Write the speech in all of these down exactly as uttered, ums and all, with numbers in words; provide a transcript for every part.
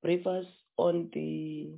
brief us on the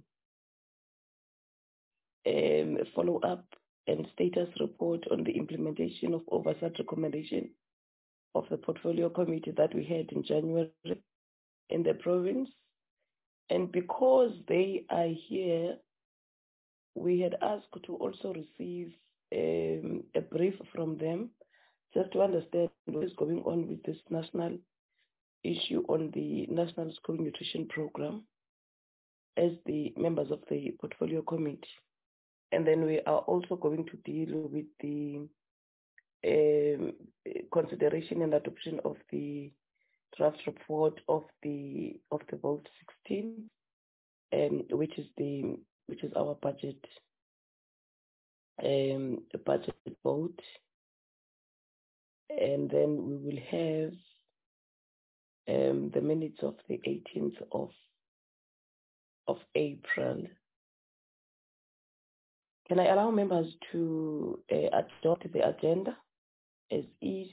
um, follow-up and status report on the implementation of oversight recommendation of the portfolio committee that we had in January in the province. And because they are here, we had asked to also receive um, a brief from them just to understand what is going on with this national issue on the National School Nutrition Program as the members of the portfolio committee. And then we are also going to deal with the um, consideration and adoption of the draft report of the of the vote sixteen, um, which is the which is our budget um, budget vote, and then we will have um, the minutes of the eighteenth of of April. Can I allow members to uh, adopt the agenda as is?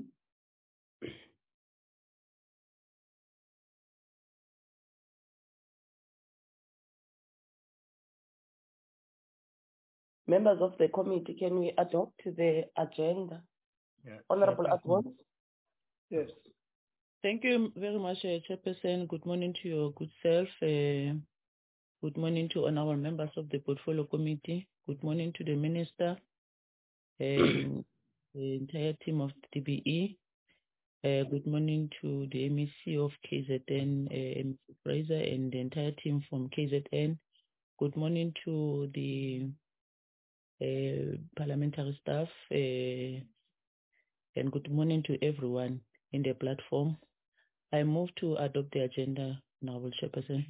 Members of the committee, can we adopt the agenda? Yeah. Honorable Advance? Yes. Thank you very much, uh, Chairperson. Good morning to your good self. Uh, good morning to honorable members of the Portfolio Committee. Good morning to the Minister and the entire team of the D B E. Uh, good morning to the M E C of K Z N, uh, M E C Fraser, and the entire team from K Z N. Good morning to the uh, parliamentary staff, uh, and good morning to everyone in the platform. I move to adopt the agenda, Honorable Chairperson.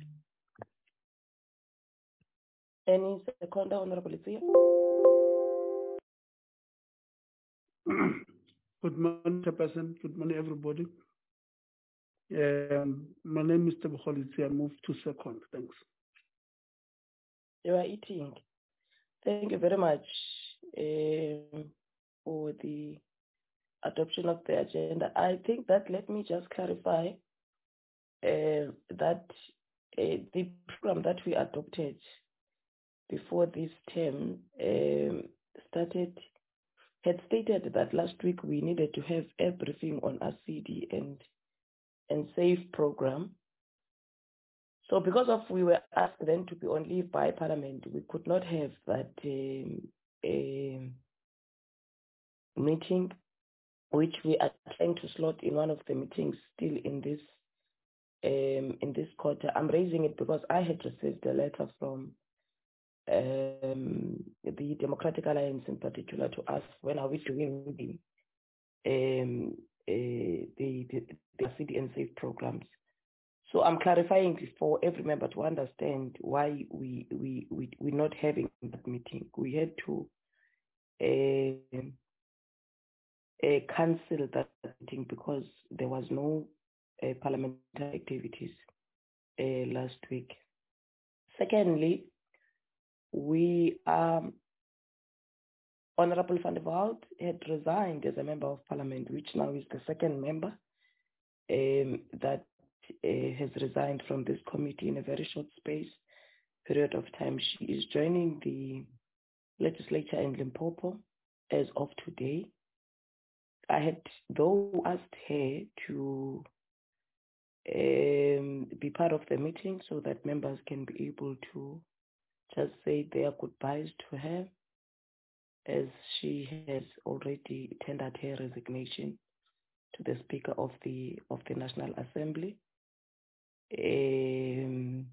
Any second, Honorable Isia? Good morning, Chairperson. Good morning, everybody. Um, my name is Mister Bukholitsi. I move to second. Thanks. You are eating. Thank you very much um, for the adoption of the agenda. I think that let me just clarify uh, that uh, the program that we adopted before this term um, started had stated that last week we needed to have a briefing on R C D and and SAFE program. So because of we were asked then to be on leave by Parliament, we could not have that um, um, meeting, which we are trying to slot in one of the meetings still in this um, in this quarter. I'm raising it because I had received a letter from um, the Democratic Alliance in particular to ask when are we doing the um, uh, the, the, the C D and SAFE programs. So I'm clarifying for every member to understand why we we we we're not having that meeting. We had to uh, uh, cancel that meeting because there was no uh, parliamentary activities uh, last week. Secondly, we um, Honorable Van der Walt had resigned as a member of parliament, which now is the second member um, that uh, has resigned from this committee in a very short space period of time. She is joining the legislature in Limpopo as of today. I had though asked her to um, be part of the meeting so that members can be able to just say their goodbyes to her, as she has already tendered her resignation to the Speaker of the of the National Assembly. Um,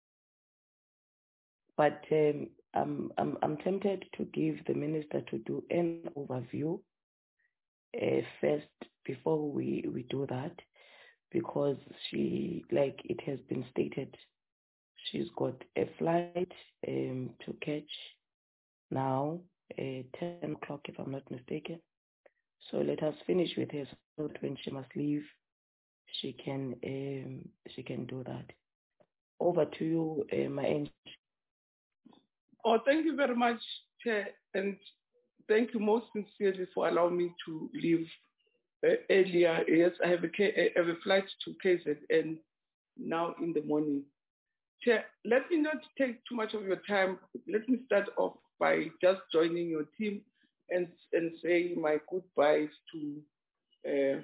but um, I'm, I'm I'm tempted to give the minister to do an overview uh, first before we we do that, because she, like it has been stated, she's got a flight um, to catch now at ten o'clock if I'm not mistaken. So let us finish with her so that when she must leave, she can um, she can do that. Over to you, uh, my angel. Oh, thank you very much, Chair, and thank you most sincerely for allowing me to leave uh, earlier. Yes, I have a, I have a flight to K Z N now in the morning. Chair, let me not take too much of your time. Let me start off by just joining your team and, and saying my goodbyes to uh,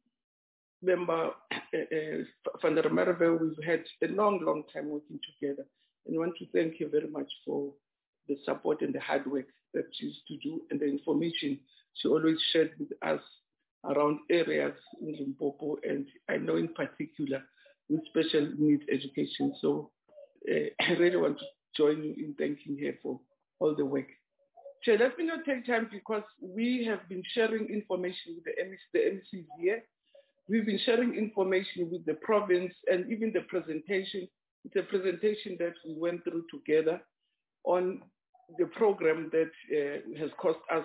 member uh, uh, Van der Merwe. We've had a long, long time working together, and I want to thank you very much for the support and the hard work that she used to do and the information she always shared with us around areas in Limpopo, and I know in particular with special needs education. So uh, I really want to join you in thanking her for all the work. Chair, let me not take time because we have been sharing information with the M C, the M Cs here. We've been sharing information with the province, and even the presentation, it's a presentation that we went through together on the program that uh, has caused us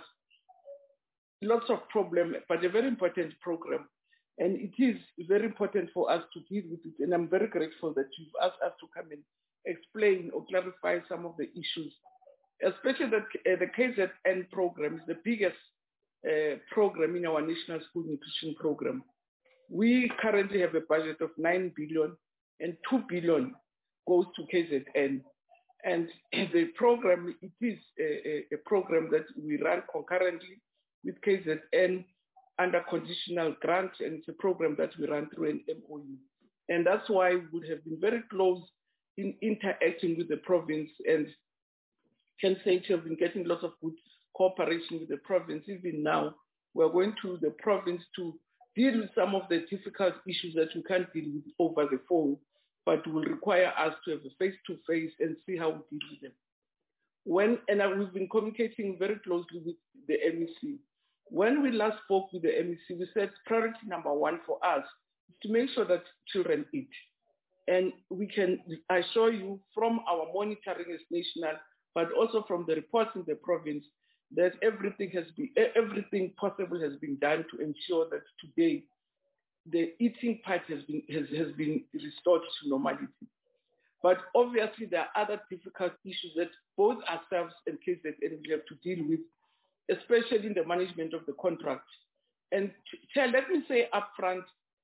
lots of problems, but a very important program. And it is very important for us to deal with it. And I'm very grateful that you've asked us to come and explain or clarify some of the issues, especially that uh, the K Z N program is the biggest uh, program in our National School Nutrition Program. We currently have a budget of nine billion and two billion goes to K Z N. And the program, it is a, a program that we run concurrently with K Z N under conditional grant, and it's a program that we run through an M O U. And that's why we would have been very close in interacting with the province, and can say to have been getting lots of good cooperation with the province. Even now, we're going to the province to deal with some of the difficult issues that we can't deal with over the phone, but will require us to have a face-to-face and see how we deal with them. When, and we've been communicating very closely with the M E C. When we last spoke with the M E C, we said priority number one for us is to make sure that children eat. And we can assure you from our monitoring as national, but also from the reports in the province, that everything has been, everything possible has been done to ensure that today the eating part has been, has, has been restored to normality. But obviously there are other difficult issues that both ourselves and K Z N will have to deal with, especially in the management of the contract. And Chair, let me say upfront,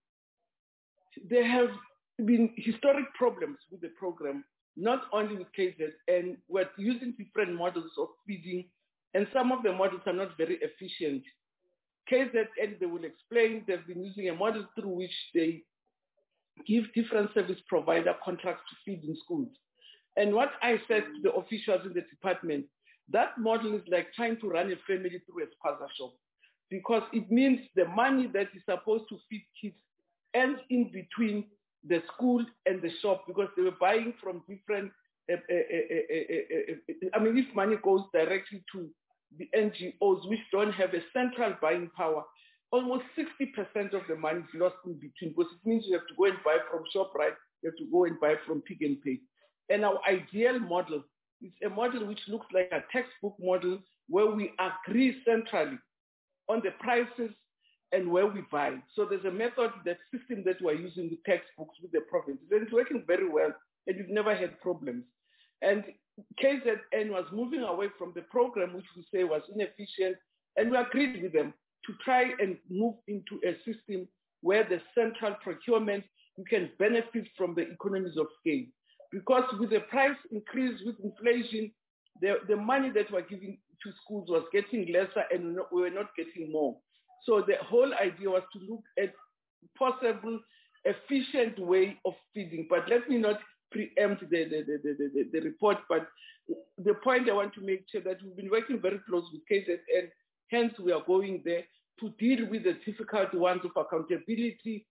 there have been historic problems with the program, not only with K Z N. We're using different models of feeding, and some of the models are not very efficient. K Z N, they will explain, they've been using a model through which they give different service provider contracts to feed in schools. And what I said to the officials in the department, that model is like trying to run a family through a spaza shop, because it means the money that is supposed to feed kids ends in between the school and the shop, because they were buying from different, uh, uh, uh, uh, uh, I mean, if money goes directly to the N G Os, which don't have a central buying power, almost sixty percent of the money is lost in between, because it means you have to go and buy from ShopRite, you have to go and buy from Pick n Pay. And our ideal model is a model which looks like a textbook model, where we agree centrally on the prices and where we buy. So there's a method, that system that we're using with textbooks with the provinces, and it's working very well, and we've never had problems. And K Z N was moving away from the program, which we say was inefficient, and we agreed with them to try and move into a system where the central procurement, you can benefit from the economies of scale. Because with the price increase, with inflation, the, the money that we're giving to schools was getting lesser, and we were not getting more. So the whole idea was to look at possible efficient way of feeding. But let me not preempt the, the, the, the, the, the report, but the point I want to make sure that we've been working very close with K Z N, hence we are going there to deal with the difficult ones of accountability,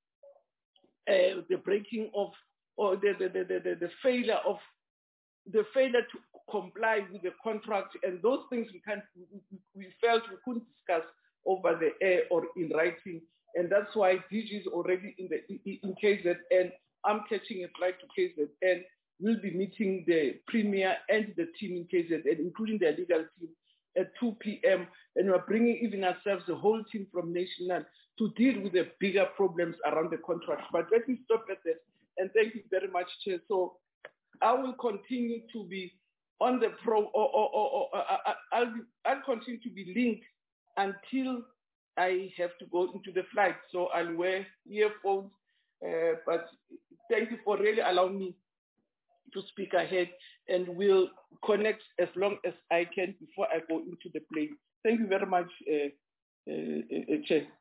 uh, the breaking of, or the, the, the, the, the failure of, the failure to comply with the contract, and those things we can't, we, we felt we couldn't discuss over the air or in writing, and that's why D G is already in the in K Z N. I'm catching a flight to K Z N. We'll be meeting the Premier and the team in K Z N, including the legal team, at two p m, and we're bringing even ourselves, the whole team from National, to deal with the bigger problems around the contract. But let me stop at that, and thank you very much, Chair. So I will continue to be on the pro, or, or, or, or uh, I'll, be, I'll continue to be linked until I have to go into the flight. So I'll wear earphones, uh, but thank you for really allowing me to speak ahead, and we'll connect as long as I can before I go into the plane. Thank you very much, uh, uh, uh, Chair.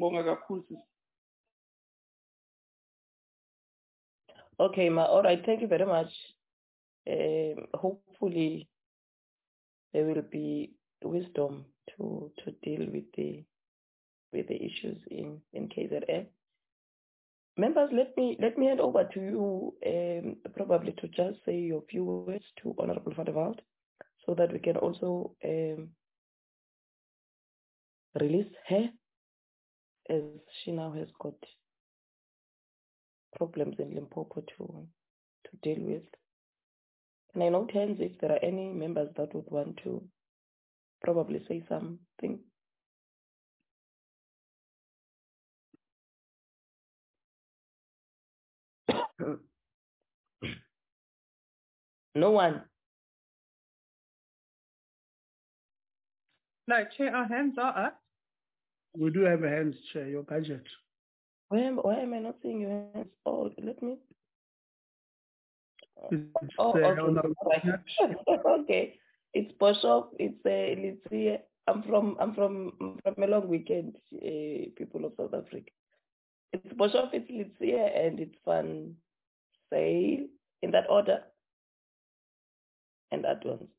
Okay, Ma. All right. Thank you very much. Um, hopefully, there will be wisdom to to deal with the with the issues in in K Z N. Members, let me let me hand over to you, um, probably to just say your few words to Honorable Van der Walt, so that we can also um, release her, as she now has got problems in Limpopo to to deal with. And I note hands if there are any members that would want to probably say something. No one. No, Chair, our hands are up. We do have a hands, Chair, your gadget. Why am, why am I not seeing your hands? Oh, let me. It's, Oh, uh, okay. Right. Okay. It's Boshoff. It's uh, Litsia. I'm from I'm from from a long weekend, uh, people of South Africa. It's Boshoff, it's Litsia, and it's Van Sail, in that order. And that one.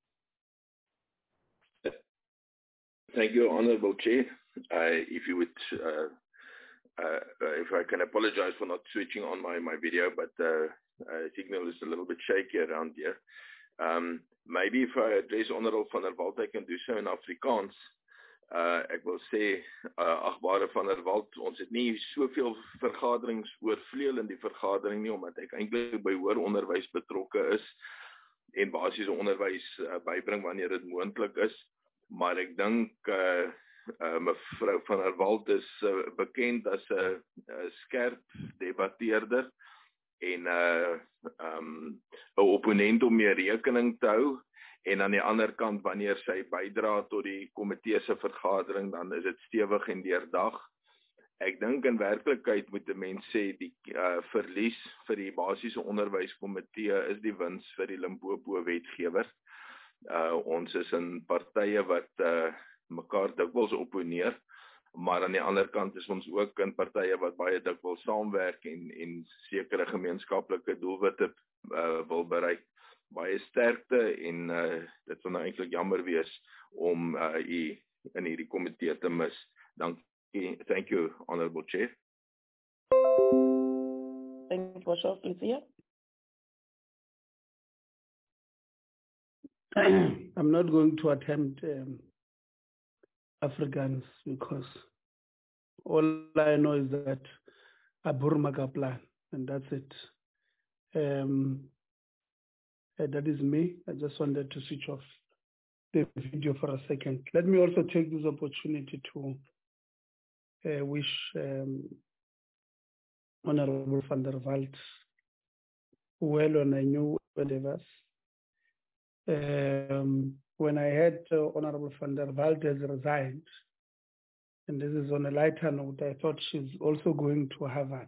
Thank you, Honorable Chair. Uh, if you would, uh, uh, if I can apologize for not switching on my, my video, but uh, uh, signal is a little bit shaky around here. Um, maybe if I address Honorable Van der Walt, I can do so in Afrikaans. Uh, ek wil sê, uh, agbare Van der Walt, ons het nie soveel vergaderings oorvleuel in die vergadering nie, omdat ek eintlik by hoër onderwys betrokke is en basiese onderwys uh, bybring wanneer dit moontlik is. Maar ek dink uh, uh, mevrou Van der Walt is uh, bekend as 'n uh, skerp debatteerder en 'n uh, um, 'n opponent om mee rekening te hou. En aan die ander kant, wanneer sy bydra tot die komitee se vergadering, dan is dit stewig en deurdag. Ek dink in werklikheid moet 'n mens sê die uh, verlies vir die basiese onderwyskomitee is die wins vir die Limpopo wetgewer. Uh, ons is in partye wat uh, mekaar dikwels opponeer, maar aan die ander kant is ons ook in partye wat baie dikwels saamwerk en, en sekere gemeenskaplike doelwitte uh, wil bereik. Baie sterkte en uh, dit sal nou eintlik jammer wees om uh, u in hierdie komitee te mis. Dankie. Thank you, Honorable Chair. Thank you for short, Lucia. I'm not going to attempt um, Afrikaans because all I know is that Abur Magaplan, and that's it. Um, uh, that is me. I just wanted to switch off the video for a second. Let me also take this opportunity to uh, wish um, Honorable Van der Walt well on a new endeavors. Um, when I heard uh, Honorable Van der Walt has resigned, and this is on a lighter note, I thought she's also going to Harvard.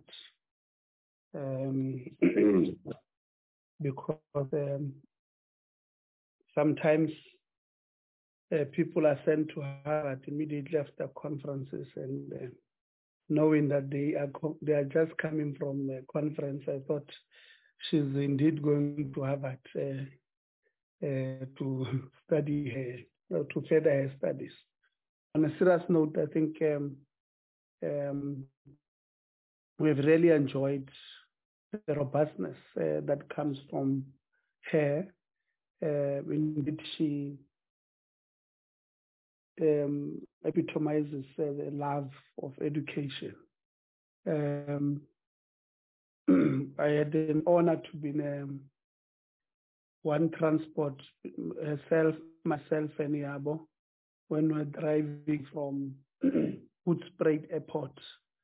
Um, because um, sometimes uh, people are sent to Harvard immediately after conferences, and uh, knowing that they are they are just coming from a conference, I thought she's indeed going to Harvard uh, uh, to study her, to further her studies. On a serious note, I think um, um, we've really enjoyed the robustness uh, that comes from her. Uh, indeed, she um, epitomizes uh, the love of education. Um, I had an honor to be in um, one transport, herself, myself, and Yabo, when we were driving from Hoedspruit Airport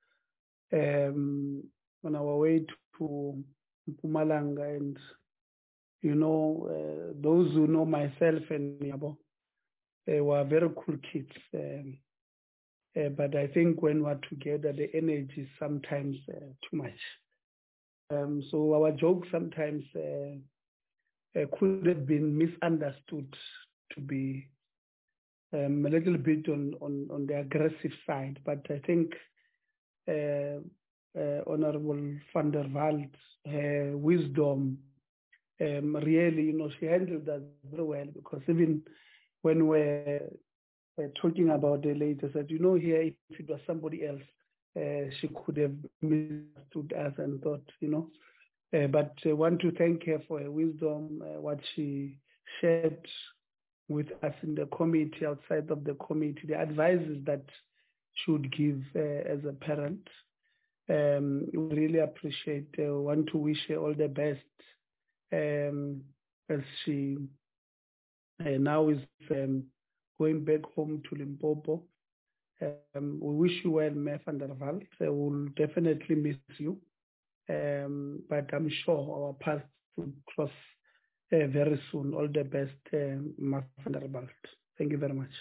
um, on our way to Mpumalanga. And, you know, uh, those who know myself and Yabo, they were very cool kids. Um, uh, but I think when we're together, the energy is sometimes uh, too much. Um, so our jokes sometimes uh, uh, could have been misunderstood to be um, a little bit on, on, on the aggressive side. But I think uh, uh, Honorable van der Walt, her wisdom, um, really, you know, she handled that very well, because even when we're, we're talking about the late, I said, you know, here, if it was somebody else, uh, she could have misunderstood us and thought, you know, uh, but I want to thank her for her wisdom, uh, what she shared with us in the committee, outside of the committee, the advices that she would give uh, as a parent. Um, we really appreciate, uh, want to wish her all the best um, as she uh, now is um, going back home to Limpopo. Um, we wish you well, Mef van der Walt. Uh, we'll definitely miss you. Um, but I'm sure our paths will cross uh, very soon. All the best, uh, Mef van der Walt. Thank you very much.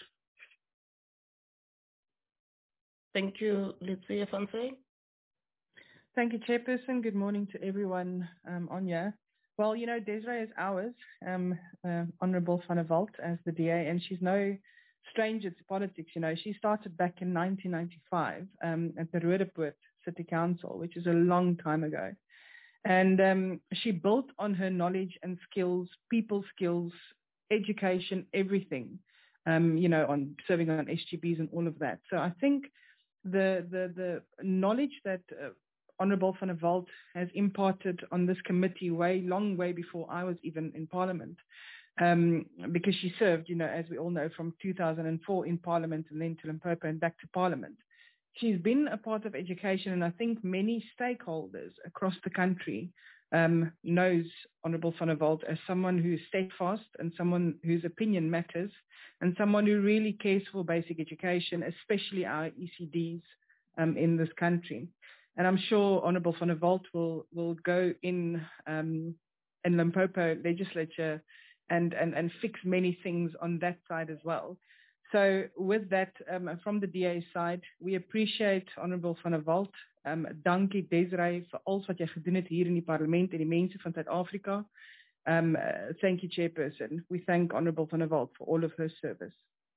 Thank you, Letsie van Zyl. Thank you, Chairperson. Good morning to everyone um, on here. Well, you know, Desiree is ours, um, uh, Honourable van der Walt, as the D A, and she's no stranger to politics. You know, she started back in nineteen ninety-five um, at the Roodepoort City Council, which is a long time ago. And um, she built on her knowledge and skills, people skills, education, everything, um, you know, on serving on S G Bs and all of that. So I think the the, the knowledge that uh, Honourable van der Walt has imparted on this committee way, long way before I was even in Parliament, um, because she served, you know, as we all know, from two thousand four in Parliament and then to Limpopo and back to Parliament. She's been a part of education, and I think many stakeholders across the country um, knows Honourable van der Walt as someone who's steadfast and someone whose opinion matters, and someone who really cares for basic education, especially our E C Ds um, in this country. And I'm sure Honourable van der Walt will, will go in um, in Limpopo legislature and, and, and fix many things on that side as well. So with that, um, from the D A side, we appreciate Honourable van der Walt. Um, dankie Desiree vir alles wat jy gedoen het hier in die parlement en die mense van Suid-Afrika. Um, uh, thank you, Chairperson. We thank Honourable van der Walt for all of her service.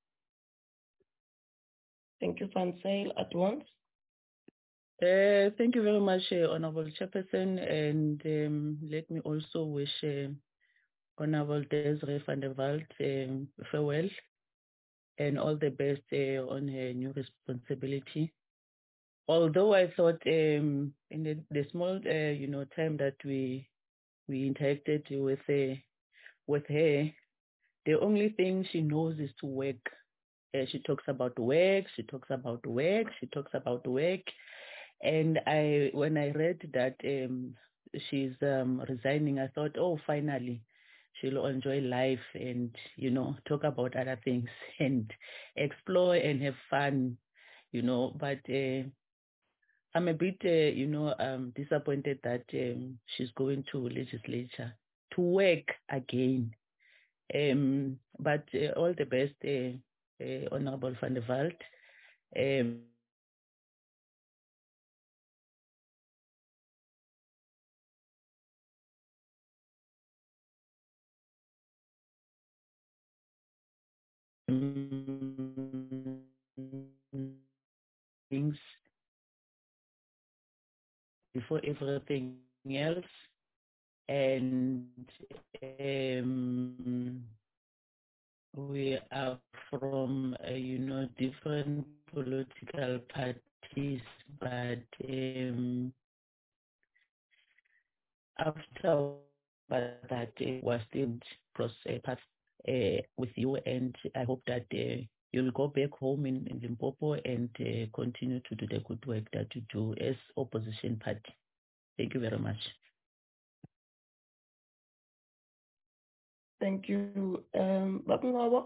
Thank you, Van Zyl. At once. Uh, thank you very much, uh, Honourable Chairperson, and um, let me also wish uh, Honourable Desiree van der Walt um, farewell and all the best uh, on her new responsibility. Although I thought um, in the, the small, uh, you know, time that we we interacted with uh, with her, the only thing she knows is to work. Uh, she talks about work. She talks about work. She talks about work. And I, when I read that um, she's um, resigning, I thought, oh, finally, she'll enjoy life and, you know, talk about other things and explore and have fun, you know. But uh, I'm a bit, uh, you know, um, disappointed that um, she's going to legislature to work again. Um, but uh, all the best, uh, uh, Honourable van der Walt. Um, things before everything else, and um, we are from uh, you know different political parties, but um, after that uh, was still process uh, with you, and I hope that uh, you'll go back home in, in Limpopo and uh, continue to do the good work that you do as opposition party. Thank you very much. Thank you. Um, uh,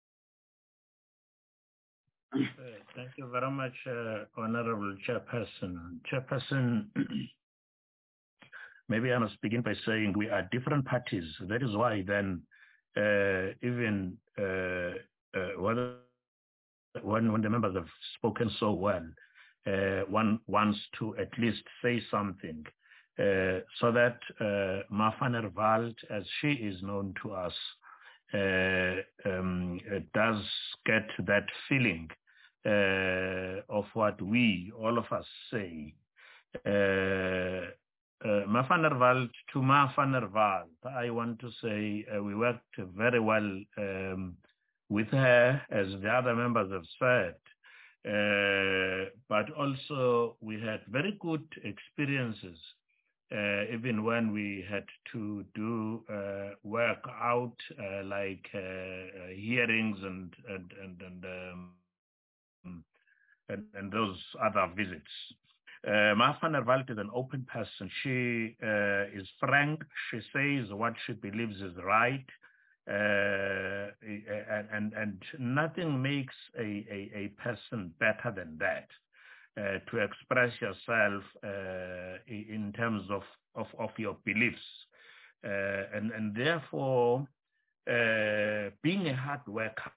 thank you very much, uh, Honorable Chairperson. Chairperson, maybe I must begin by saying we are different parties. That is why then uh, even uh, uh, whether when, when the members have spoken so well, uh, one wants to at least say something uh, so that uh, Ma van der Walt, as she is known to us, uh, um, does get that feeling uh, of what we, all of us, say. Uh, uh, Ma van der Walt, to Ma van der Walt, I want to say uh, we worked very well um, with her, as the other members have said, uh, but also we had very good experiences, uh, even when we had to do uh, work out, uh, like uh, hearings and and and and, um, and and those other visits. Uh, Ma van der Walt is an open person. She uh, is frank. She says what she believes is right. Uh, and, and, and nothing makes a, a, a person better than that, uh, to express yourself uh, in terms of, of, of your beliefs. Uh, and, and therefore, uh, being a hard worker,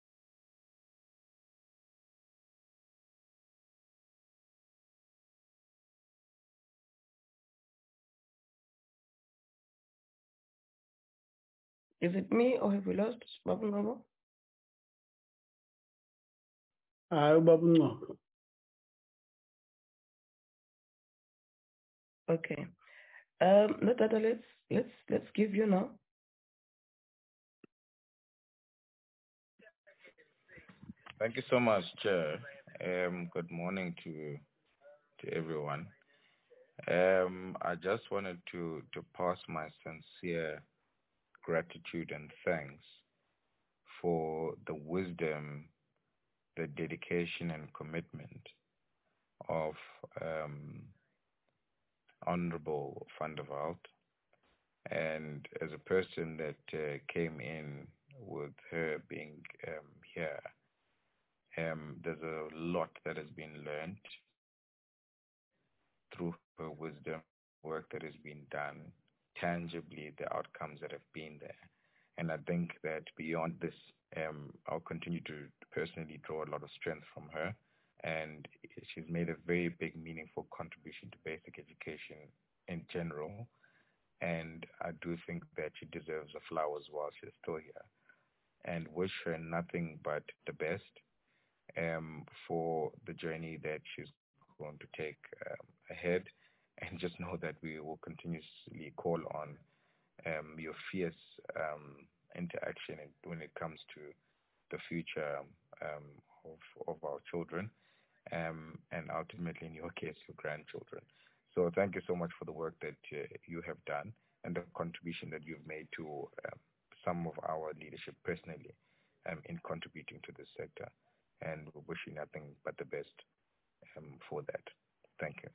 Is it me or have we lost Babu Ngcobo? Hayi Babu Ngcobo. Okay. Um, no, Tata, let's let's let's give you now. Thank you so much, Chair. Um, good morning to to everyone. Um, I just wanted to to pass my sincere gratitude and thanks for the wisdom, the dedication and commitment of um, Honorable Van der Walt, and as a person that uh, came in with her being um, here, um, there's a lot that has been learned through her wisdom, work that has been done, tangibly the outcomes that have been there. And I think that beyond this, um, I'll continue to personally draw a lot of strength from her. And she's made a very big, meaningful contribution to basic education in general. And I do think that she deserves the flowers while she's still here. And wish her nothing but the best um, for the journey that she's going to take um, ahead. And just know that we will continuously call on um, your fierce um, interaction when it comes to the future um, of, of our children, um, and ultimately, in your case, your grandchildren. So thank you so much for the work that uh, you have done and the contribution that you've made to um, some of our leadership personally um, in contributing to this sector. And we wish you nothing but the best um, for that. Thank you.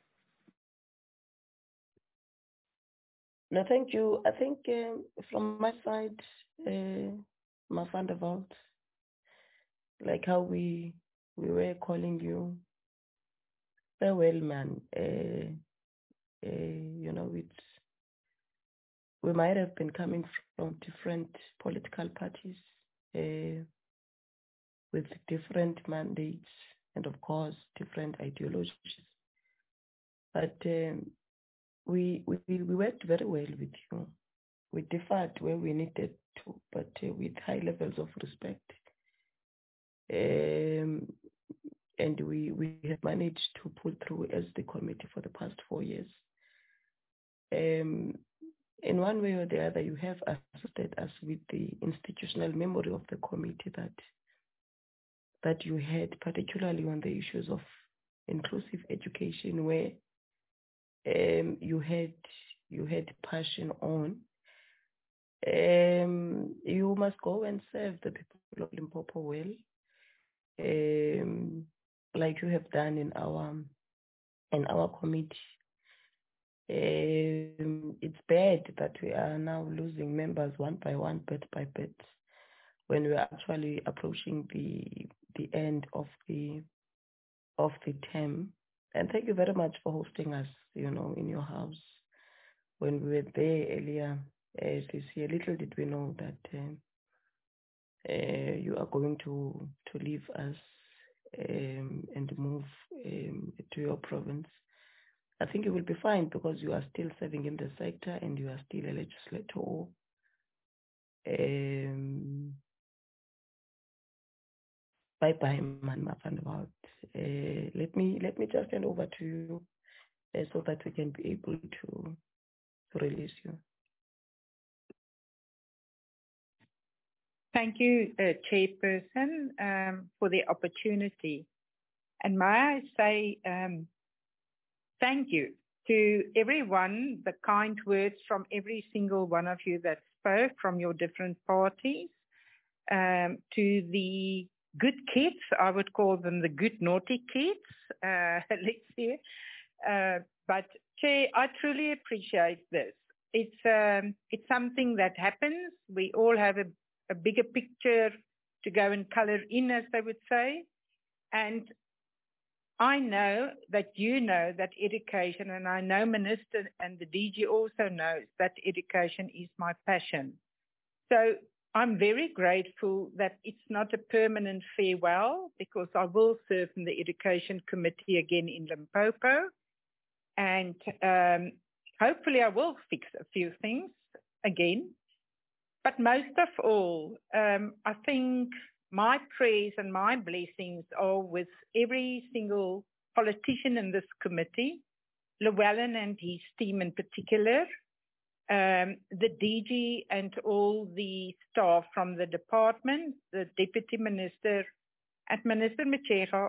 No, thank you. I think um, from my side, uh, Ma van der Walt, like how we we were calling you, farewell, man. Uh, uh, you know, it's we might have been coming from different political parties uh, with different mandates and, of course, different ideologies. But um, we, we we worked very well with you. We differed where we needed to, but uh, with high levels of respect. Um, and we, we have managed to pull through as the committee for the past four years. Um, in one way or the other, you have assisted us with the institutional memory of the committee that that you had, particularly on the issues of inclusive education, where um, you had you had passion on. Um, you must go and serve the people of Limpopo well, um, like you have done in our in our committee. Um, it's bad that we are now losing members one by one, bit by bit, when we are actually approaching the the end of the of the term. And thank you very much for hosting us, you know, in your house when we were there earlier uh, this year. Little did we know that uh, uh, you are going to to leave us um, and move um, to your province. I think you will be fine because you are still serving in the sector and you are still a legislator. Um, bye bye, man, van der Walt. Uh, let me let me just hand over to you uh, so that we can be able to to release you. Thank you, uh, Chairperson, um, for the opportunity. And may I say um, thank you to everyone, the kind words from every single one of you that spoke from your different parties, um, to the good kids, I would call them the good naughty kids, uh, let's see. Uh, but Chair, I truly appreciate this. It's, um, it's something that happens. We all have a, a bigger picture to go and color in, as they would say. And I know that you know that education, and I know Minister and the D G also knows that education is my passion. So I'm very grateful that it's not a permanent farewell, because I will serve in the Education Committee again in Limpopo. And um, hopefully I will fix a few things again. But most of all, um, I think my prayers and my blessings are with every single politician in this committee, Llewellyn and his team in particular, um, the D G and all the staff from the department, the Deputy Minister and Minister Machego,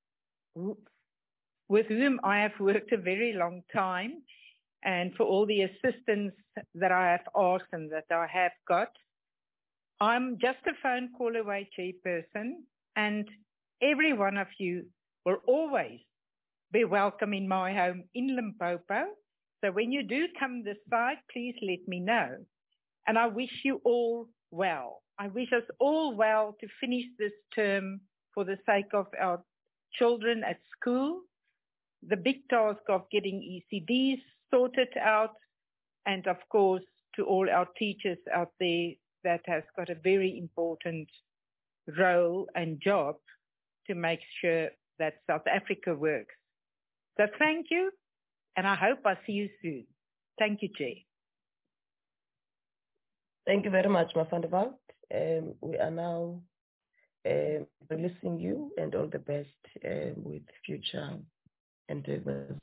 with whom I have worked a very long time, and for all the assistance that I have asked and that I have got. I'm just a phone call away, Chairperson, and every one of you will always be welcome in my home in Limpopo. So when you do come this side, please let me know. And I wish you all well. I wish us all well to finish this term for the sake of our children at school, the big task of getting E C Ds sorted out, and of course to all our teachers out there that has got a very important role and job to make sure that South Africa works. So thank you, and I hope I see you soon. Thank you, Chair. Thank you very much, Ma van der Walt. Um, we are now um, releasing you, and all the best um, with future endeavors.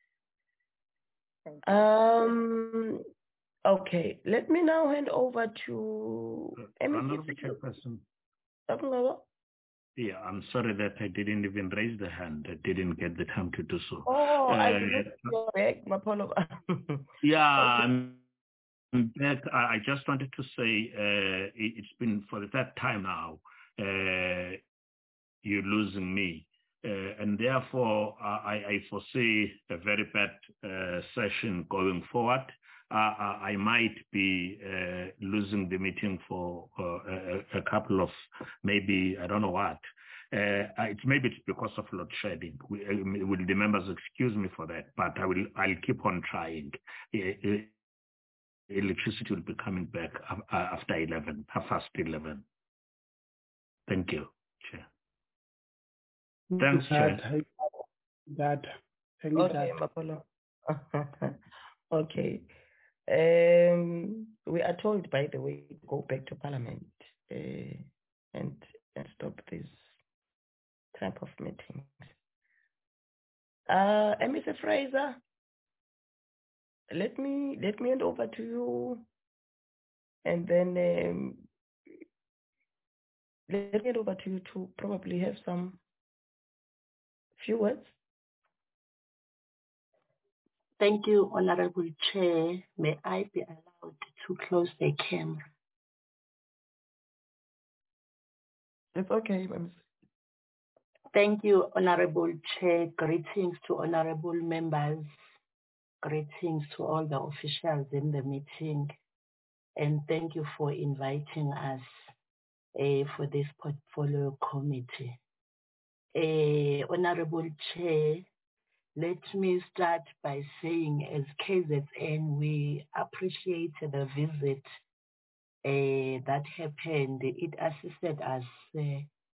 Um, okay, let me now hand over to Honorable Chairperson. Yeah, I'm sorry that I didn't even raise the hand. I didn't get the time to do so. Oh, uh, I didn't go back. My apologies. Yeah, I'm back. I just wanted to say uh, it, it's been for the third time now. Uh, you're losing me. Uh, and therefore, uh, I, I foresee a very bad uh, session going forward. Uh, I might be uh, losing the meeting for uh, a, a couple of maybe, I don't know what. Uh, it's maybe it's because of load shedding. We, uh, will the members excuse me for that? But I will. I'll keep on trying. Uh, uh, electricity will be coming back after eleven, half past eleven. Thank you, Chair. Thanks, that, Chair. That. Thank you, okay, Mapolo. Okay. Um, we are told, by the way, to go back to Parliament uh, and, and stop this type of meetings. Uh, Mister Fraser, let me let me hand over to you, and then um, let me hand over to you to probably have some few words. Thank you, Honorable Chair. May I be allowed to close the camera? It's okay, ma'am. Thank you, Honorable Chair. Greetings to honorable members. Greetings to all the officials in the meeting. And thank you for inviting us uh, for this portfolio committee. Uh, Honorable Chair, let me start by saying, as K Z N, we appreciate the visit uh, that happened. It assisted us uh,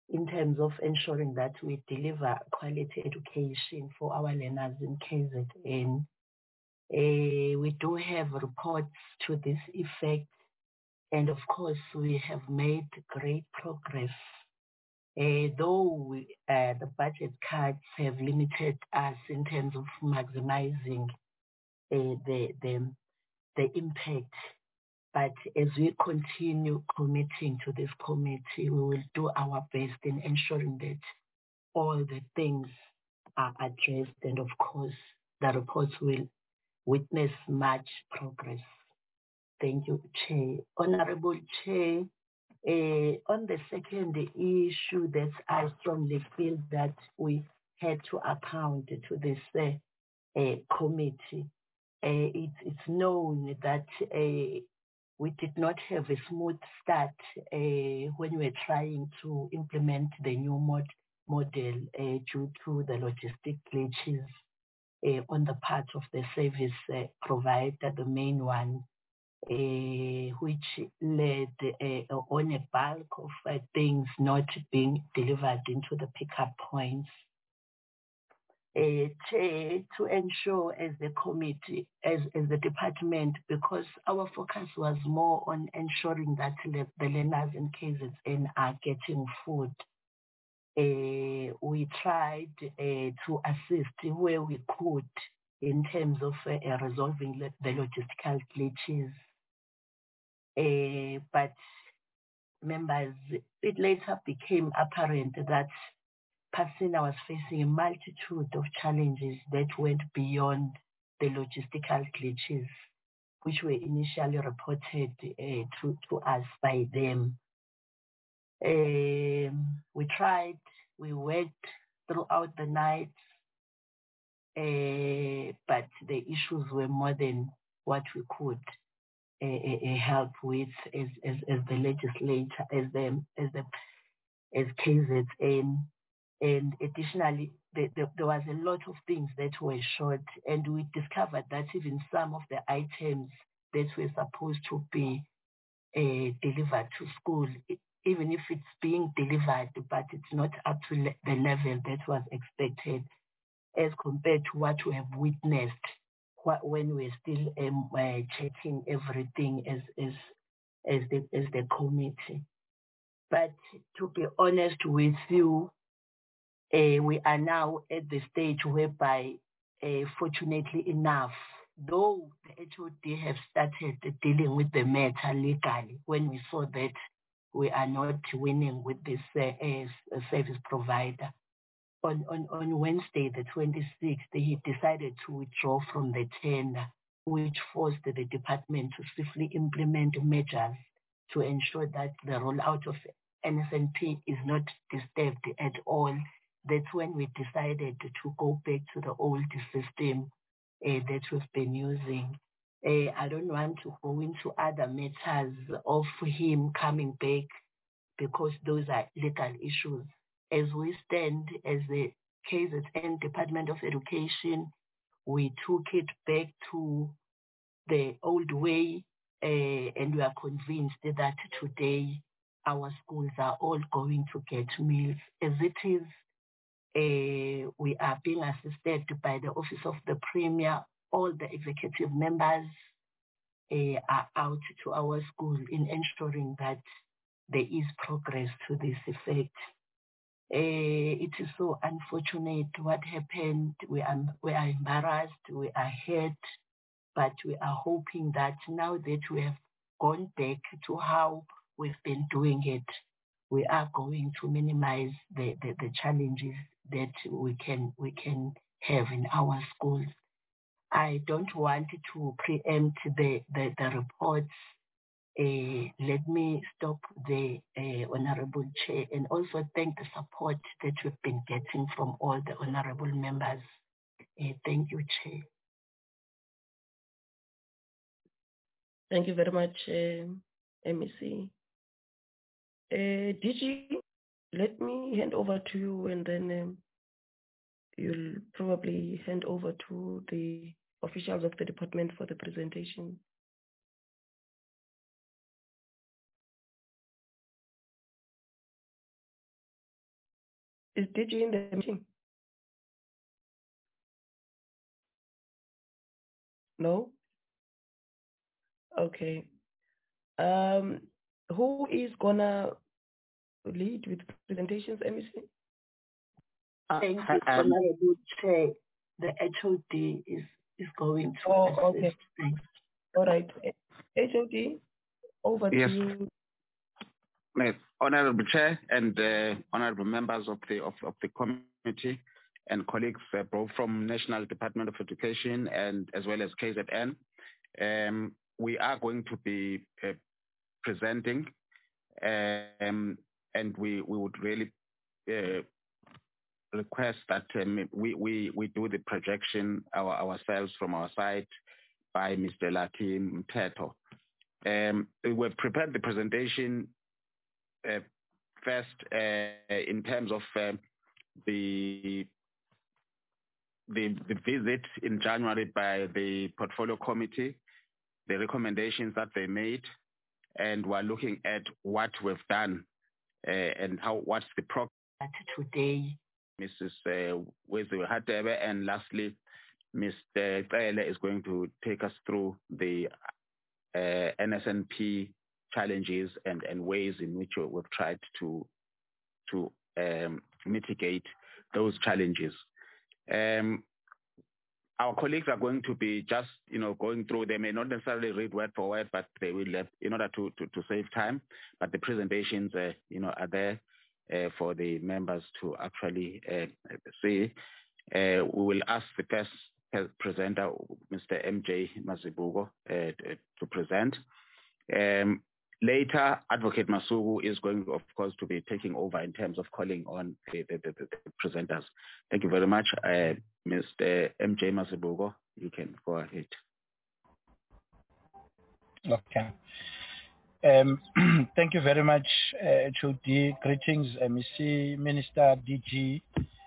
in terms of ensuring that we deliver quality education for our learners in K Z N. Uh, we do have reports to this effect, and of course we have made great progress. Uh, though we, uh, the budget cuts have limited us in terms of maximizing uh, the, the, the impact, but as we continue committing to this committee, we will do our best in ensuring that all the things are addressed, and of course the reports will witness much progress. Thank you, Chair. Honorable Chair, uh, on the second issue that I strongly feel that we had to account to this uh, uh, committee, uh, it, it's known that uh, we did not have a smooth start uh, when we were trying to implement the new mod model uh, due to the logistic glitches uh, on the part of the service uh, provider, the main one, uh, which led uh, on a bulk of uh, things not being delivered into the pickup points. Uh, to, to ensure as the committee, as, as the department, because our focus was more on ensuring that the, the learners in K Z N are getting food. Uh, we tried uh, to assist where we could in terms of uh, resolving le the logistical glitches. Uh, but members, it later became apparent that Pasina was facing a multitude of challenges that went beyond the logistical glitches, which were initially reported uh, to, to us by them. Um, we tried, we worked throughout the night, uh, but the issues were more than what we could uh, uh, help with as, as, as the legislature, as the, as the, as K Z N. And additionally, the, the, there was a lot of things that were short, and we discovered that even some of the items that were supposed to be uh, delivered to school, it, even if it's being delivered, but it's not up to le the level that was expected as compared to what we have witnessed what, when we're still um, uh, checking everything as, as, as, the, as the committee. But to be honest with you, Uh, we are now at the stage whereby, uh, fortunately enough, though the H O D have started dealing with the matter legally, when we saw that we are not winning with this uh, uh, service provider, on, on, on Wednesday, the twenty-sixth, he decided to withdraw from the tender, which forced the department to swiftly implement measures to ensure that the rollout of N S N P is not disturbed at all. That's when we decided to go back to the old system uh, that we've been using. Uh, I don't want to go into other matters of him coming back because those are legal issues. As we stand as the K Z N Department of Education, we took it back to the old way, uh, and we are convinced that today our schools are all going to get meals. As it is, Uh, we are being assisted by the Office of the Premier. All the executive members uh, are out to our school in ensuring that there is progress to this effect. Uh, it is so unfortunate what happened. We are, we are embarrassed, we are hurt, but we are hoping that now that we have gone back to how we've been doing it, we are going to minimize the, the, the challenges that we can we can have in our schools. I don't want to preempt the, the, the reports. Uh, let me stop the uh, Honorable Chair, and also thank the support that we've been getting from all the honorable members. Uh, thank you, Chair. Thank you very much, uh, M E C. Uh, D G, let me hand over to you, and then um, you'll probably hand over to the officials of the department for the presentation. Is D G in the meeting? No? Okay. Um, who is gonna lead with presentations, M C? Uh, Thank you, um, Honorable Chair. The H O D is, is going to Oh, assist. okay. Thanks. All right. H O D, over Yes. to you. Yes. Honorable Chair and uh, honorable members of the of, of the committee and colleagues uh, both from National Department of Education and as well as K Z N, um, we are going to be uh, presenting, um, and we we would really uh, request that um, we, we we do the projection our, ourselves from our side by Mister Laki Mteto. Um, we've prepared the presentation uh, first uh, in terms of um, the, the the visit in January by the portfolio committee, the recommendations that they made, and we're looking at what we've done uh, and how what's the progress today. Missus Uh, Weziwe Hadebe, and lastly, Mister Tsele is going to take us through the uh, N S N P challenges and, and ways in which we've tried to to um, mitigate those challenges. Um, our colleagues are going to be just, you know, going through. They may not necessarily read word for word, but they will, have, in order to, to, to save time. But the presentations, uh, you know, are there uh, for the members to actually uh, see. Uh, we will ask the first presenter, Mister M J Mazibuko, uh, to present. Um, later, Advocate Masuku is going, of course, to be taking over in terms of calling on the, the, the, the presenters. Thank you very much. Uh, Mister M J Mazibuko, you can go ahead. Okay. Um, thank you very much, uh, H O D. Greetings, M C, Minister, D G,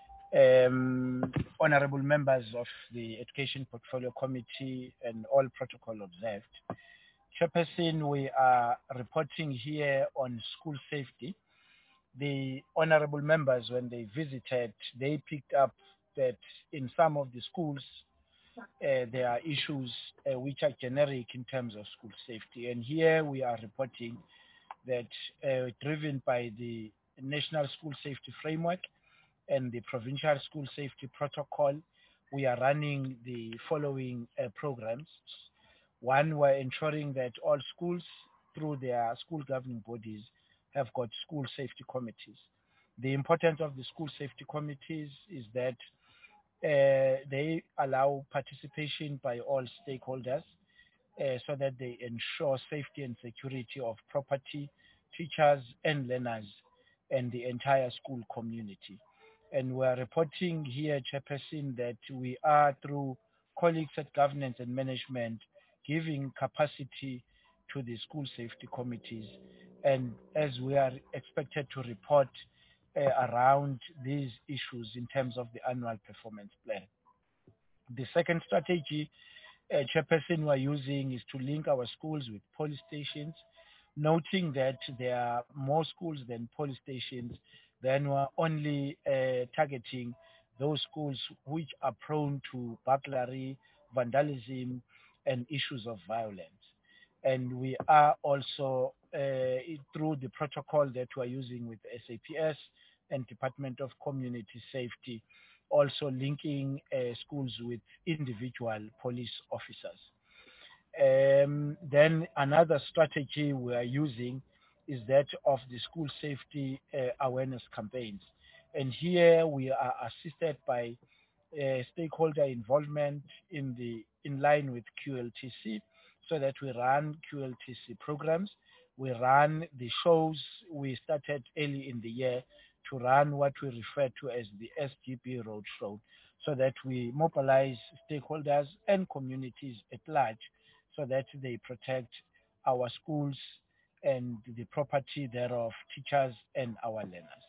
um, honorable members of the Education Portfolio Committee, and all protocol observed. Chairperson, we are reporting here on school safety. The honorable members, when they visited, they picked up that in some of the schools, uh, there are issues uh, which are generic in terms of school safety. And here we are reporting that uh, driven by the National School Safety Framework and the Provincial School Safety Protocol, we are running the following uh, programs. One, we're ensuring that all schools, through their school governing bodies, have got school safety committees. The importance of the school safety committees is that uh, they allow participation by all stakeholders uh, so that they ensure safety and security of property, teachers and learners, and the entire school community. And we're reporting here, Chairperson, that we are, through colleagues at governance and management, giving capacity to the school safety committees. And as we are expected to report uh, around these issues in terms of the annual performance plan. The second strategy, uh, Chairperson, we're using is to link our schools with police stations, noting that there are more schools than police stations. Then we're only uh, targeting those schools which are prone to burglary, vandalism, and issues of violence. And we are also, uh, through the protocol that we're using with S A P S and Department of Community Safety, also linking uh, schools with individual police officers. Um, then another strategy we are using is that of the school safety uh, awareness campaigns. And here we are assisted by uh, stakeholder involvement in the in line with Q L T C, so that we run Q L T C programs. We run the shows. We started early in the year to run what we refer to as the S G B Roadshow, so that we mobilize stakeholders and communities at large so that they protect our schools and the property thereof, teachers and our learners.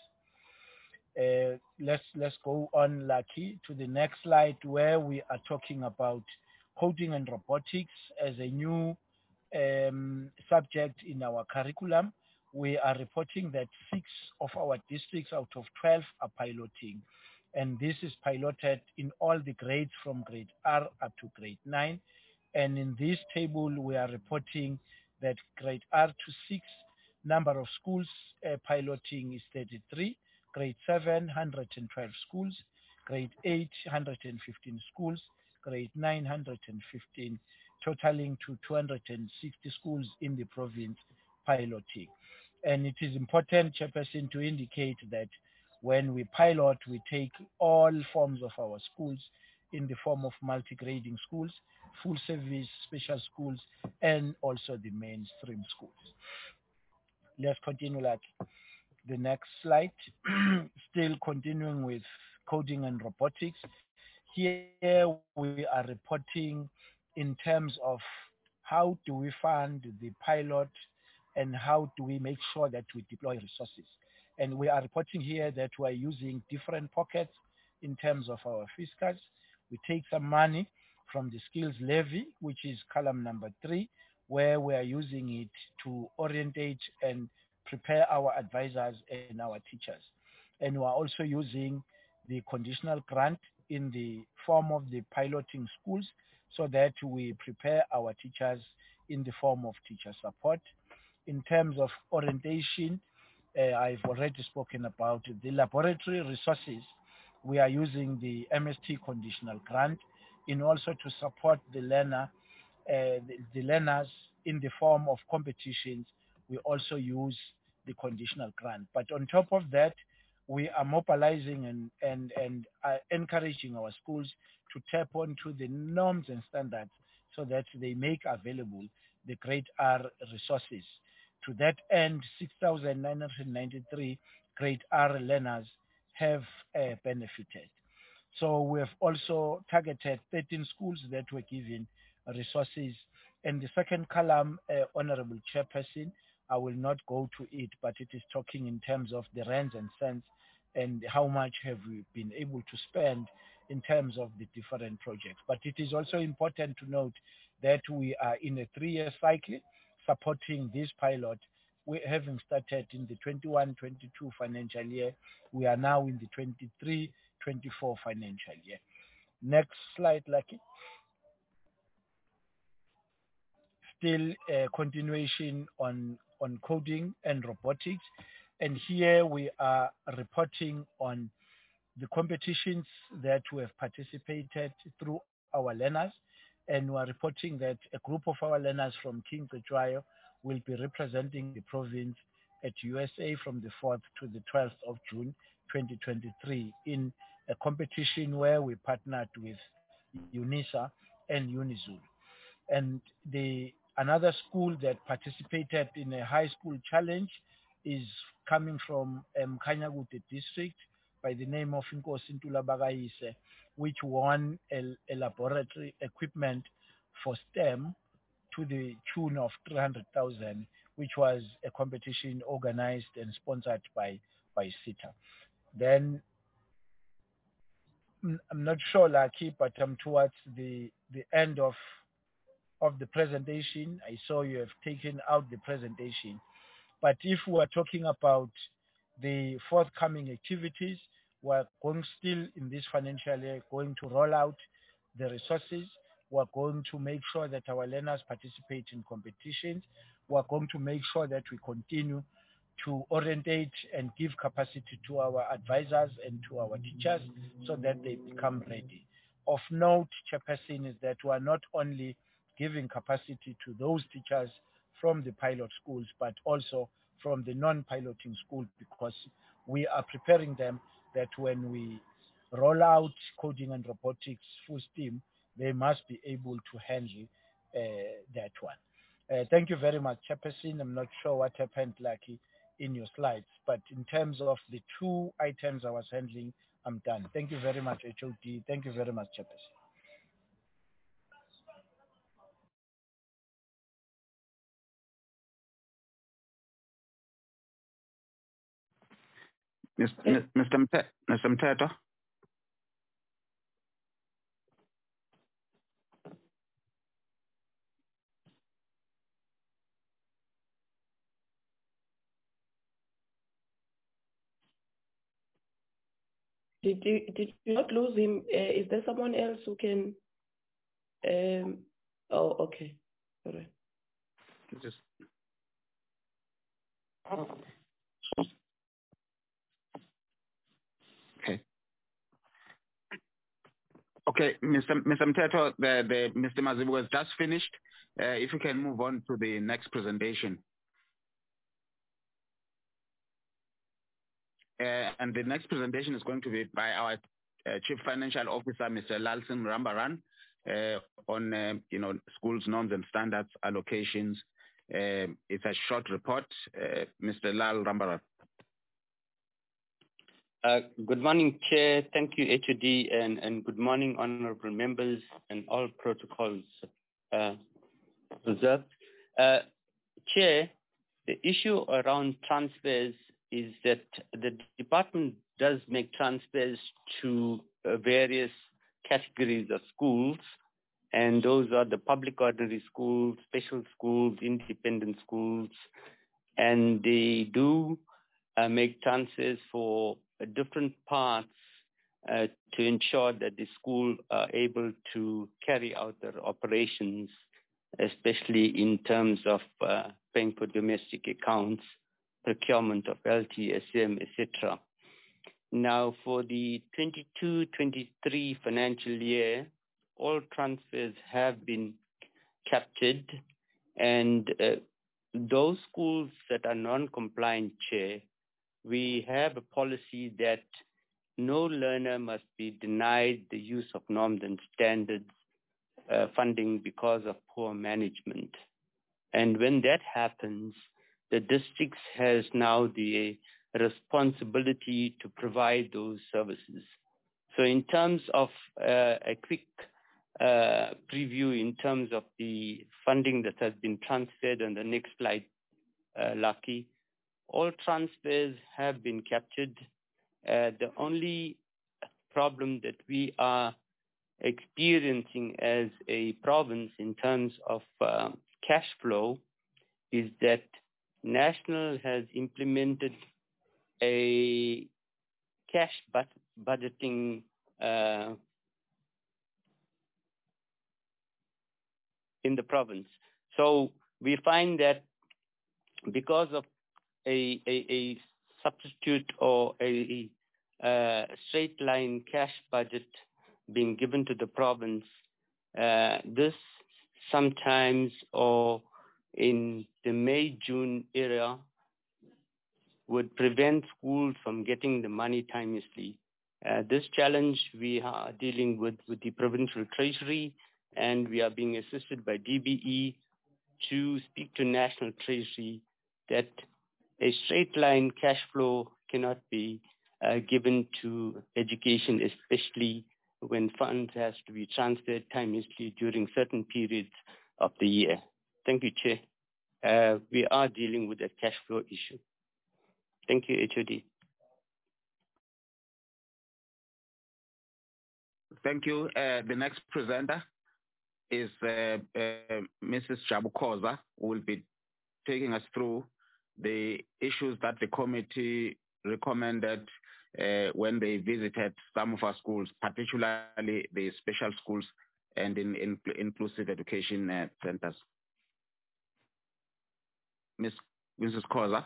Uh, let's let's go on, Lucky, to the next slide, where we are talking about coding and robotics as a new um, subject in our curriculum. we are reporting that six of our districts out of twelve are piloting. And this is piloted in all the grades from grade R up to grade nine. And in this table, we are reporting that grade R to six number of schools uh, piloting is thirty-three, grade seven, one hundred twelve schools, grade eight, one hundred fifteen schools, grade nine, one hundred fifteen, totaling to two hundred sixty schools in the province piloting. And it is important, Chairperson, to indicate that when we pilot, we take all forms of our schools in the form of multi-grading schools, full service special schools, and also the mainstream schools. Let's continue like the next slide. Still continuing with coding and robotics. Here we are reporting in terms of how do we fund the pilot and how do we make sure that we deploy resources. And we are reporting here that we are using different pockets in terms of our fiscals. We take some money from the skills levy, which is column number three, where we are using it to orientate and prepare our advisors and our teachers. And we are also using the conditional grant in the form of the piloting schools so that we prepare our teachers in the form of teacher support. In terms of orientation, uh, I've already spoken about the laboratory resources. We are using the M S T conditional grant in also to support the learner, uh, the, the learners in the form of competitions. We also use the conditional grant. But on top of that, we are mobilizing and, and, and uh, encouraging our schools to tap onto the norms and standards so that they make available the grade R resources. To that end, six thousand nine hundred ninety-three grade R learners have uh, benefited. So we have also targeted thirteen schools that were given resources. And the second column, uh, Honorable Chairperson, I will not go to it, but it is talking in terms of the rands and cents and how much have we been able to spend in terms of the different projects. But it is also important to note that we are in a three-year cycle supporting this pilot. We having started in the twenty-one twenty-two financial year, we are now in the twenty-three twenty-four financial year. Next slide, Lucky. Still a continuation on, on coding and robotics. And here we are reporting on the competitions that we have participated through our learners. And we are reporting that a group of our learners from King Cetshwayo will be representing the province at U S A from the fourth to the twelfth of June twenty twenty-three in a competition where we partnered with UNISA and UNIZUL. And the another school that participated in a high school challenge is coming from um, Khanyakude district by the name of Inkosi Ntula Bagayise, which won a, a laboratory equipment for STEM to the tune of three hundred thousand, which was a competition organized and sponsored by, by SETA. Then, I'm not sure, Lucky, but I'm towards the, the end of, of the presentation. I saw you have taken out the presentation. But if we are talking about the forthcoming activities, we're going still in this financial year, going to roll out the resources. We're going to make sure that our learners participate in competitions. We're going to make sure that we continue to orientate and give capacity to our advisors and to our teachers so that they become ready. Of note, Chairperson, is that we are not only giving capacity to those teachers from the pilot schools, but also from the non-piloting schools, because we are preparing them that when we roll out coding and robotics full steam, they must be able to handle uh, that one. Uh, thank you very much, Chairperson. I'm not sure what happened, Lucky, in your slides, but in terms of the two items I was handling, I'm done. Thank you very much, H O D. Thank you very much, Chairperson. Mister Mte, Mister Mteto. Did you, did you not lose him? Uh, is there someone else who can? Um, oh, okay. All right. Just. Okay. Okay, Mister Mister Mteto, the, the Mister Mazibu has just finished. Uh, if you can move on to the next presentation. Uh, and the next presentation is going to be by our uh, Chief Financial Officer, Mister Lalsing Rambaran, uh, on uh, you know schools norms and standards allocations. Uh, it's a short report. Uh, Mister Lal Rambaran. Uh, good morning, Chair. Thank you, H O D, and, and good morning, honorable members and all protocols uh, observed. Uh, Chair, the issue around transfers is that the department does make transfers to uh, various categories of schools, and those are the public ordinary schools, special schools, independent schools, and they do uh, make transfers for uh, different parts uh, to ensure that the school are able to carry out their operations, especially in terms of uh, paying for domestic accounts, procurement of L T S M, et cetera. Now, for the twenty-two twenty-three financial year, all transfers have been captured, and uh, those schools that are non-compliant, Chair, we have a policy that no learner must be denied the use of norms and standards uh, funding because of poor management. And when that happens, the districts has now the responsibility to provide those services. So in terms of uh, a quick uh, preview in terms of the funding that has been transferred on the next slide, uh, Lucky, all transfers have been captured. Uh, the only problem that we are experiencing as a province in terms of uh, cash flow is that National has implemented a cash but budgeting uh, in the province. So we find that because of a, a, a substitute or a, a straight line cash budget being given to the province, uh, this sometimes or in the May, June era would prevent schools from getting the money timelessly. Uh, this challenge we are dealing with with the provincial treasury, and we are being assisted by D B E to speak to National Treasury that a straight line cash flow cannot be uh, given to education, especially when funds has to be transferred timelessly during certain periods of the year. Thank you, Chair. Uh, we are dealing with a cash flow issue. Thank you, H O D. Thank you. Uh, the next presenter is uh, uh, Missus Jabu Khoza, who will be taking us through the issues that the committee recommended uh, when they visited some of our schools, particularly the special schools and in, in inclusive education uh, centers. Miz Missus Khoza.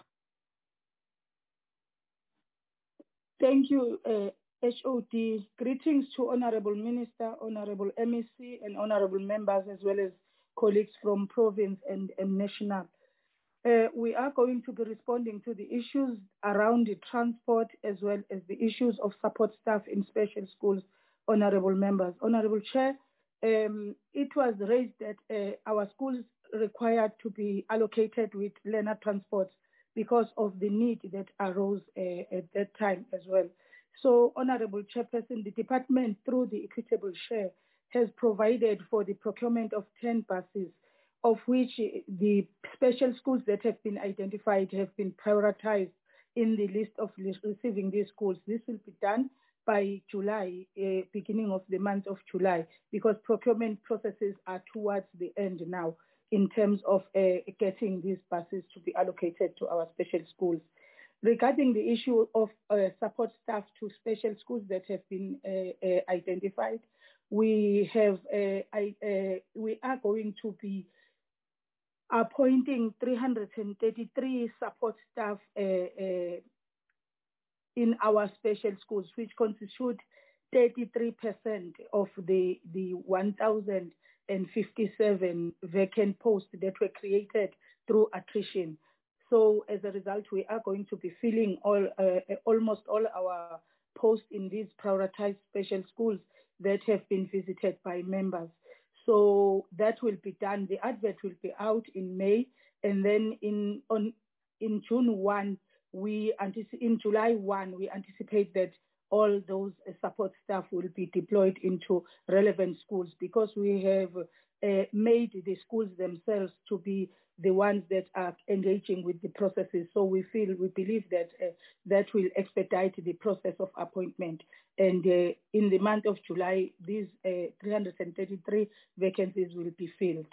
Thank you, uh, H O D. Greetings to Honorable Minister, Honorable M E C, and Honorable members, as well as colleagues from province and, and national. Uh, we are going to be responding to the issues around the transport as well as the issues of support staff in special schools, Honorable members. Honorable Chair, um, it was raised that uh, our schools required to be allocated with learner transport because of the need that arose uh, at that time as well. So, Honorable Chairperson, the department, through the equitable share, has provided for the procurement of ten buses, of which the special schools that have been identified have been prioritized in the list of receiving these schools. This will be done by July, uh, beginning of the month of July, because procurement processes are towards the end now in terms of uh, getting these buses to be allocated to our special schools. regarding the issue of uh, support staff to special schools that have been uh, uh, identified, we have uh, I, uh, we are going to be appointing three hundred thirty-three support staff uh, uh, in our special schools, which constitute thirty-three percent of the, the one thousand fifty-seven vacant posts that were created through attrition. So as a result, we are going to be filling all, uh, almost all our posts in these prioritized special schools that have been visited by members. So that will be done. The advert will be out in May, and then in on in June first, we anticipate in July first, we anticipate that all those uh, support staff will be deployed into relevant schools, because we have uh, made the schools themselves to be the ones that are engaging with the processes. So we feel, we believe that uh, that will expedite the process of appointment. And uh, in the month of July, these uh, three hundred thirty-three vacancies will be filled.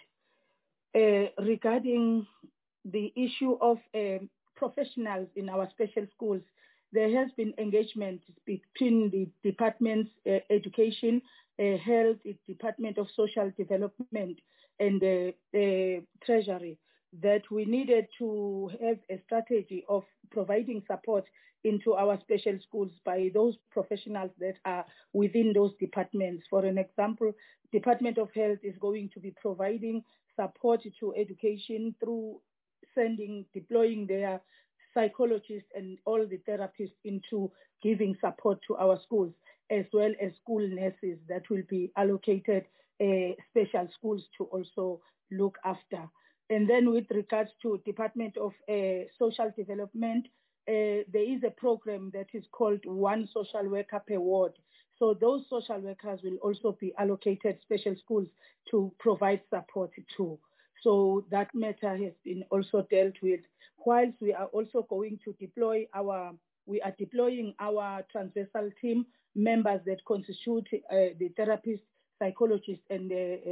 Uh, regarding the issue of um, professionals in our special schools, there has been engagement between the departments, uh, education, uh, health, the Department of Social Development, and the uh, uh, Treasury, that we needed to have a strategy of providing support into our special schools by those professionals that are within those departments. For an example, Department of Health is going to be providing support to education through sending, deploying their psychologists and all the therapists into giving support to our schools, as well as school nurses that will be allocated uh, special schools to also look after. And then with regards to Department of uh, Social Development, uh, there is a program that is called One Social Worker Per Ward. So those social workers will also be allocated special schools to provide support to. So that matter has been also dealt with. Whilst we are also going to deploy our, we are deploying our transversal team members that constitute uh, the therapist, psychologist, and,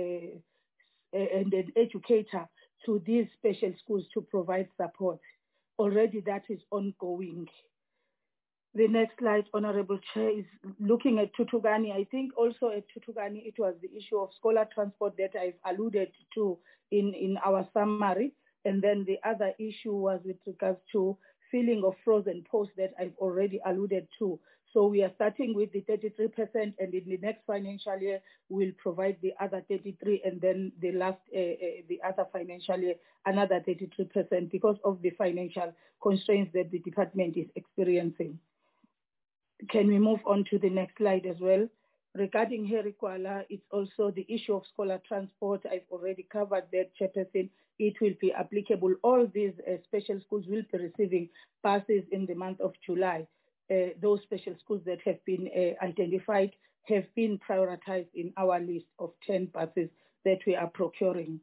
uh, uh, and an educator to these special schools to provide support. Already that is ongoing. The next slide, Honorable Chair, is looking at Tutukani. I think also at Tutukani, it was the issue of scholar transport that I've alluded to in, in our summary. And then the other issue was with regards to filling of frozen posts that I've already alluded to. So we are starting with the thirty-three percent, and in the next financial year, we'll provide the other thirty-three, and then the last, uh, uh, the other financial year, another thirty-three percent, because of the financial constraints that the department is experiencing. Can we move on to the next slide as well? Regarding Harry Kuala, it's also the issue of scholar transport. I've already covered that, Chairperson. It will be applicable. All these uh, special schools will be receiving passes in the month of July. Uh, those special schools that have been uh, identified have been prioritized in our list of ten passes that we are procuring.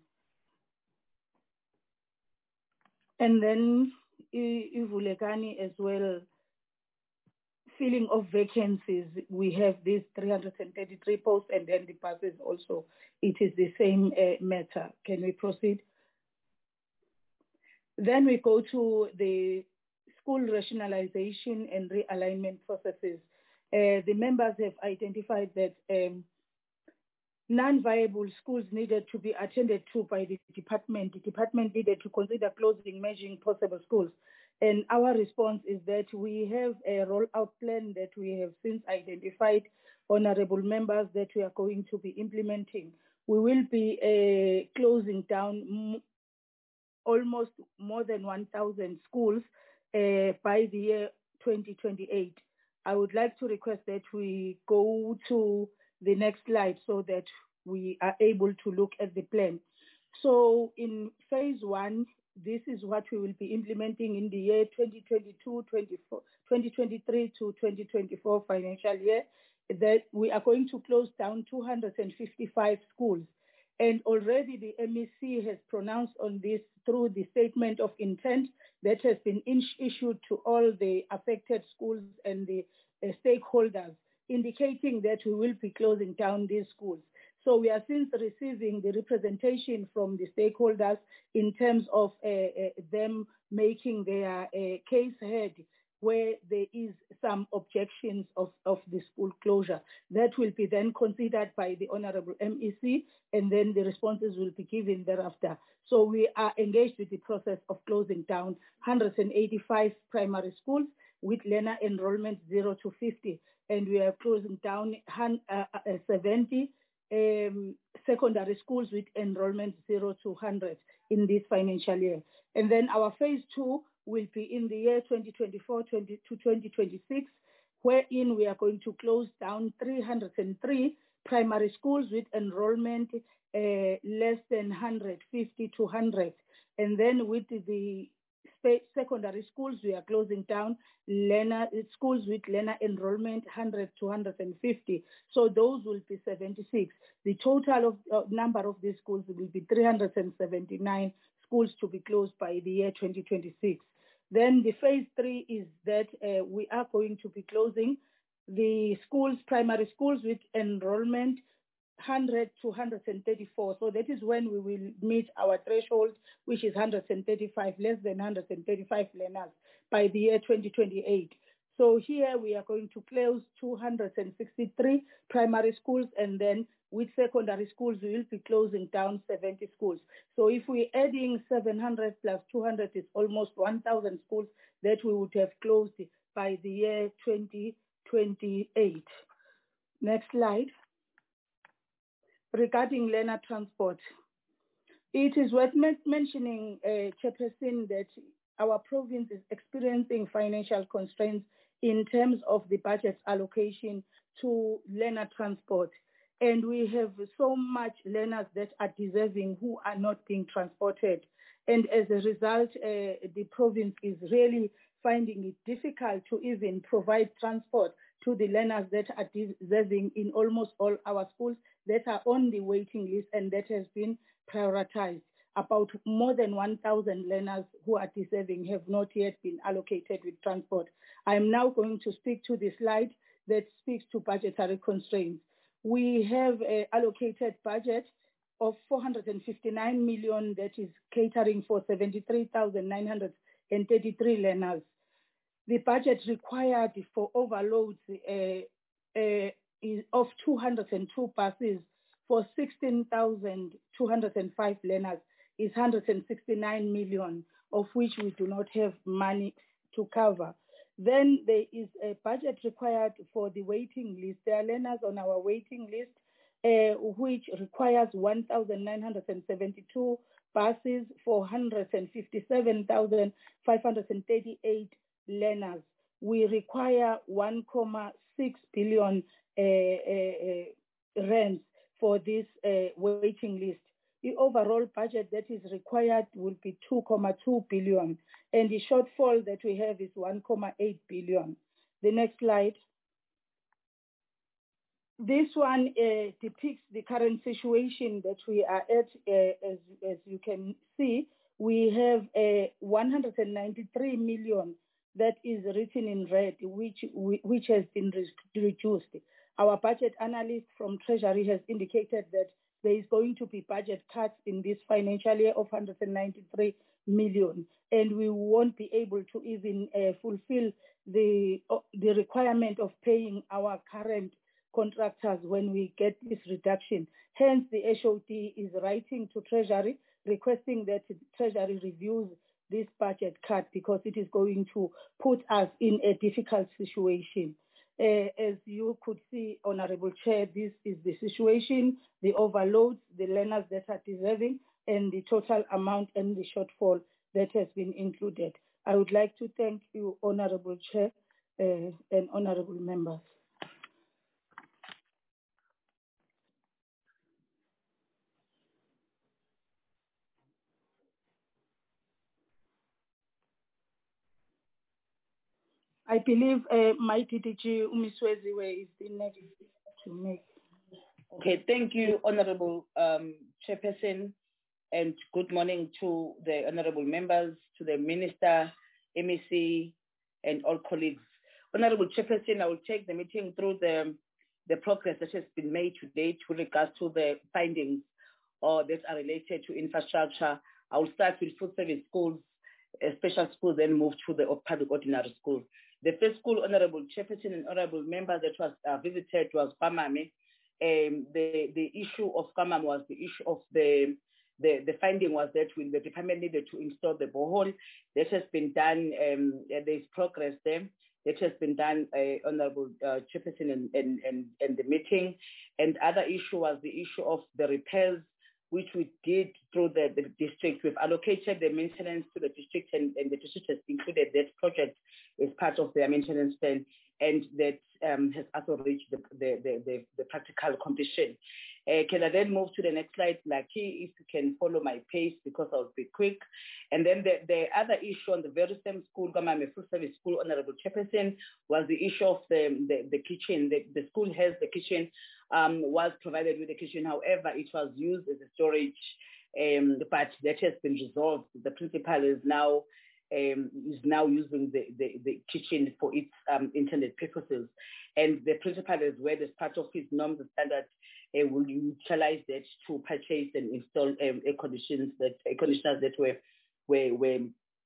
And then Ivulekani as well, filling of vacancies, we have these three hundred thirty-three posts, and then the passes also, it is the same uh, matter. Can we proceed? Then we go to the school rationalization and realignment processes. Uh, the members have identified that um, non-viable schools needed to be attended to by the department. The department needed to consider closing, merging possible schools. And our response is that we have a rollout plan that we have since identified, honorable members, that we are going to be implementing. We will be uh, closing down almost more than one thousand schools uh, by the year twenty twenty-eight. I would like to request that we go to the next slide so that we are able to look at the plan. So in phase one, this is what we will be implementing in the year twenty twenty-two, twenty twenty-three to twenty twenty-four financial year, that we are going to close down two hundred fifty-five schools. And already the M E C has pronounced on this through the statement of intent that has been issued to all the affected schools and the uh, stakeholders, indicating that we will be closing down these schools. So we are since receiving the representation from the stakeholders in terms of uh, uh, them making their uh, case heard where there is some objections of, of the school closure. That will be then considered by the Honorable M E C, and then the responses will be given thereafter. So we are engaged with the process of closing down one hundred eighty-five primary schools with learner enrollment zero to fifty, and we are closing down seventy um, secondary schools with enrollment zero to one hundred in this financial year. And then our phase two will be in the year twenty twenty-four to twenty twenty-six, wherein we are going to close down three hundred three primary schools with enrollment uh, less than one hundred fifty to one hundred. And then with the secondary schools, we are closing down learner schools with learner enrollment one hundred to one hundred fifty. So those will be seventy-six. The total of uh, number of these schools will be three hundred seventy-nine schools to be closed by the year twenty twenty-six. Then the phase three is that uh, we are going to be closing the schools, primary schools with enrollment one hundred to one hundred thirty-four. So that is when we will meet our threshold, which is one hundred thirty-five, less than one hundred thirty-five learners by the year twenty twenty-eight. So here we are going to close two hundred sixty-three primary schools, and then with secondary schools, we will be closing down seventy schools. So if we're adding seven hundred plus two hundred, is almost one thousand schools that we would have closed by the year twenty twenty-eight. Next slide. Regarding learner transport, it is worth mentioning, uh, Chairperson, that our province is experiencing financial constraints in terms of the budget allocation to learner transport. And we have so much learners that are deserving who are not being transported. And as a result, uh, the province is really finding it difficult to even provide transport to the learners that are deserving in almost all our schools that are on the waiting list and that has been prioritized. About more than one thousand learners who are deserving have not yet been allocated with transport. I am now going to speak to the slide that speaks to budgetary constraints. We have an allocated budget of four hundred fifty-nine million that is catering for seventy-three thousand nine hundred thirty-three learners. The budget required for overloads uh, uh, is of two hundred two buses for sixteen thousand two hundred five learners is one hundred sixty-nine million, of which we do not have money to cover. Then there is a budget required for the waiting list. There are learners on our waiting list, uh, which requires one thousand nine hundred seventy-two buses for one hundred fifty-seven thousand five hundred thirty-eight learners. We require one point six billion uh, uh, rands for this uh, waiting list. The overall budget that is required will be two point two billion, and the shortfall that we have is one point eight billion. The next slide. This one uh, depicts the current situation that we are at. Uh, as, as you can see, we have uh, one hundred ninety-three million that is written in red, which, which has been reduced. Our budget analyst from Treasury has indicated that there is going to be budget cuts in this financial year of one hundred ninety-three million, and we won't be able to even uh, fulfill the, uh, the requirement of paying our current contractors when we get this reduction. Hence, the H O D is writing to Treasury requesting that Treasury reviews this budget cut because it is going to put us in a difficult situation. Uh, as you could see, Honorable Chair, this is the situation, the overloads, the learners that are deserving, and the total amount and the shortfall that has been included. I would like to thank you, Honorable Chair, uh, and honorable members. I believe uh, my D D G Umisweziwe is the next to make. Okay, thank you, Honorable um, Chairperson, and good morning to the honorable members, to the Minister, M E C, and all colleagues. Honorable Chairperson, I will take the meeting through the, the progress that has been made to date with regards to the findings or that are related to infrastructure. I will start with food service schools, special schools, then move to the public ordinary schools. The first school, Honorable Chairperson and Honorable Members, that was uh, visited was Kamame. Um, the, the issue of Kamame was the issue of the, the, the finding was that when the department needed to install the borehole, that has been done, um, there's progress there. That has been done, uh, Honorable uh, Chairperson, in, in, in, in the meeting. And other issue was the issue of the repairs, which we did through the, the district. We've allocated the maintenance to the district, and, and the district has included that project as part of their maintenance plan, and that um, has also reached the, the, the, the, the practical completion. Uh, can I then move to the next slide, Lucky, if you can follow my pace, because I'll be quick. And then the, the other issue on the very same school, Kamame Full Service School, Honorable Chairperson, was the issue of the, the, the kitchen. The, the school has the kitchen, um, was provided with the kitchen. However, it was used as a storage, um, but that has been resolved. The principal is now Um, is now using the, the, the kitchen for its um, internet purposes. And the principal as well, as part of his norms and standards, uh, will utilize that to purchase and install um, air conditioners that air conditioners that were were were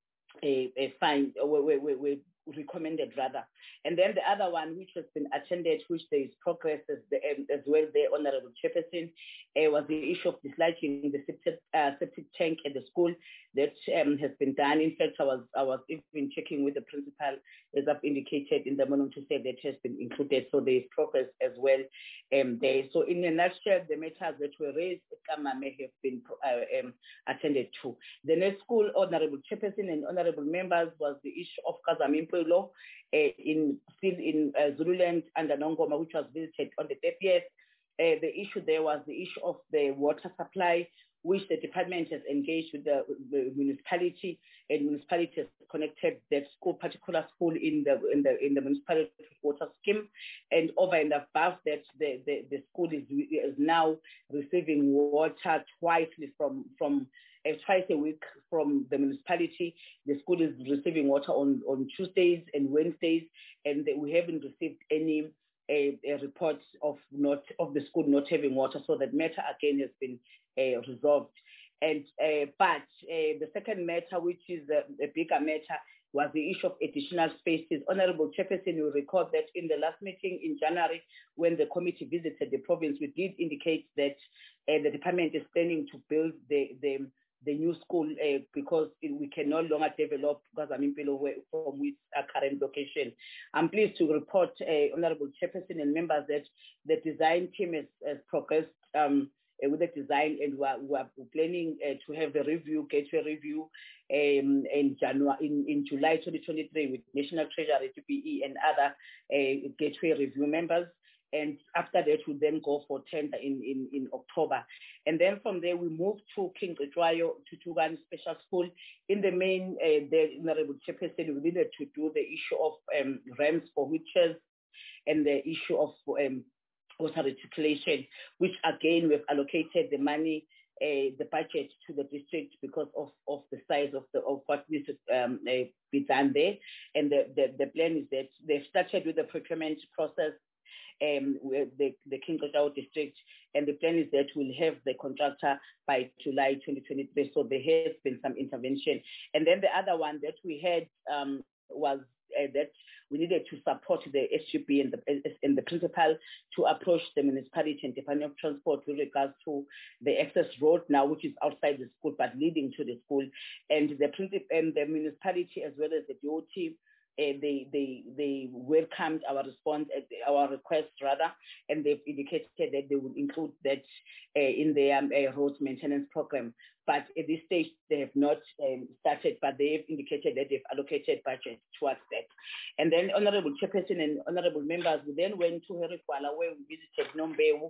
uh, uh, fine were, were, were, were recommended rather. And then the other one, which has been attended, which there is progress as, the, um, as well, the Honorable Chairperson, uh, was the issue of dislodging the septic, uh, septic tank at the school. That um, has been done. In fact, I was I was even checking with the principal, as I've indicated in the morning, to say that has been included. So there is progress as well um, there. So in a nutshell, the matters that were raised at Kamame have been uh, um, attended to. The next school, Honorable Chairperson and Honorable Members, was the issue of Kazamimpilo uh, in still in uh, Zululand under Nongoma, which was visited on the thirtieth. Uh, the issue there was the issue of the water supply, which the department has engaged with the, the municipality, and municipality has connected that school, particular school in the in the in the municipality water scheme, and over and above that, the, the, the school is, is now receiving water twice from from uh, twice a week from the municipality. The school is receiving water on, on Tuesdays and Wednesdays, and we haven't received any A, a report of not of the school not having water, so that matter again has been uh, resolved. And uh, but uh, the second matter, which is a, a bigger matter, was the issue of additional spaces. Honorable Chairperson, you recall that in the last meeting in January, when the committee visited the province, we did indicate that uh, the department is planning to build the the the new school uh, because it, we can no longer develop Kazamimpilo from its uh, current location. I'm pleased to report, uh, Honorable Chairperson and members, that the design team has, has progressed um, uh, with the design, and we are, we are planning uh, to have a review, gateway review um, in January, in, in July twenty twenty-three with National Treasury, T P E, and other uh, gateway review members. And after that, we then go for tender in, in, in October. And then from there, we move to King Ritwayo to Tugan Special School. In the main, uh, the Honorable Chairperson, we needed to do the issue of um, ramps for wheelchairs and the issue of um, water reticulation, which again, we've allocated the money, uh, the budget to the district because of, of the size of the of what needs to um, uh, be done there. And the, the, the plan is that they've started with the procurement process Um, with the, the King Ritwayo district, and the plan is that we'll have the contractor by July twenty twenty-three, so there has been some intervention. And then the other one that we had um, was uh, that we needed to support the S G B and the, and the principal to approach the municipality and Department of Transport with regards to the access road now, which is outside the school but leading to the school, and the principal and the municipality as well as the D O T. Uh, they they they welcomed our response, uh, our request rather, and they've indicated that they will include that uh, in their um, uh, road maintenance program. But at this stage, they have not um, started, but they've indicated that they've allocated budget towards that. And then, Honorable Chairperson and Honorable Members, we then went to Herikwala, where we visited Nombewu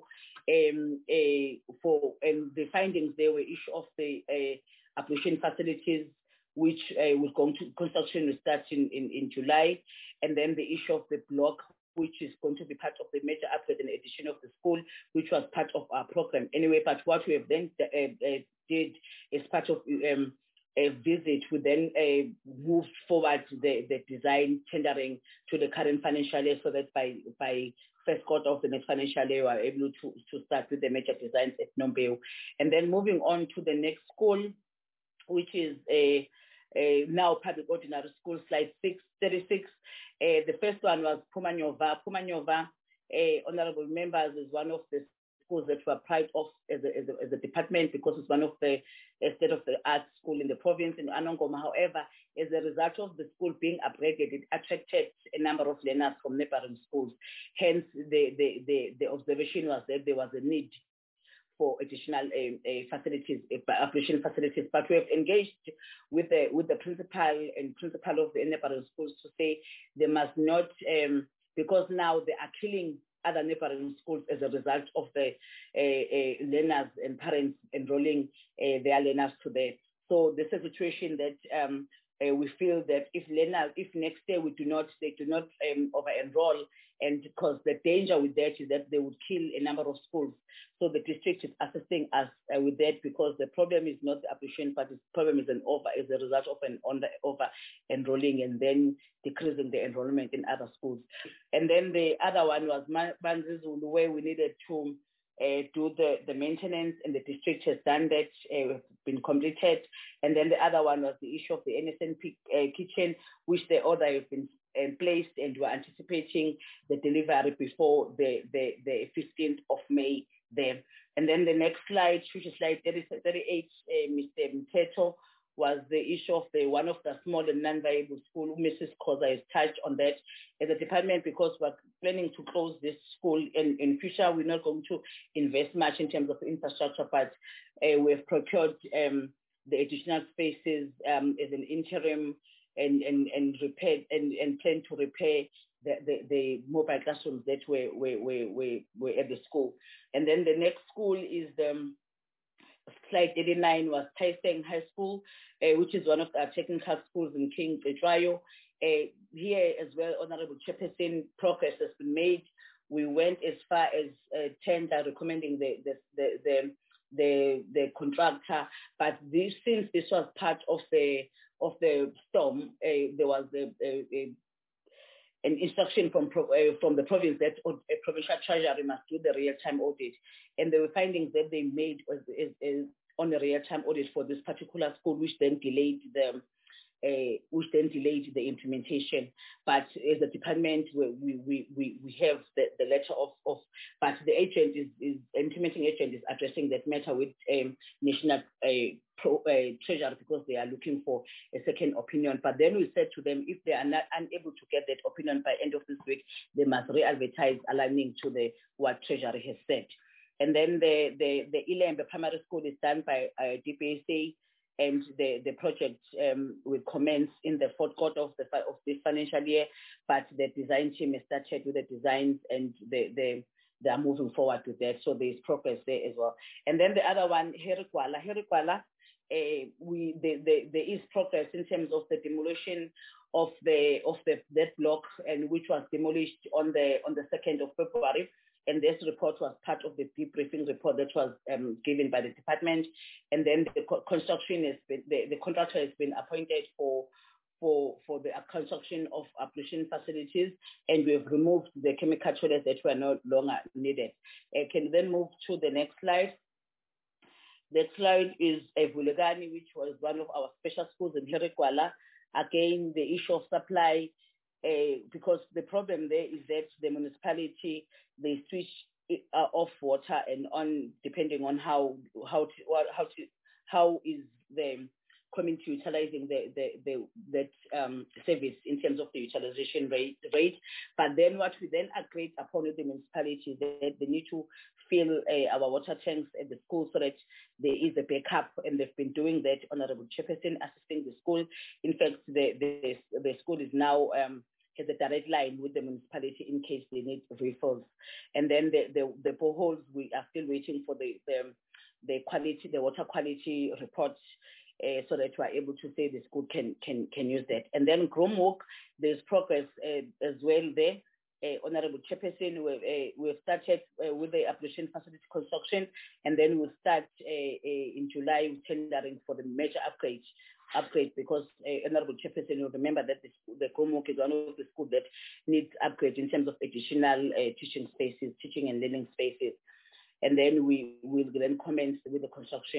um, uh, for, and the findings there were issue of the uh, ablution facilities, which uh, was going to construction will start in, in, in July, and then the issue of the block, which is going to be part of the major upgrade and addition of the school, which was part of our program anyway. But what we have then uh, uh, did as part of um, a visit, we then uh, moved forward the, the design tendering to the current financial year, so that by by first quarter of the next financial year, we are able to, to start with the major designs at Nombewu. And then moving on to the next school, which is a uh, now public ordinary school, slide six, thirty-six. Uh, the first one was Pumanyova. Pumanyova, uh, honorable members, is one of the schools that were pride of as a, as, a, as a department because it's one of the uh, state-of-the-art school in the province in Anongoma. However, as a result of the school being upgraded, it attracted a number of learners from neighboring schools. Hence, the, the, the, the observation was that there was a need for additional uh, uh, facilities, uh, operation facilities. But we have engaged with the with the principal and principal of the neighboring schools to say they must not, um, because now they are killing other neighboring schools as a result of the uh, uh, learners and parents enrolling uh, their learners to there. So this is a situation that um, uh, we feel that if learners, if next year we do not, they do not um, over-enroll, and because the danger with that is that they would kill a number of schools. So the district is assisting us uh, with that because the problem is not the application, but the problem is an over as a result of an on the over enrolling and then decreasing the enrollment in other schools. And then the other one was Banzizulu, where we needed to uh, do the, the maintenance, and the district has done that, uh, been completed. And then the other one was the issue of the N S N P uh, kitchen, which the order has been uh, placed, and we're anticipating the delivery before the, the, the fifteenth of May there. And then the next slide, which is slide thirty-eight, uh, Mister Mteto, was the issue of the one of the small and non-viable school. Missus Koza has touched on that as a department because we're planning to close this school in, in future. We're not going to invest much in terms of infrastructure, but uh, we've procured um, the additional spaces um, as an interim and and and repair and, and plan to repair the, the, the mobile classrooms that were, were, were, were, were at the school. And then the next school is the slide eighty-nine was Taiseng High School, uh, which is one of our technical schools in King Petrayo. Uh, here as well, Honorable Chairperson, progress has been made. We went as far as uh, tender recommending the the the the, the, the contractor, but this, since this was part of the of the storm, uh, there was a, a, a an instruction from uh, from the province that a provincial treasury must do the real-time audit, and there were findings that they made was, is, is on a real-time audit for this particular school, which then delayed the uh, which then delayed the implementation. But as a department, we we we we have the, the letter of, of but the agent is, is implementing agent is addressing that matter with um, national uh, pro, uh, treasury because they are looking for a second opinion. But then we said to them, if they are not unable to get that opinion by end of this week, they must re-advertise aligning to the what treasury has said. And then the the the Ilembe Primary School is done by uh, D P S A. And the, the project um, will commence in the fourth quarter of the of this financial year, but the design team has started with the designs and they, they, they are moving forward with that. So there's progress there as well. And then the other one, Herikwala. Herikwala, uh, we the, the, there is progress in terms of the demolition of the of the that block, and which was demolished on the on the second of February. And this report was part of the debriefing report that was um, given by the department. And then the co construction has been, the, the contractor has been appointed for, for, for the construction of operation facilities, and we've removed the chemical toilets that were no longer needed. Uh, can you then move to the next slide? The slide is Vulegani, which was one of our special schools in Herikwala. Again, the issue of supply, Uh, because the problem there is that the municipality, they switch it, uh, off water and on depending on how how to, how to, how is the community utilizing the the, the that um, service in terms of the utilization rate rate. But then what we then agreed upon with the municipality that they need to fill uh, our water tanks at the school so that there is a backup, and they've been doing that. Honorable Chairperson assisting the school. In fact, the the, the school is now um, has a direct line with the municipality in case they need refills. And then the, the, the boreholes, we are still waiting for the the, the quality, the water quality report, uh, so that we are able to say the school can can can use that. And then Gromwalk, there's progress uh, as well there. Uh, Honorable Chairperson, we've, uh, we've started uh, with the application facility construction, and then we'll start uh, uh, in July with tendering for the major upgrade, upgrade because uh, Honorable Chairperson, you'll remember that the, the Gromwalk is one of the schools that needs upgrade in terms of additional uh, teaching spaces, teaching and learning spaces. And then we will then commence with the construction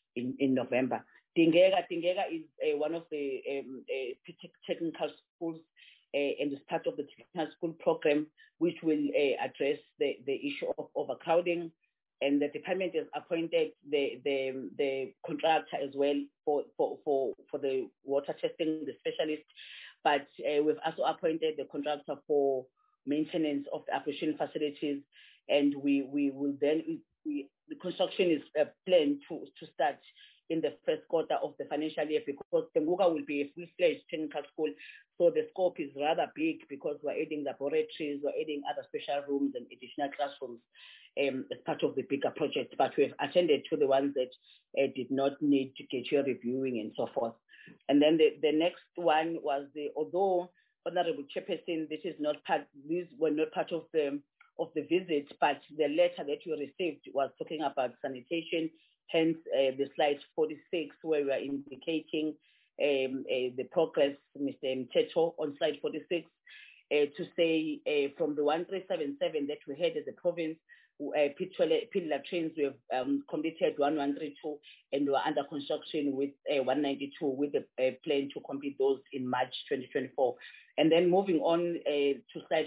in, in November. Tingega, Tingega is uh, one of the um, uh, technical schools uh, and is part of the technical school program, which will uh, address the, the issue of overcrowding. And the department has appointed the, the, the contractor as well for, for, for, for the water testing, the specialist. But uh, we've also appointed the contractor for maintenance of the operation facilities. And we, we will then, we, the construction is uh, planned to, to start in the first quarter of the financial year, because Tenguga will be a full-fledged technical school. So the scope is rather big because we're adding laboratories, we're adding other special rooms and additional classrooms um, as part of the bigger project. But we've attended to the ones that uh, did not need to get your reviewing and so forth. And then the, the next one was the, although Honorable Chairperson, this is not part, these were not part of the, of the visit, but the letter that you received was talking about sanitation. Hence, uh, the slide forty-six, where we are indicating um, uh, the progress, Mister Mteto, on slide forty-six, uh, to say uh, from the one three seven seven that we had as a province, uh, pillar trains, we have um, completed one one three two, and we are under construction with uh, one ninety-two, with a uh, plan to complete those in March twenty twenty-four. And then moving on uh, to slide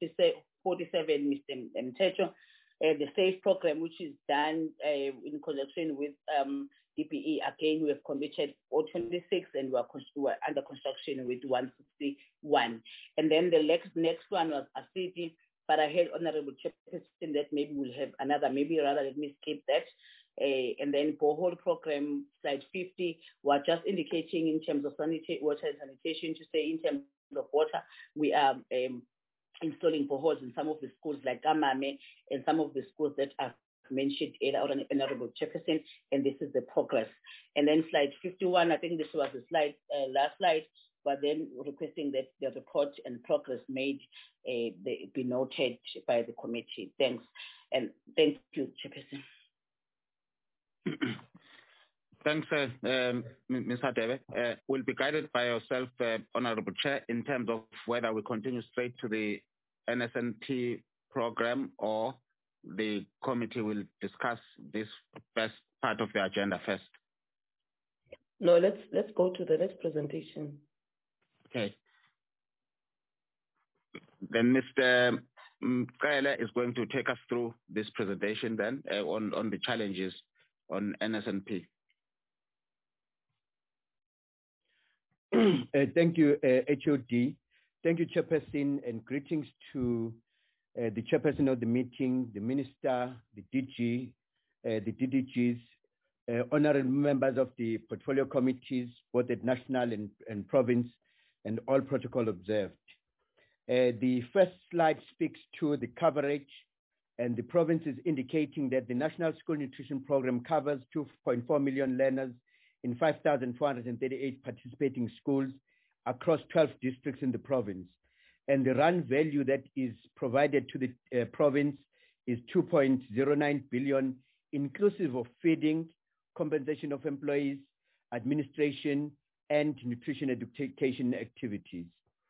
forty-seven, Mister Mteto, Uh, the SAFE program, which is done uh, in conjunction with um, D P E. Again, we have committed four twenty-six, and we are, we are under construction with one sixty-one. And then the next, next one was A C D, but I heard Honorable Chairperson that maybe we'll have another, maybe rather let me skip that. Uh, and then borehole program, slide fifty, we're just indicating in terms of sanita- water and sanitation, to say in terms of water, we are um, installing boreholes in some of the schools like Kamame and some of the schools that I've mentioned earlier, Honorable Chairperson, and this is the progress. And then slide fifty-one, I think this was the slide, uh, last slide, but then requesting that the report and progress made uh, they be noted by the committee. Thanks. And thank you, Chairperson. Thanks, uh, um, Miz Hadebe. Uh, we'll be guided by yourself, uh, Honorable Chair, in terms of whether we continue straight to the N S N P program or the committee will discuss this first part of the agenda first. No, let's let's go to the next presentation. Okay. Then Mister Kaela is going to take us through this presentation then uh, on, on the challenges on N S N P. Uh, thank you, uh, H O D. Thank you, Chairperson, and greetings to uh, the Chairperson of the meeting, the Minister, the D G, uh, the D D Gs, uh, honorable members of the portfolio committees, both at national and, and province, and all protocol observed. Uh, the first slide speaks to the coverage, and the province is indicating that the National School Nutrition Program covers two point four million learners in five thousand four hundred thirty-eight participating schools across twelve districts in the province. And the rand value that is provided to the uh, province is two point zero nine billion, inclusive of feeding, compensation of employees, administration, and nutrition education activities.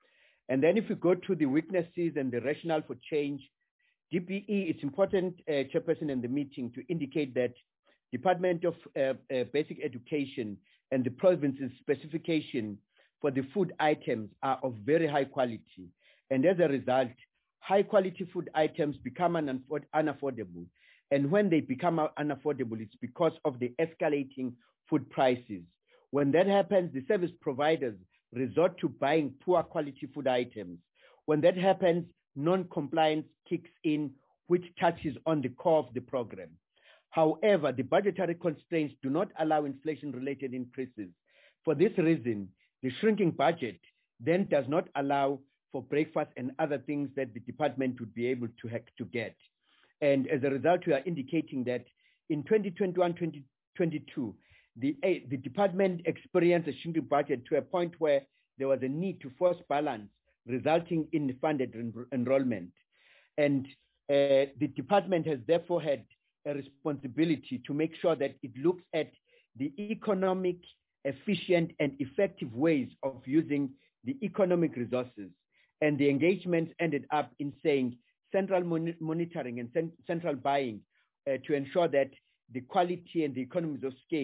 And then if we go to the weaknesses and the rationale for change, D P E, it's important, uh, Chairperson, in the meeting to indicate that Department of uh, uh, Basic Education and the province's specification for the food items are of very high quality. And as a result, high quality food items become un- unaffordable. And when they become unaffordable, it's because of the escalating food prices. When that happens, the service providers resort to buying poor quality food items. When that happens, non-compliance kicks in, which touches on the core of the program. However, the budgetary constraints do not allow inflation-related increases. For this reason, the shrinking budget then does not allow for breakfast and other things that the department would be able to, have to get. And as a result, we are indicating that in twenty twenty-one twenty twenty-two, the, the department experienced a shrinking budget to a point where there was a need to force balance, resulting in funded en- enrollment. And uh, the department has therefore had a responsibility to make sure that it looks at the economic, efficient, and effective ways of using the economic resources. And the engagements ended up in saying central mon- monitoring and cent- central buying uh, to ensure that the quality and the economies of scale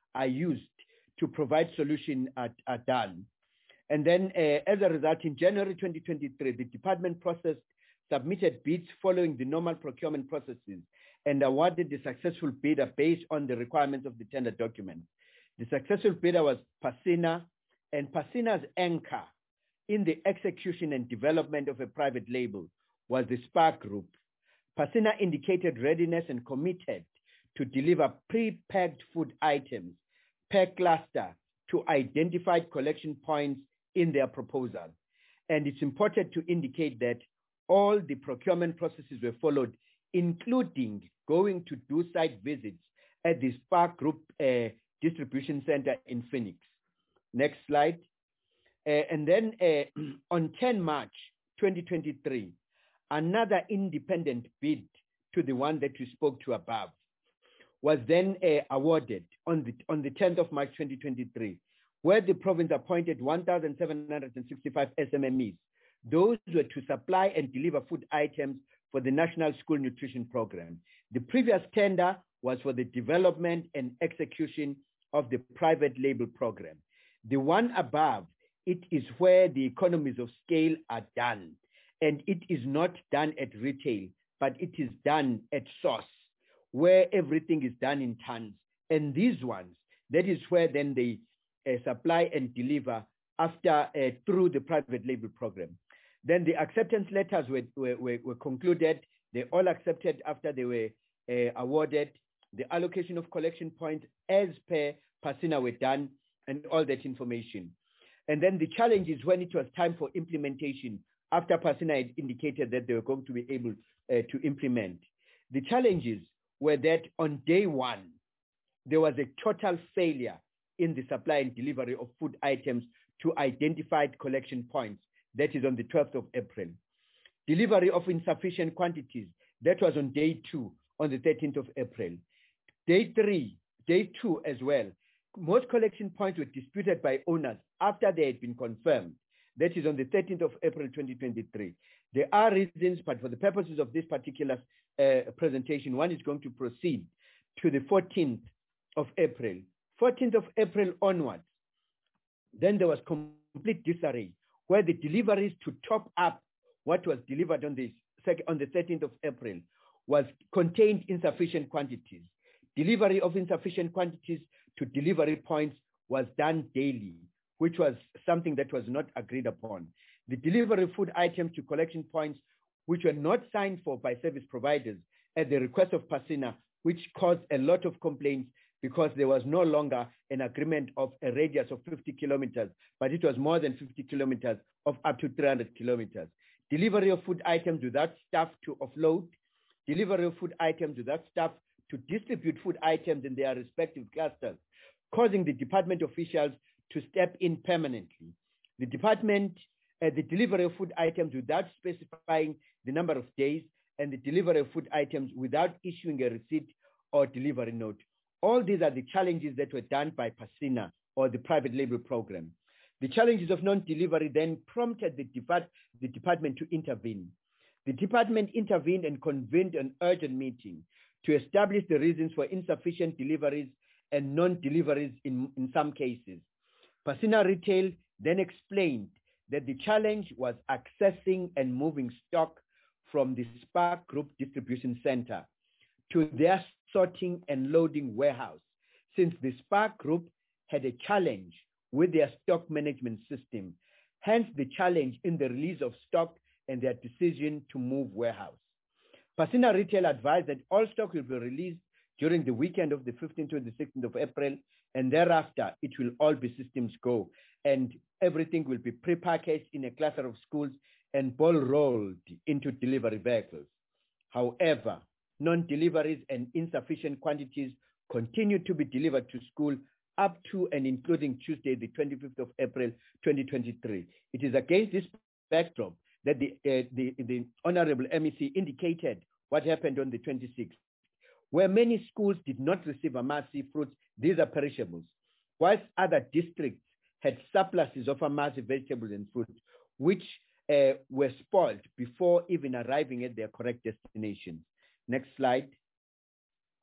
are used to provide solution are, are done. And then uh, as a result, in January twenty twenty-three, the department processed, submitted bids following the normal procurement processes and awarded the successful bidder based on the requirements of the tender document. The successful bidder was Pasina, and Pasina's anchor in the execution and development of a private label was the Spark Group. Pasina indicated readiness and committed to deliver pre-packed food items per cluster to identified collection points in their proposal. And it's important to indicate that all the procurement processes were followed, including going to do site visits at the Spark Group uh, distribution center in Phoenix. Next slide. Uh, and then uh, on the tenth of March twenty twenty-three, another independent bid to the one that we spoke to above was then uh, awarded on the, on the tenth of March twenty twenty-three, where the province appointed one thousand seven hundred sixty-five S M M Es. Those were to supply and deliver food items for the National School Nutrition Program. The previous tender was for the development and execution of the private label program. The one above, it is where the economies of scale are done. And it is not done at retail, but it is done at source, where everything is done in tons. And these ones, that is where then they uh, supply and deliver after uh, through the private label program. Then the acceptance letters were, were, were concluded. They all accepted after they were uh, awarded. The allocation of collection points as per Pasina were done and all that information. And then the challenge is when it was time for implementation, after Pasina had indicated that they were going to be able uh, to implement. The challenges were that on day one, there was a total failure in the supply and delivery of food items to identified collection points. That is on the twelfth of April. Delivery of insufficient quantities. That was on day two, on the thirteenth of April. Day three, day two as well. Most collection points were disputed by owners after they had been confirmed. That is on the thirteenth of April, twenty twenty-three. There are reasons, but for the purposes of this particular uh, presentation, one is going to proceed to the fourteenth of April. fourteenth of April onwards, then there was complete disarray, where the deliveries to top up what was delivered on the, on the thirteenth of April was contained insufficient quantities. Delivery of insufficient quantities to delivery points was done daily, which was something that was not agreed upon. The delivery of food items to collection points, which were not signed for by service providers at the request of Pasina, which caused a lot of complaints because there was no longer an agreement of a radius of fifty kilometers, but it was more than fifty kilometers of up to three hundred kilometers. Delivery of food items without staff to offload, delivery of food items without staff to distribute food items in their respective clusters, causing the department officials to step in permanently. The department, uh, the delivery of food items without specifying the number of days, and the delivery of food items without issuing a receipt or delivery note. All these are the challenges that were done by Pasina or the private label program. The challenges of non-delivery then prompted the, depart the department to intervene. The department intervened and convened an urgent meeting to establish the reasons for insufficient deliveries and non-deliveries in, in some cases. Pasina Retail then explained that the challenge was accessing and moving stock from the Spark Group distribution center to their sorting and loading warehouse, since the Spark Group had a challenge with their stock management system, hence the challenge in the release of stock and their decision to move warehouse. Pasina Retail advised that all stock will be released during the weekend of the fifteenth to the sixteenth of April, and thereafter it will all be systems go, and everything will be prepackaged in a cluster of schools and ball rolled into delivery vehicles. However, non-deliveries and insufficient quantities continue to be delivered to school up to and including Tuesday, the twenty-fifth of April, twenty twenty-three. It is against this backdrop that the, uh, the, the Honorable M E C indicated what happened on the twenty-sixth, where many schools did not receive Amasi fruits. These are perishables, whilst other districts had surpluses of Amasi vegetables and fruits, which uh, were spoiled before even arriving at their correct destinations. Next slide.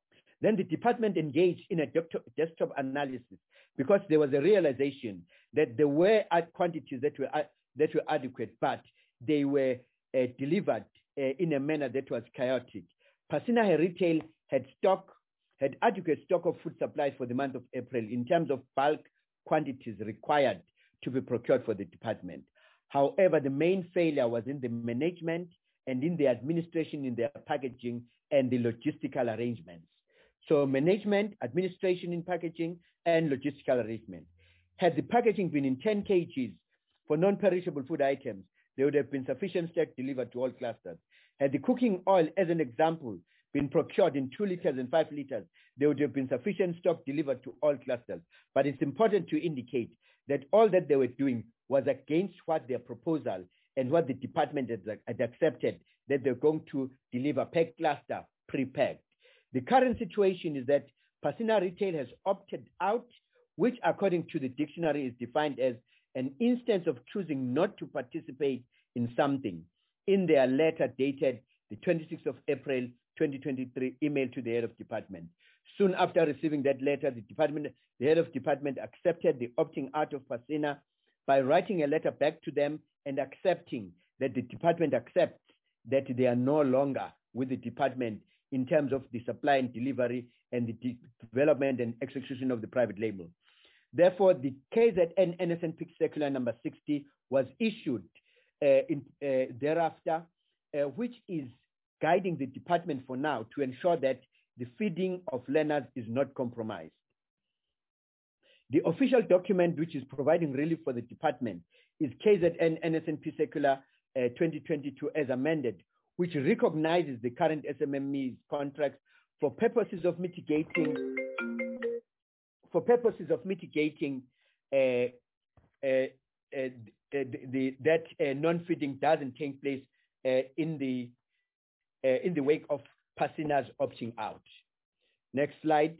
Then the department engaged in a desktop analysis because there was a realization that there were quantities that were, that were adequate, but they were uh, delivered uh, in a manner that was chaotic. Pasina Retail had stock, had adequate stock of food supplies for the month of April in terms of bulk quantities required to be procured for the department. However, the main failure was in the management and in the administration, in their packaging and the logistical arrangements. So management, administration in packaging, and logistical arrangement. Had the packaging been in ten kilograms for non-perishable food items, there would have been sufficient stock delivered to all clusters. Had the cooking oil, as an example, been procured in two liters and five liters, there would have been sufficient stock delivered to all clusters. But it's important to indicate that all that they were doing was against what their proposal and what the department had, had accepted, that they're going to deliver per cluster, pre-packed. The current situation is that Pasina Retail has opted out, which according to the dictionary is defined as an instance of choosing not to participate in something, in their letter dated the twenty-sixth of April, twenty twenty-three, email to the head of department. Soon after receiving that letter, the department, the head of department accepted the opting out of Pasina by writing a letter back to them and accepting that the department accepts that they are no longer with the department in terms of the supply and delivery and the de development and execution of the private label. Therefore, the K Z N N S N P circular number sixty was issued uh, in, uh, thereafter, uh, which is guiding the department for now to ensure that the feeding of learners is not compromised. The official document which is providing relief for the department is K Z N N S N P circular uh, twenty twenty-two as amended, which recognizes the current S M M Es contracts for purposes of mitigating, for purposes of mitigating uh, uh, uh, the, the, that uh, non-feeding doesn't take place uh, in the uh, in the wake of Pasina's opting out. Next slide.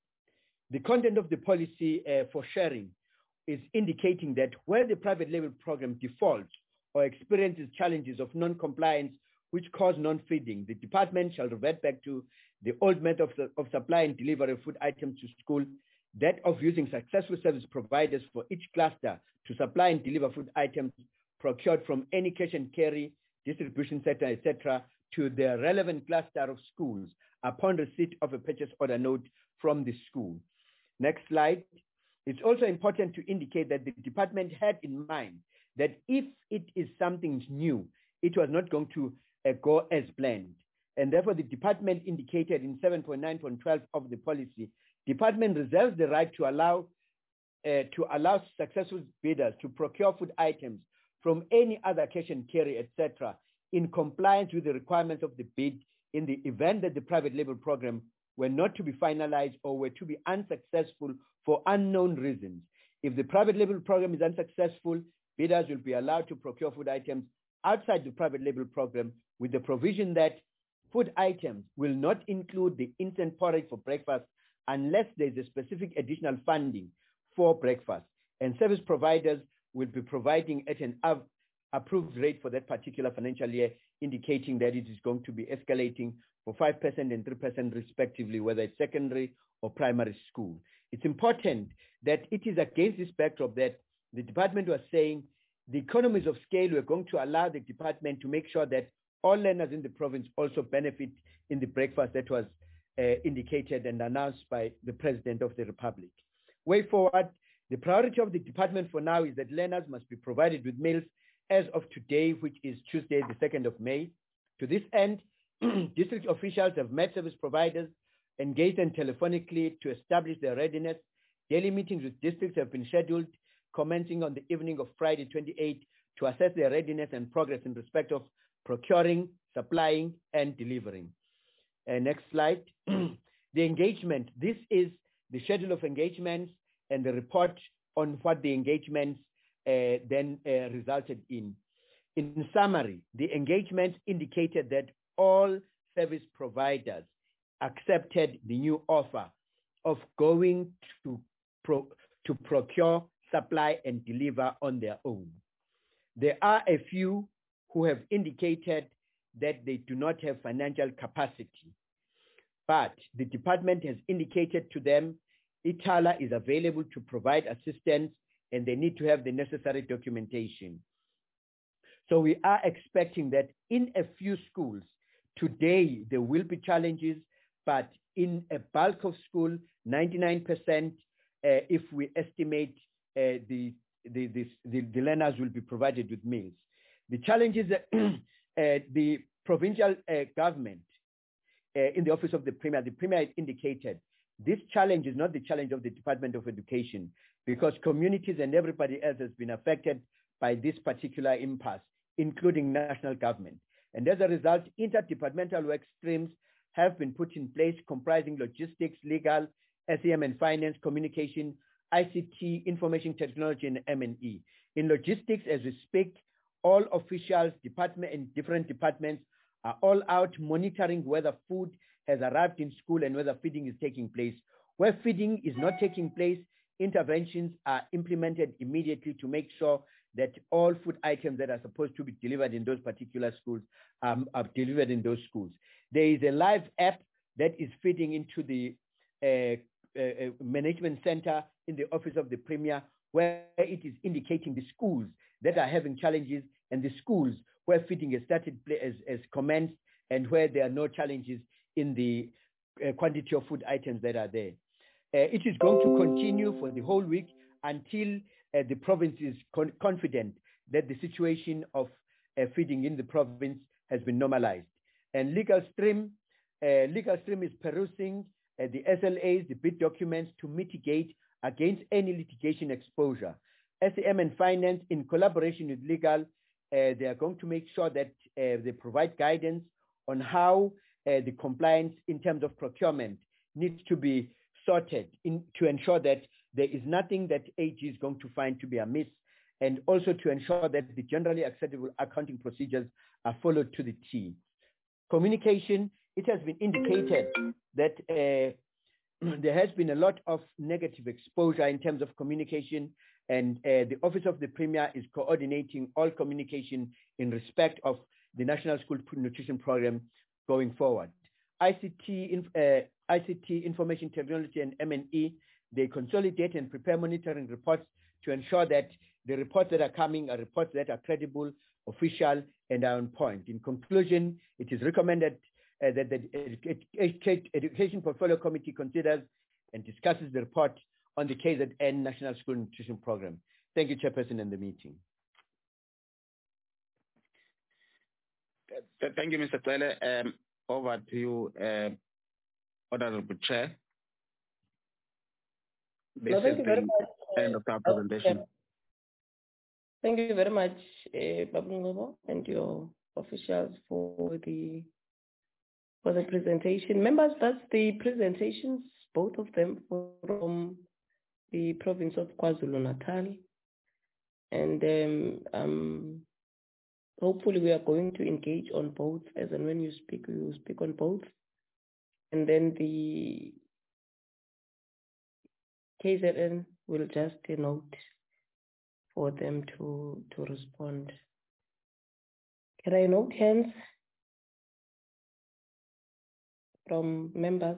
The content of the policy uh, for sharing is indicating that where the private label program defaults or experiences challenges of non-compliance which cause non-feeding, the department shall revert back to the old method of, of supply and delivery of food items to school, that of using successful service providers for each cluster to supply and deliver food items procured from any cash and carry, distribution center, et cetera, to the relevant cluster of schools upon receipt of a purchase order note from the school. Next slide. It's also important to indicate that the department had in mind that if it is something new, it was not going to uh, go as planned. And therefore, the department indicated in seven point nine point twelve of the policy, department reserves the right to allow uh, to allow successful bidders to procure food items from any other cash and carry, et cetera, in compliance with the requirements of the bid in the event that the private label program were not to be finalized or were to be unsuccessful for unknown reasons. If the private label program is unsuccessful, bidders will be allowed to procure food items outside the private label program with the provision that food items will not include the instant porridge for breakfast unless there is a specific additional funding for breakfast. And service providers will be providing at an approved rate for that particular financial year, indicating that it is going to be escalating for five percent and three percent respectively, whether it's secondary or primary school. It's important that it is against this backdrop that the department was saying the economies of scale were going to allow the department to make sure that all learners in the province also benefit in the breakfast that was uh, indicated and announced by the President of the Republic. Way forward, the priority of the department for now is that learners must be provided with meals as of today, which is Tuesday, the second of May. To this end, district officials have met service providers, engaged them telephonically to establish their readiness. Daily meetings with districts have been scheduled, commencing on the evening of Friday, twenty-eighth, to assess their readiness and progress in respect of procuring, supplying, and delivering. Uh, next slide. The engagement. This is the schedule of engagements and the report on what the engagements uh, then uh, resulted in. In summary, the engagements indicated that all service providers accepted the new offer of going to, pro to procure, supply, and deliver on their own. There are a few who have indicated that they do not have financial capacity. but the department has indicated to them ITALA is available to provide assistance and they need to have the necessary documentation. So we are expecting that in a few schools, today there will be challenges, but in a bulk of school, ninety-nine percent, uh, if we estimate uh, the, the, the, the, the learners will be provided with meals. The challenge is that uh, the provincial uh, government uh, in the office of the Premier, the Premier has indicated this challenge is not the challenge of the Department of Education, because communities and everybody else has been affected by this particular impasse, including national government. And as a result, interdepartmental work streams have been put in place comprising logistics, legal, S E M and finance, communication, I C T, information technology, and M and E. In logistics, as we speak, all officials, department and different departments are all out monitoring whether food has arrived in school and whether feeding is taking place. Where feeding is not taking place, interventions are implemented immediately to make sure that all food items that are supposed to be delivered in those particular schools um, are delivered in those schools. There is a live app that is feeding into the uh, uh, management center in the office of the Premier, where it is indicating the schools that are having challenges and the schools where feeding has started as, as commenced and where there are no challenges in the uh, quantity of food items that are there. Uh, it is going to continue for the whole week until uh, the province is con confident that the situation of uh, feeding in the province has been normalized. And Legal Stream, uh, Legal Stream is perusing uh, the S L As, the bid documents to mitigate against any litigation exposure. S E M and Finance, in collaboration with Legal, uh, they are going to make sure that uh, they provide guidance on how uh, the compliance in terms of procurement needs to be sorted in, to ensure that there is nothing that A G is going to find to be amiss, and also to ensure that the generally acceptable accounting procedures are followed to the T. Communication, it has been indicated that uh, there has been a lot of negative exposure in terms of communication, and uh, the Office of the Premier is coordinating all communication in respect of the National School Nutrition Program going forward. I C T, uh, I C T, Information Technology, and M and E, they consolidate and prepare monitoring reports to ensure that the reports that are coming are reports that are credible, official, and are on point. In conclusion, it is recommended uh, that the Edu Education Portfolio Committee considers and discusses the report on the K Z N National School Nutrition Program. Thank you, Chairperson, and the meeting. Thank you, Mister Tsele. Um, over to you, uh, Honorable Chair. This no, thank is you very the much. end of our presentation. Thank you very much, uh, Babu Ngobo, and your officials for the for the presentation. Members, that's the presentations, both of them from the province of KwaZulu-Natal. And um, um, hopefully we are going to engage on both, as and when you speak, we will speak on both. And then the K Z N will just a note for them to, to respond. Can I note hands from members?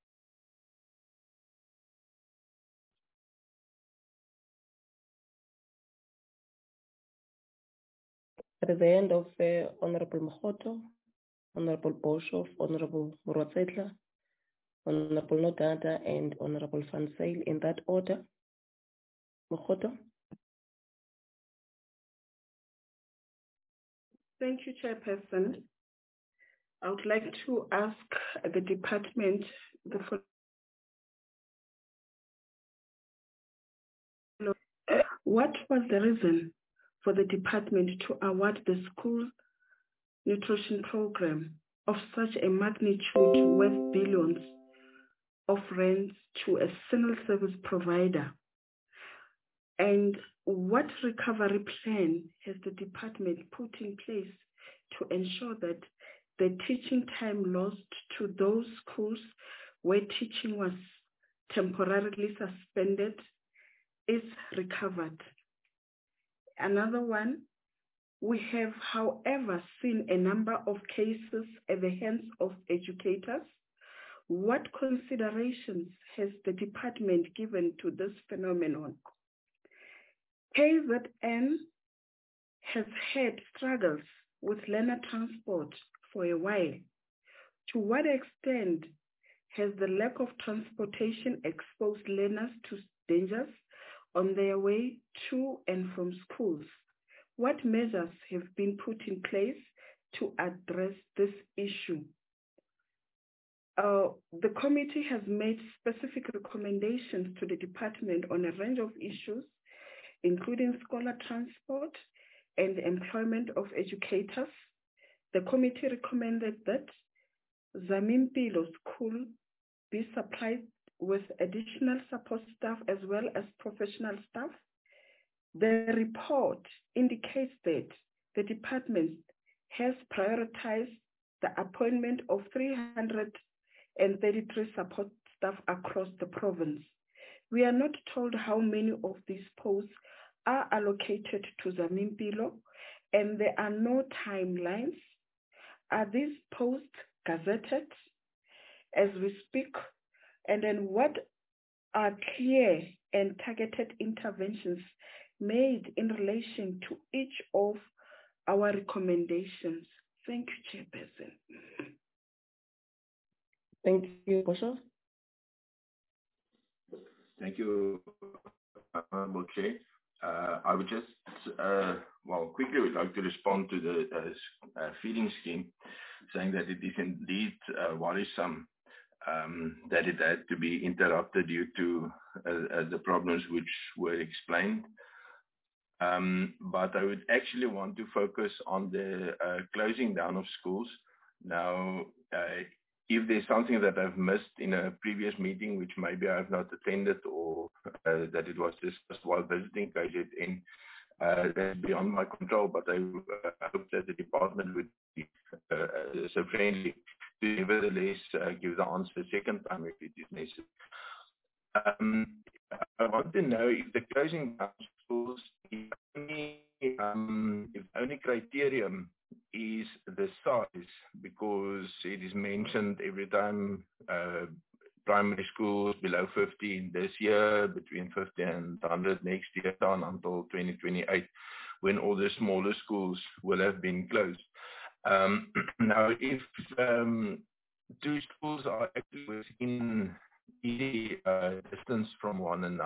At the end of uh, Honorable Mokgoto, Honorable Boshoff, Honorable Murotsetla, Honorable Nodada, and Honorable Van Zyl, in that order. Mokgoto. Thank you, Chairperson. I would like to ask the department the following. What was the reason for the department to award the school nutrition program of such a magnitude worth billions of rands to a single service provider? And what recovery plan has the department put in place to ensure that the teaching time lost to those schools where teaching was temporarily suspended is recovered? Another one, we have, however, seen a number of cases at the hands of educators What considerations has the department given to this phenomenon? K Z N has had struggles with learner transport for a while. To what extent has the lack of transportation exposed learners to dangers on their way to and from schools? What measures have been put in place to address this issue? Uh, the committee has made specific recommendations to the department on a range of issues, including scholar transport and the employment of educators. The committee recommended that Zamimpilo School be supplied with additional support staff as well as professional staff. The report indicates that the department has prioritized the appointment of three hundred thirty-three support staff across the province. We are not told how many of these posts are allocated to Zamimpilo, and there are no timelines. Are these posts gazetted as we speak? And then what are clear and targeted interventions made in relation to each of our recommendations? Thank you, Chairperson. Thank you, Boshoff. Thank you, Honorable Chair. Uh, I would just, uh, well, quickly would like to respond to the uh, uh, feeding scheme, saying that it is indeed uh, worrisome um, that it had to be interrupted due to uh, uh, the problems which were explained. Um, but I would actually want to focus on the uh, closing down of schools. Now, uh, if there's something that I've missed in a previous meeting, which maybe I've not attended or uh, that it was discussed while visiting K Z N, uh, that's beyond my control, but I uh, hope that the department would be uh, so friendly to nevertheless uh, give the answer a second time if it is necessary. Um, I want to know if the closing down schools, if only, um, if only criterion is the size, because it is mentioned every time uh, primary schools below fifty this year, between fifty and one hundred next year, down until twenty twenty-eight, when all the smaller schools will have been closed. Um, now, if um, two schools are actually within easy uh, distance from one another,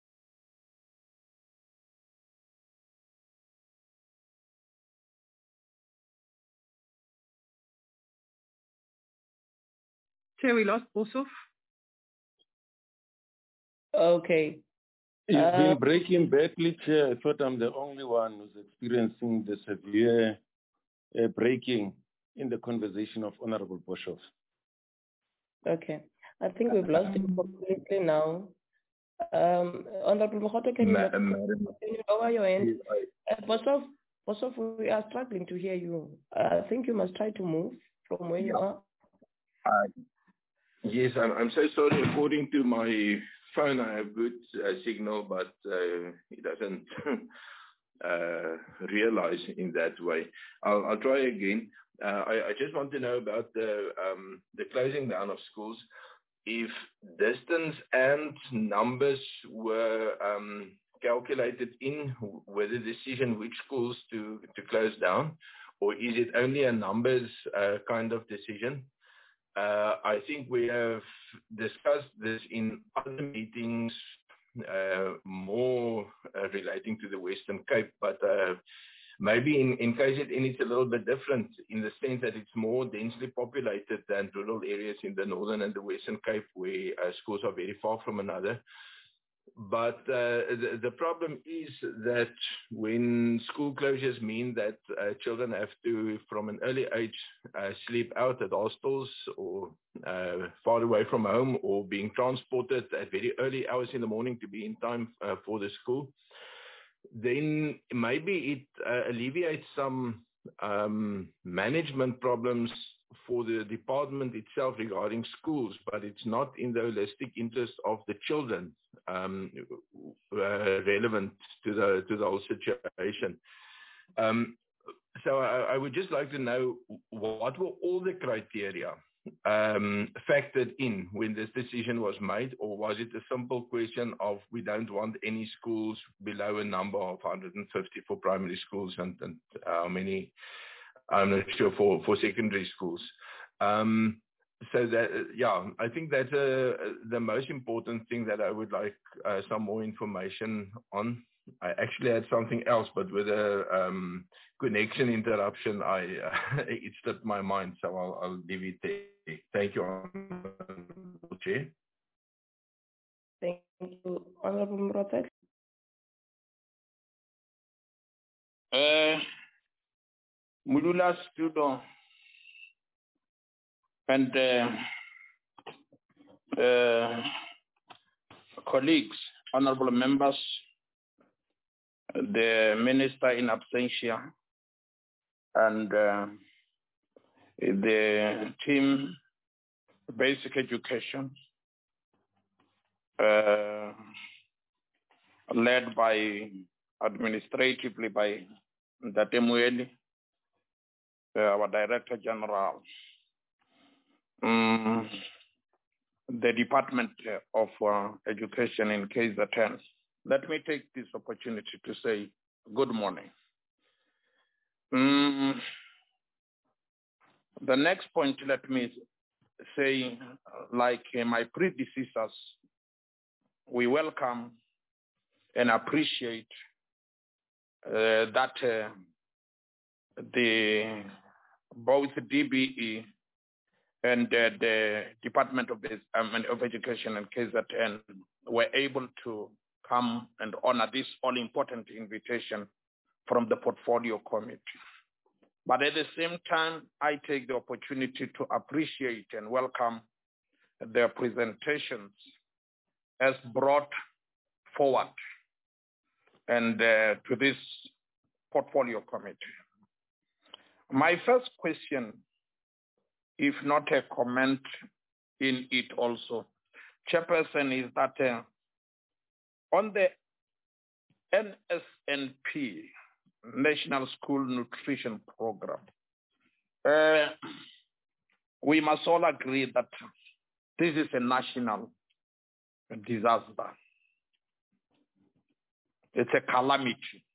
Chair, we lost Boshoff. Okay. You've Uh, been breaking badly, Chair. I thought I'm the only one who's experiencing the severe uh, breaking in the conversation of Honorable Boshoff. Okay. I think we've lost it completely now. Um, Honorable Mohoto, can you, Ma- can Madam, you lower your hand? Yes, I- Uh, Boshoff, Boshoff, we are struggling to hear you. Uh, I think you must try to move from where you are. Uh, yes, I'm, I'm so sorry. According to my phone, I have good uh, signal, but uh, it doesn't uh, realize in that way. I'll, I'll try again. Uh, I, I just want to know about the um, the closing down of schools. If distance and numbers were um, calculated in with the decision which schools to, to close down, or is it only a numbers uh, kind of decision? Uh, I think we have discussed this in other meetings, uh, more uh, relating to the Western Cape, but uh, maybe in, in K Z N it's a little bit different in the sense that it's more densely populated than rural areas in the Northern and the Western Cape where uh, schools are very far from another. But uh, the, the problem is that when school closures mean that uh, children have to, from an early age, uh, sleep out at hostels or uh, far away from home, or being transported at very early hours in the morning to be in time uh, for the school, then maybe it uh, alleviates some um, management problems for the department itself regarding schools, but it's not in the holistic interest of the children um, uh, relevant to the to the whole situation. Um, so I, I would just like to know what were all the criteria um, factored in when this decision was made, or was it a simple question of we don't want any schools below a number of one hundred fifty for primary schools and, and how many, I'm not sure, for, for secondary schools. Um, so that, yeah, I think that's uh, the most important thing that I would like uh, some more information on. I actually had something else, but with a um, connection interruption, I uh, it slipped my mind, so I'll, I'll leave it there. Thank you, Honourable Chair. Thank you, Honourable Mrotek. Uh, Mulula Studo and uh, uh, colleagues, honourable members, the Minister in absentia, and uh, the team basic education, uh, led by administratively by Ndate Mueli, uh, our Director General, um, the Department of uh, Education in K Z N. Let me take this opportunity to say good morning. Um, the next point, let me say, like my predecessors, we welcome and appreciate uh, that uh, the both D B E and uh, the Department of, this, um, of Education and K Z N were able to come and honor this all-important invitation from the Portfolio Committee. But at the same time, I take the opportunity to appreciate and welcome their presentations as brought forward and uh, to this Portfolio Committee. My first question, if not a comment in it also, Chairperson, is that uh, on the N S N P, National School Nutrition Program, uh, we must all agree that this is a national disaster. It's a calamity.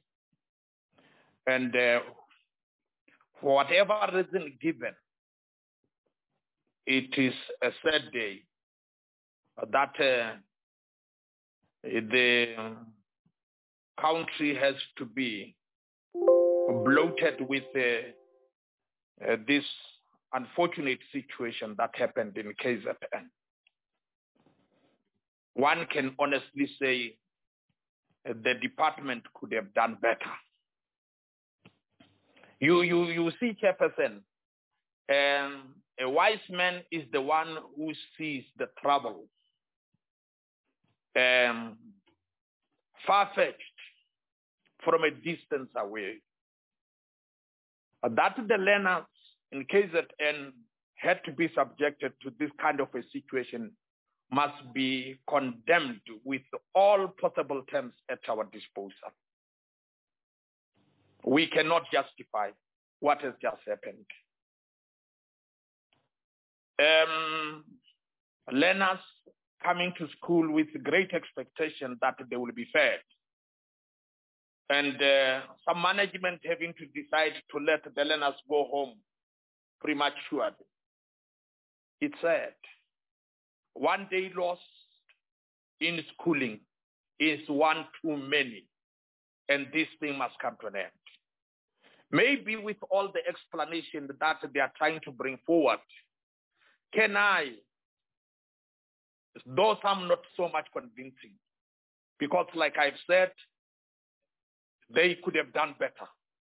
And uh, for whatever reason given, it is a sad day that uh, the country has to be bloated with uh, uh, this unfortunate situation that happened in K Z N. One can honestly say uh, the department could have done better. You, you, you see, Chairperson, um, a wise man is the one who sees the trouble um, far-fetched from a distance away. That the learners in K Z N had to be subjected to this kind of a situation must be condemned with all possible terms at our disposal. We cannot justify what has just happened. Um, learners coming to school with great expectation that they will be fed. And uh, some management having to decide to let the learners go home prematurely. It's sad. One day lost in schooling is one too many, and this thing must come to an end. Maybe with all the explanation that they are trying to bring forward, can I, though some not so much convincing, because like I've said, they could have done better.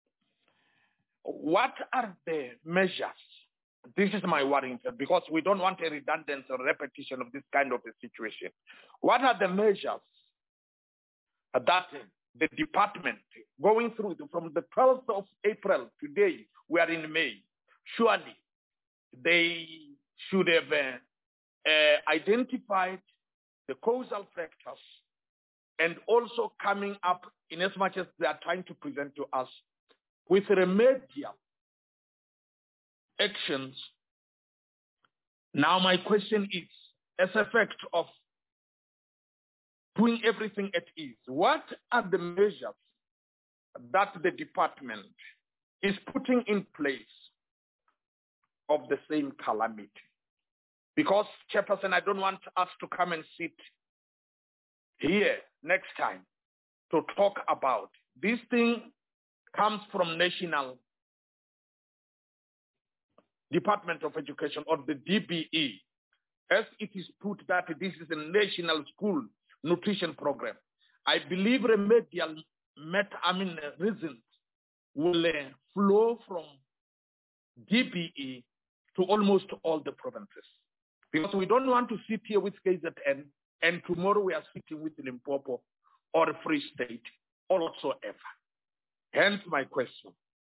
What are the measures? This is my worry, because we don't want a redundant or repetition of this kind of a situation. What are the measures that the department going through from the twelfth of April, today, we are in May, surely they should have uh, uh, identified the causal factors and also coming up, in as much as they are trying to present to us, with remedial actions Now my question is, as a fact of doing everything at ease, what are the measures that the department is putting in place of the same calamity? Because, Chairperson, I don't want us to come and sit here next time to talk about this thing comes from National Department of Education, or the D B E, as it is put that this is a national school nutrition program. I believe remedial met, I mean, reasons will uh, flow from D B E to almost all the provinces. Because we don't want to sit here with K Z N and tomorrow we are sitting with Limpopo or Free State or whatsoever. Hence my question.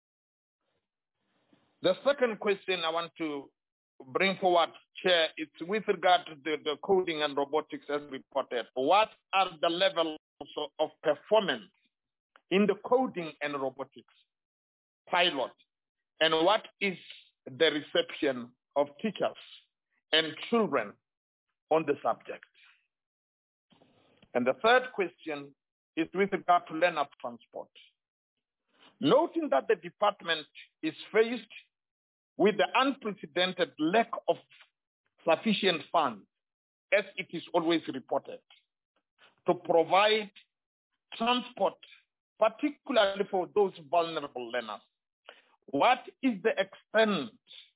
The second question I want to bring forward, Chair, it's with regard to the, the coding and robotics as reported. What are the levels of performance in the coding and robotics pilot? And what is the reception of teachers and children on the subject? And the third question is with regard to learner transport. Noting that the department is faced with the unprecedented lack of sufficient funds, as it is always reported, to provide transport, particularly for those vulnerable learners. What is the extent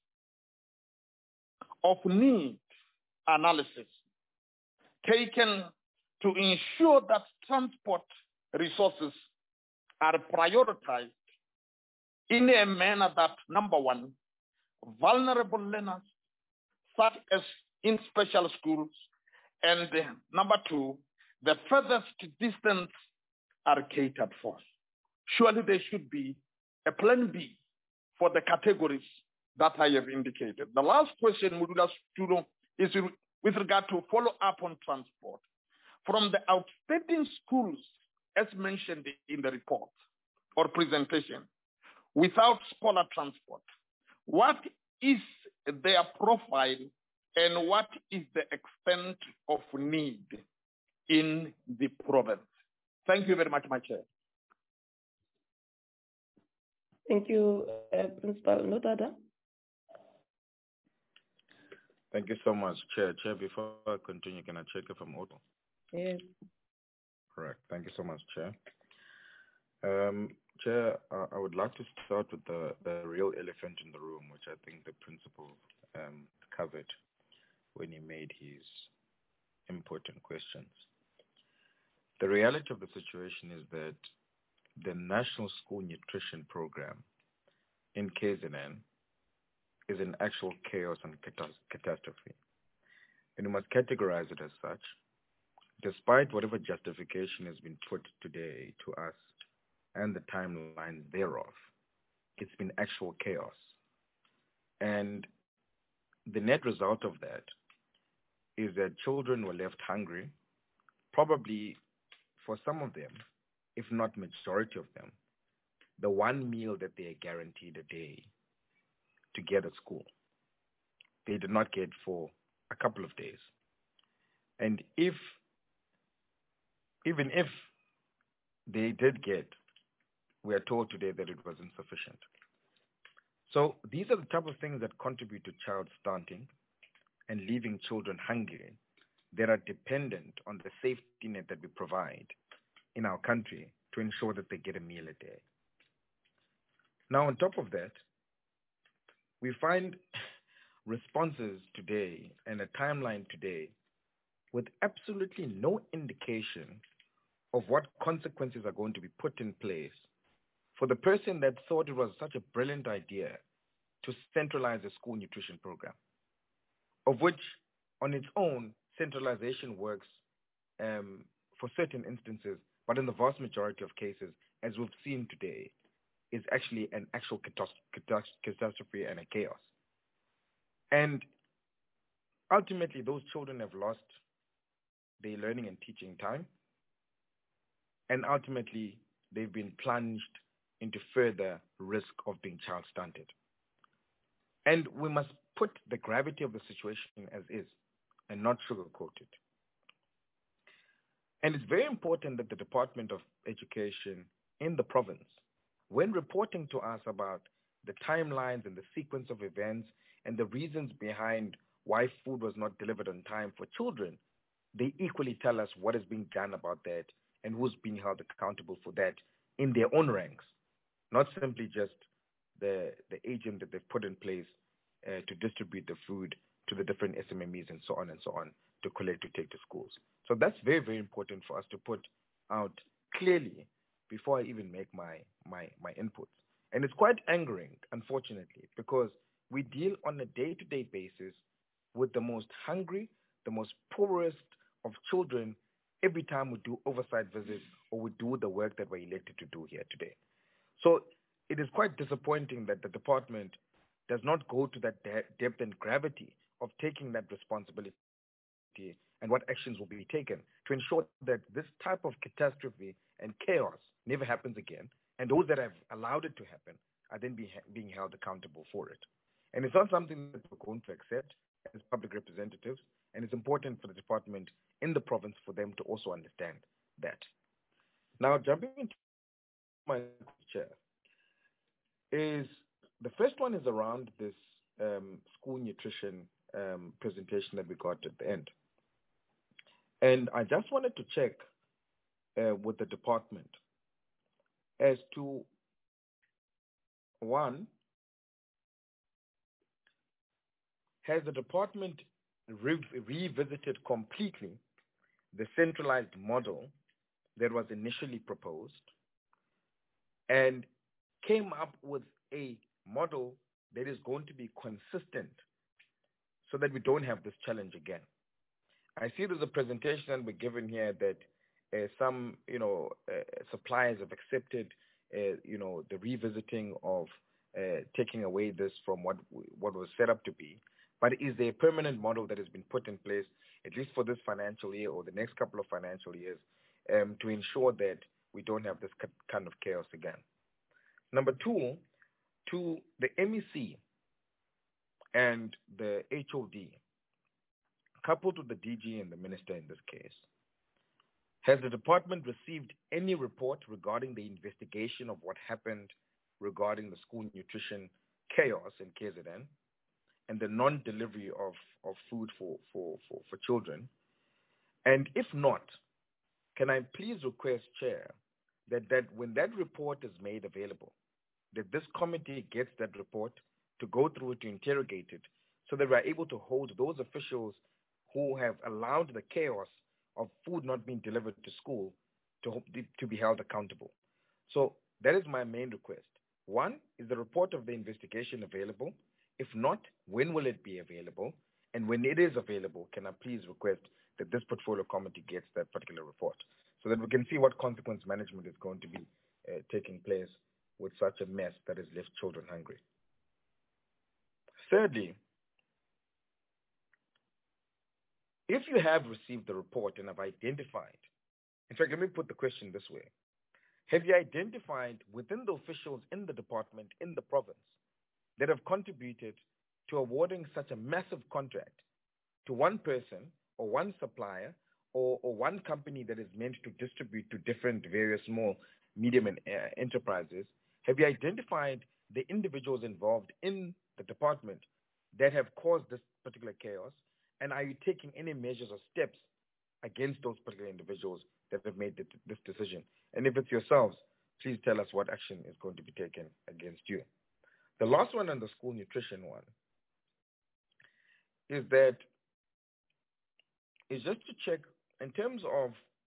of need analysis taken to ensure that transport resources are prioritized in a manner that, number one, vulnerable learners, such as in special schools, and uh, number two, the furthest distance are catered for. Surely there should be a plan B for the categories that I have indicated. The last question, Mudula Studo, is with regard to follow-up on transport. From the outstanding schools, as mentioned in the report or presentation, without scholar transport, what is their profile and what is the extent of need in the province? Thank you very much, my Chair. Thank you, uh, Principal Nodada. Thank you so much, Chair. Chair, before I continue, can I check if I'm audible? Yes. Correct. Thank you so much, Chair. Um, Chair, uh, I would like to start with the, the real elephant in the room, which I think the principal um, covered when he made his important questions. The reality of the situation is that the National School Nutrition Program in K Z N is an actual chaos and catastrophe. And we must categorize it as such, despite whatever justification has been put today to us and the timeline thereof. It's been actual chaos. And the net result of that is that children were left hungry, probably for some of them, if not majority of them, the one meal that they are guaranteed a day to get at school, they did not get for a couple of days. And if, even if they did get, we are told today that it was insufficient. So these are the type of things that contribute to child stunting and leaving children hungry that are dependent on the safety net that we provide in our country to ensure that they get a meal a day. Now, on top of that, we find responses today and a timeline today with absolutely no indication of what consequences are going to be put in place for the person that thought it was such a brilliant idea to centralize a school nutrition program, of which on its own, centralization works um, for certain instances, but in the vast majority of cases, as we've seen today, is actually an actual catastrophe and a chaos. And ultimately, those children have lost their learning and teaching time, and ultimately, they've been plunged into further risk of being child stunted. And we must put the gravity of the situation as is and not sugarcoat it. And it's very important that the Department of Education in the province, when reporting to us about the timelines and the sequence of events and the reasons behind why food was not delivered on time for children, they equally tell us what is being done about that and who's being held accountable for that in their own ranks, not simply just the, the agent that they've put in place uh, to distribute the food to the different S M M Es and so on and so on to collect to take to schools. So that's very, very important for us to put out clearly before I even make my, my, my inputs. And it's quite angering, unfortunately, because we deal on a day-to-day basis with the most hungry, the most poorest of children every time we do oversight visits or we do the work that we're elected to do here today. So it is quite disappointing that the department does not go to that de- depth and gravity of taking that responsibility and what actions will be taken to ensure that this type of catastrophe and chaos never happens again, and those that have allowed it to happen are then be, being held accountable for it. And it's not something that we're going to accept as public representatives, and it's important for the department in the province for them to also understand that. Now, jumping into my chair, is the first one is around this um, school nutrition um, presentation that we got at the end. And I just wanted to check uh, with the department as to, one, has the department re- revisited completely the centralized model that was initially proposed and came up with a model that is going to be consistent so that we don't have this challenge again? I see there's a presentation that we're given here that uh, some, you know, uh, suppliers have accepted, uh, you know, the revisiting of uh, taking away this from what what was set up to be. But is there a permanent model that has been put in place, at least for this financial year or the next couple of financial years, um, to ensure that we don't have this kind of chaos again? Number two, to the M E C and the H O D, coupled with the D G and the minister in this case, has the department received any report regarding the investigation of what happened regarding the school nutrition chaos in K Z N and the non-delivery of, of food for, for, for, for children? And if not, can I please request, Chair, that, that when that report is made available, that this committee gets that report to go through it, to interrogate it, so that we're able to hold those officials who have allowed the chaos of food not being delivered to school to, to be held accountable. So that is my main request. One, is the report of the investigation available? If not, when will it be available? And when it is available, can I please request that this portfolio committee gets that particular report so that we can see what consequence management is going to be uh, taking place with such a mess that has left children hungry. Thirdly, if you have received the report and have identified, in fact, let me put the question this way. Have you identified within the officials in the department, in the province, that have contributed to awarding such a massive contract to one person or one supplier or, or one company that is meant to distribute to different various small, medium and uh, enterprises? Have you identified the individuals involved in the department that have caused this particular chaos? And are you taking any measures or steps against those particular individuals that have made this decision? And if it's yourselves, please tell us what action is going to be taken against you. The last one on the school nutrition one is that is just to check in terms of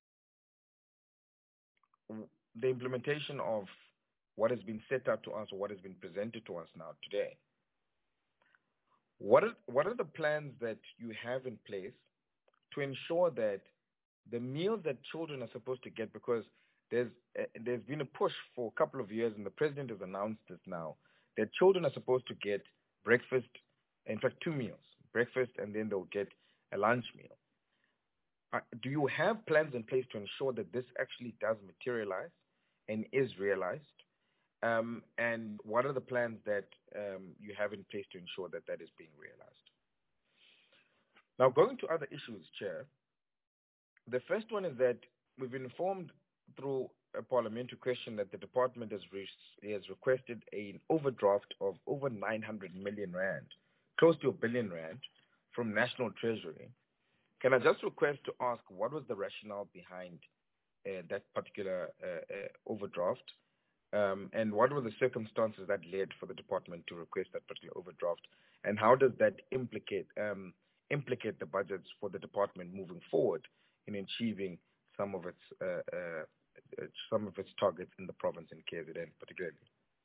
the implementation of what has been set up to us or what has been presented to us now today. What are, what are the plans that you have in place to ensure that the meals that children are supposed to get, because there's uh, there's been a push for a couple of years, and the president has announced this now, that children are supposed to get breakfast, in fact, two meals, breakfast, and then they'll get a lunch meal. Uh, do you have plans in place to ensure that this actually does materialize and is realized? Um, and what are the plans that um, you have in place to ensure that that is being realized? Now, going to other issues, Chair, the first one is that we've been informed through a parliamentary question that the department has, re- has requested an overdraft of over nine hundred million rand, close to a billion rand, from National Treasury. Can I just request to ask what was the rationale behind uh, that particular uh, uh, overdraft? Um, and what were the circumstances that led for the department to request that particular overdraft? And how does that implicate um, implicate the budgets for the department moving forward in achieving some of its uh, uh, some of its targets in the province in K Z N particularly?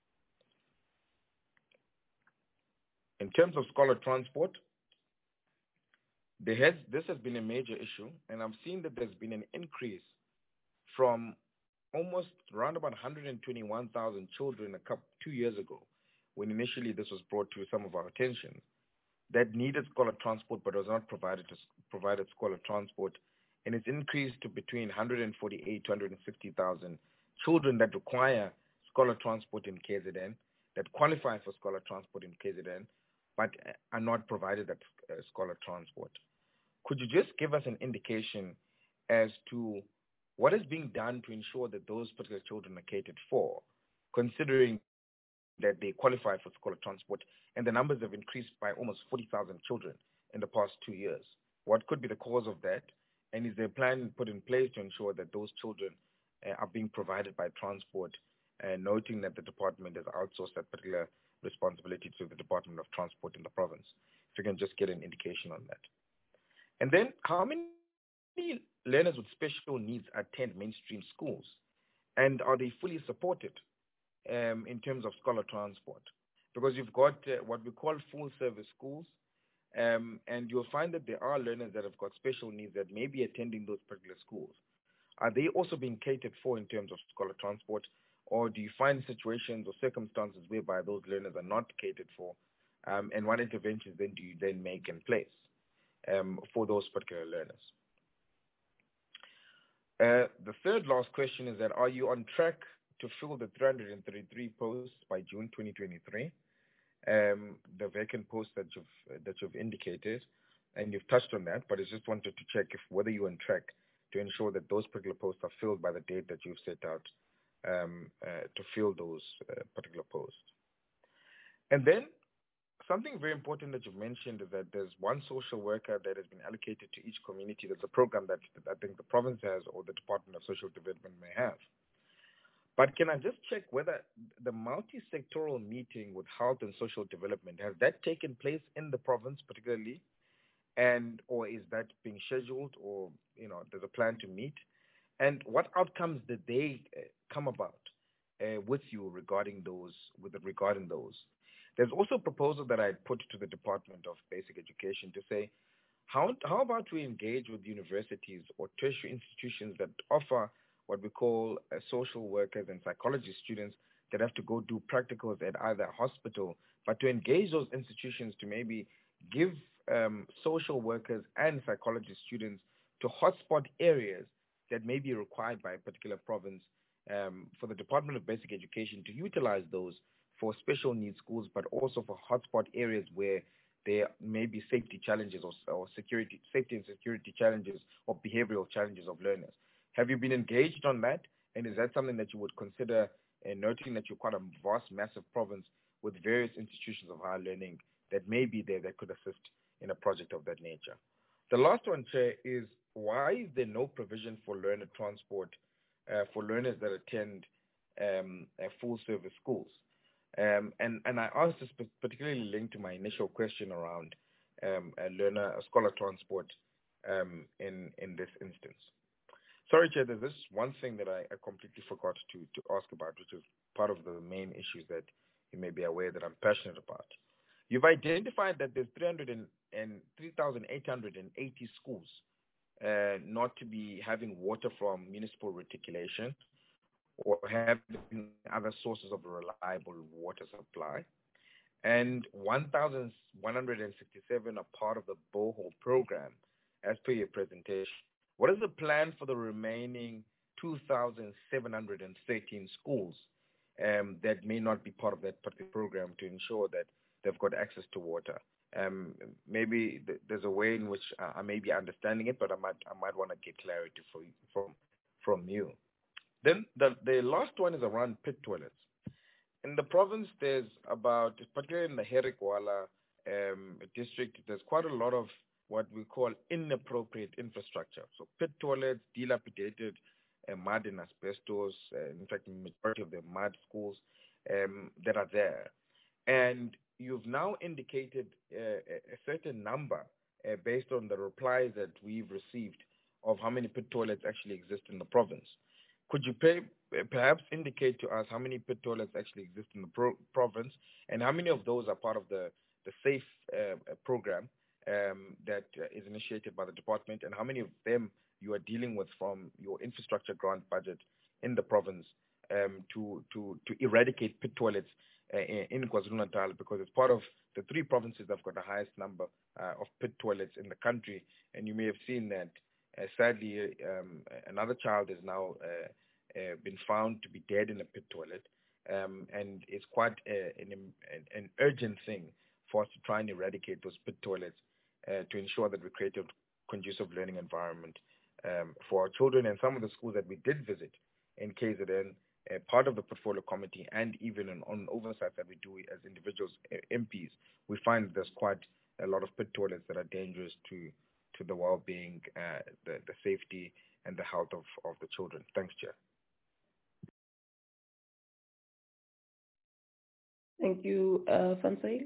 In terms of scholar transport, there has, this has been a major issue, and I've seen that there's been an increase from almost around about one hundred twenty-one thousand children a couple, two years ago, when initially this was brought to some of our attention, that needed scholar transport but was not provided to, provided scholar transport, and it's increased to between one hundred forty-eight to one hundred sixty thousand children that require scholar transport in K Z N, that qualify for scholar transport in K Z N, but are not provided that uh, scholar transport. Could you just give us an indication as to what is being done to ensure that those particular children are catered for, considering that they qualify for scholar transport and the numbers have increased by almost forty thousand children in the past two years? What could be the cause of that? And is there a plan put in place to ensure that those children uh, are being provided by transport, uh, noting that the department has outsourced that particular responsibility to the Department of Transport in the province? If you can just get an indication on that. And then, how many learners with special needs attend mainstream schools? And are they fully supported um, in terms of scholar transport? Because you've got uh, what we call full-service schools, um, and you'll find that there are learners that have got special needs that may be attending those particular schools. Are they also being catered for in terms of scholar transport, or do you find situations or circumstances whereby those learners are not catered for, um, and what interventions then do you then make in place um, for those particular learners? Uh, the third last question is that, are you on track to fill the three hundred thirty-three posts by June twenty twenty-three? Um, the vacant posts that you've that you've indicated, and you've touched on that, but I just wanted to check if whether you're on track to ensure that those particular posts are filled by the date that you've set out um, uh, to fill those uh, particular posts. And then something very important that you've mentioned is that there's one social worker that has been allocated to each community. There's a program that, that I think the province has or the Department of Social Development may have. But can I just check whether the multi-sectoral meeting with health and social development, has that taken place in the province particularly? And or is that being scheduled, or, you know, there's a plan to meet? And what outcomes did they uh, come about uh, with you regarding those, with regarding those? There's also a proposal that I had put to the Department of Basic Education to say, how, how about we engage with universities or tertiary institutions that offer what we call uh, social workers and psychology students that have to go do practicals at either a hospital, but to engage those institutions to maybe give um, social workers and psychology students to hotspot areas that may be required by a particular province um, for the Department of Basic Education to utilize those for special needs schools, but also for hotspot areas where there may be safety challenges or, or security, safety and security challenges or behavioral challenges of learners. Have you been engaged on that? And is that something that you would consider, uh, noting that you're quite a vast, massive province with various institutions of higher learning that may be there that could assist in a project of that nature? The last one, Chair, is why is there no provision for learner transport uh, for learners that attend um, uh, full-service schools? Um, and, and I asked this particularly linked to my initial question around um, a learner, a scholar transport um, in, in this instance. Sorry, Chair, there's this one thing that I, I completely forgot to, to ask about, which is part of the main issues that you may be aware that I'm passionate about. You've identified that there's three thousand eight hundred eighty schools uh, not to be having water from municipal reticulation or having other sources of reliable water supply. And one thousand one hundred sixty-seven are part of the borehole program, as per your presentation. What is the plan for the remaining two thousand seven hundred thirteen schools um, that may not be part of that particular program to ensure that they've got access to water. Um, maybe th- there's a way in which uh, I may be understanding it, but I might I might want to get clarity for, from from you. Then the the last one is around pit toilets. In the province, there's about, particularly in the Herikwala um, district, there's quite a lot of what we call inappropriate infrastructure. So pit toilets, dilapidated uh, mud and asbestos, uh, in fact, the majority of the mud schools um, that are there. And you've now indicated uh, a certain number uh, based on the replies that we've received of how many pit toilets actually exist in the province. Could you pay, perhaps indicate to us how many pit toilets actually exist in the pro- province and how many of those are part of the, the SAFE uh, program um, that uh, is initiated by the department, and how many of them you are dealing with from your infrastructure grant budget in the province um, to, to, to eradicate pit toilets uh, in, in KwaZulu-Natal, because it's part of the three provinces that have got the highest number uh, of pit toilets in the country. And you may have seen that uh, sadly um, another child is now uh, Uh, been found to be dead in a pit toilet, um, and it's quite a, an, an urgent thing for us to try and eradicate those pit toilets uh, to ensure that we create a conducive learning environment um, for our children. And some of the schools that we did visit in K Z N, uh, part of the portfolio committee and even on, on oversight that we do as individuals, uh, M Ps, we find that there's quite a lot of pit toilets that are dangerous to, to the well-being, uh, the, the safety and the health of, of the children. Thanks, Chair. Thank you, uh, Van Zyl.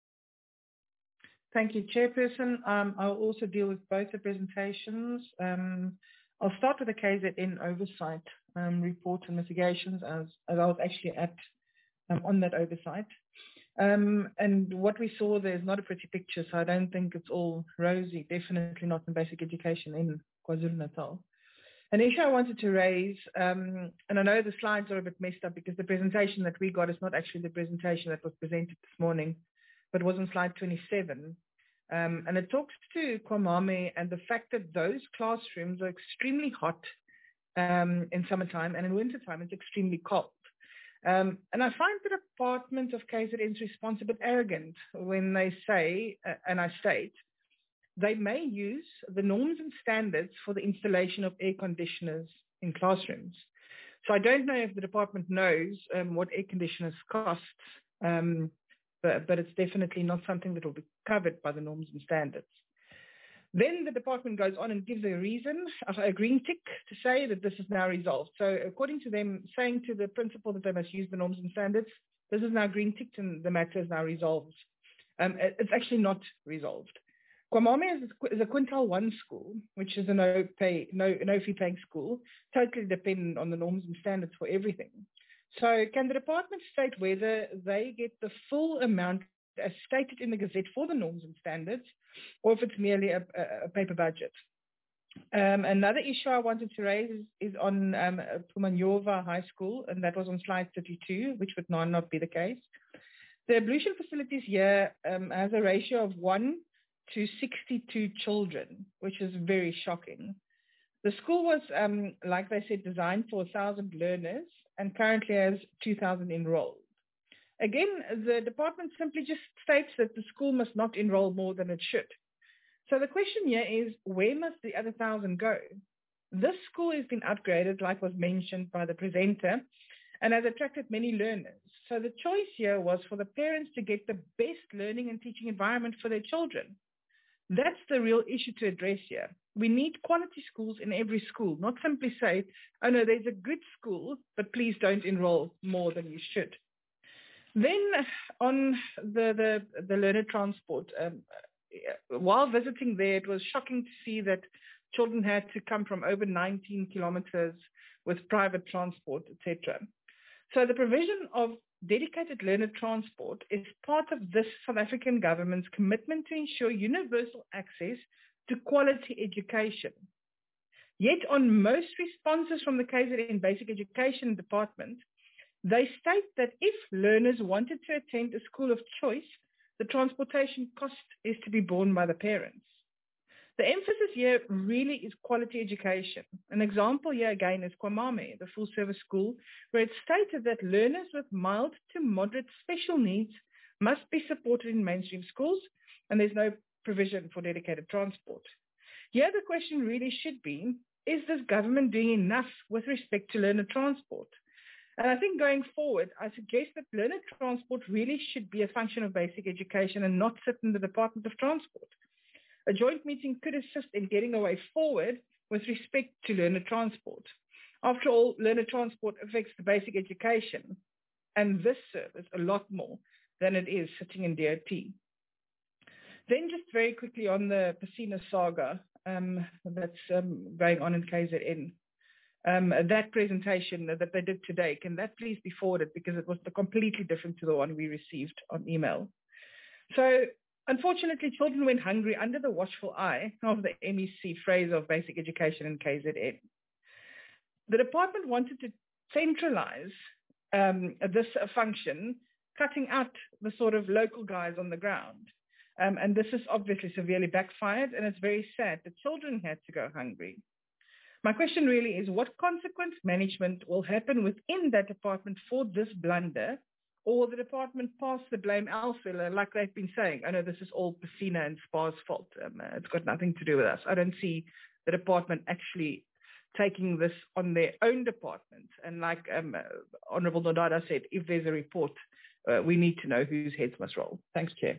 Thank you, Chairperson. Um, I'll also deal with both the presentations. Um, I'll start with the K Z N oversight um, report and mitigations, as, as I was actually at um, on that oversight. Um, and what we saw there is not a pretty picture, so I don't think it's all rosy, definitely not in basic education in KwaZulu-Natal. An issue I wanted to raise, um, and I know the slides are a bit messed up because the presentation that we got is not actually the presentation that was presented this morning, but was on slide twenty-seven. Um, and it talks to Kwamame and the fact that those classrooms are extremely hot um, in summertime, and in wintertime it's extremely cold. Um, and I find the Department of K Z N's response a bit arrogant when they say, uh, and I state, they may use the norms and standards for the installation of air conditioners in classrooms. So I don't know if the department knows um, what air conditioners cost, um, but, but it's definitely not something that will be covered by the norms and standards. Then the department goes on and gives a reason, a green tick, to say that this is now resolved. So according to them, saying to the principal that they must use the norms and standards, this is now green ticked and the matter is now resolved. Um, it's actually not resolved. Kwamame is, is a quintile one school, which is a no pay, no, no fee paying school, totally dependent on the norms and standards for everything. So can the department state whether they get the full amount as stated in the Gazette for the norms and standards, or if it's merely a, a, a paper budget? Um, another issue I wanted to raise is, is on um, Pumanyova High School, and that was on slide thirty-two, which would not, not be the case. The ablution facilities here um, has a ratio of one to sixty-two children, which is very shocking. The school was, um, like they said, designed for one thousand learners and currently has two thousand enrolled. Again, the department simply just states that the school must not enroll more than it should. So the question here is, where must the other one thousand go? This school has been upgraded, like was mentioned by the presenter, and has attracted many learners. So the choice here was for the parents to get the best learning and teaching environment for their children. That's the real issue to address here. We need quality schools in every school, not simply say, oh no, there's a good school, but please don't enroll more than you should. Then on the, the, the learner transport, um, while visiting there, it was shocking to see that children had to come from over nineteen kilometers with private transport, et cetera. So the provision of dedicated learner transport is part of this South African government's commitment to ensure universal access to quality education. Yet on most responses from the K Z N Basic Education Department, they state that if learners wanted to attend a school of choice, the transportation cost is to be borne by the parents. The emphasis here really is quality education. An example here again is Kwamame, the full service school, where it's stated that learners with mild to moderate special needs must be supported in mainstream schools, and there's no provision for dedicated transport. Here the question really should be, is this government doing enough with respect to learner transport? And I think going forward, I suggest that learner transport really should be a function of basic education and not sit in the Department of Transport. A joint meeting could assist in getting a way forward with respect to learner transport. After all, learner transport affects the basic education and this service a lot more than it is sitting in D O T. Then just very quickly on the Pecina saga um, that's um, going on in K Z N. Um, that presentation that they did today, can that please be forwarded, because it was completely different to the one we received on email. So unfortunately, children went hungry under the watchful eye of the M E C phrase of basic education in K Z N. The department wanted to centralize um, this function, cutting out the sort of local guys on the ground. Um, and this has obviously severely backfired, and it's very sad that children had to go hungry. My question really is, what consequent management will happen within that department for this blunder, or will the department pass the blame elsewhere, like they've been saying? I know this is all Pecina and SPAR's fault. Um, uh, it's got nothing to do with us. I don't see the department actually taking this on their own department. And like um, uh, Honourable Nodada said, if there's a report, uh, we need to know whose heads must roll. Thanks, Chair.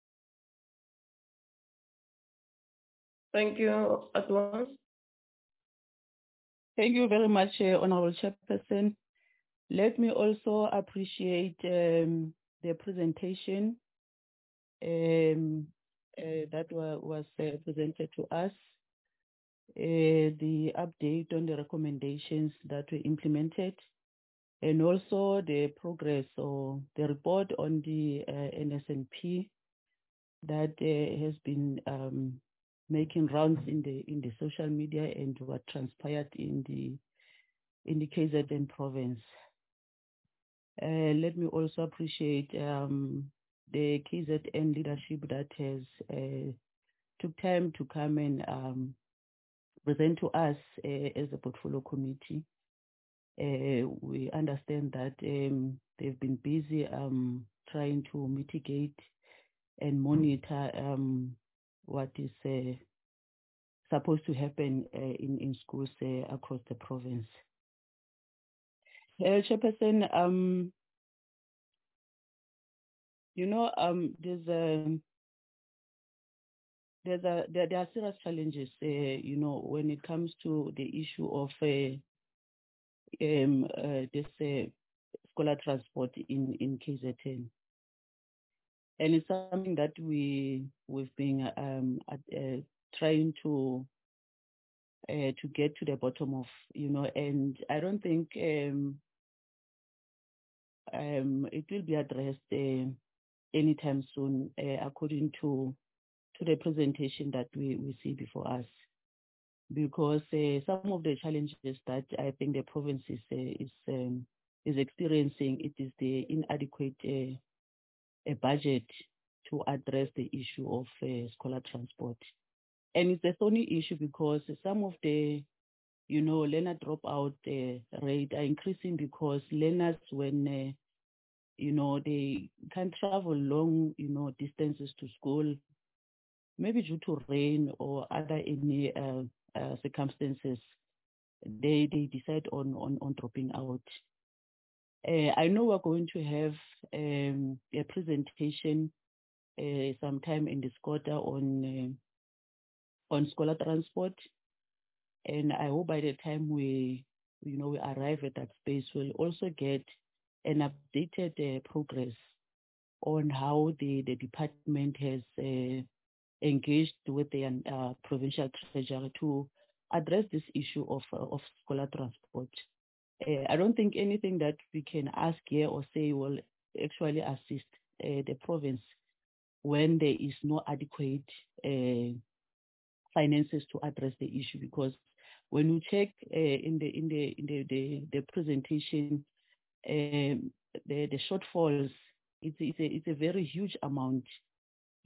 Thank you, Advance. Thank you very much, uh, Honourable Chairperson. Let me also appreciate um, the presentation um, uh, that wa was uh, presented to us, uh, the update on the recommendations that were implemented, and also the progress or the report on the uh, N S N P that uh, has been um, making rounds in the in the social media and what transpired in the in the K Z N province. Uh, let me also appreciate um, the K Z N leadership that has uh, took time to come and um, present to us uh, as a portfolio committee. Uh, we understand that um, they've been busy um, trying to mitigate and monitor um, what is uh, supposed to happen uh, in, in schools uh, across the province. Uh, Chairperson, um, you know, um, there's a, there's a, there, there are serious challenges, uh, you know, when it comes to the issue of uh, um, uh, this uh, scholar transport in, in K Z N. And it's something that we, we've been um, at, uh, trying to uh, to get to the bottom of, you know, and I don't think um, um, it will be addressed uh, anytime soon, uh, according to to the presentation that we, we see before us. Because uh, some of the challenges that I think the province is uh, is, um, is experiencing, it is the inadequate uh, a budget to address the issue of uh, scholar transport. And it's a thorny issue because some of the, you know, learner dropout uh, rate are increasing because learners, when, uh, you know, they can travel long, you know, distances to school, maybe due to rain or other any uh, uh, circumstances, they they decide on, on, on dropping out. Uh, I know we're going to have um, a presentation uh, sometime in this quarter on uh, on scholar transport, and I hope by the time we you know we arrive at that space, we'll also get an updated uh, progress on how the the department has uh, engaged with the uh, provincial treasury to address this issue of uh, of scholar transport. Uh, I don't think anything that we can ask here or say will actually assist uh, the province when there is no adequate uh, finances to address the issue. Because when you check uh, in the in the in the the, the presentation, um, the the shortfalls, it's it's a it's a very huge amount,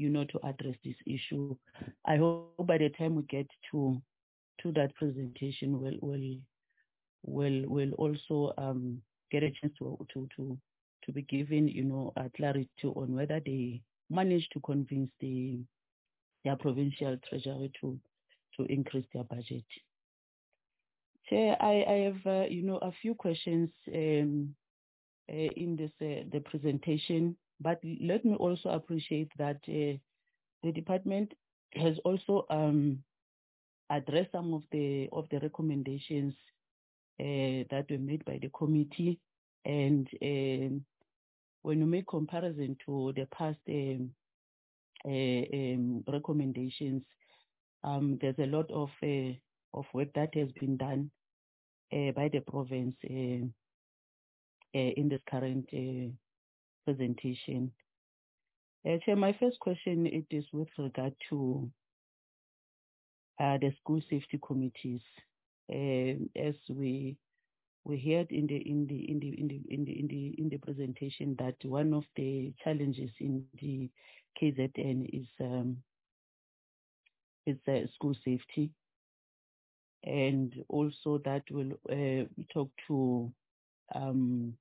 you know, to address this issue. I hope by the time we get to to that presentation, we'll we'll we'll, we'll also um, get a chance to to to to be given, you know, uh, clarity on whether they managed to convince the their provincial treasury to to increase their budget. Chair, I, I have, uh, you know, a few questions um, uh, in this uh, the presentation, but let me also appreciate that uh, the department has also um, addressed some of the of the recommendations uh, that were made by the committee, and um, when you make comparison to the past um, uh, um, recommendations, um, there's a lot of uh, of work that has been done uh, by the province uh, uh, in this current uh, presentation. Uh, Chair, my first question it is with regard to uh, the school safety committees. Uh, as we we heard in the in the in the in the in the in the in the presentation that one of the challenges in the K Z N is um, is uh, school safety, and also that will uh, talk to um,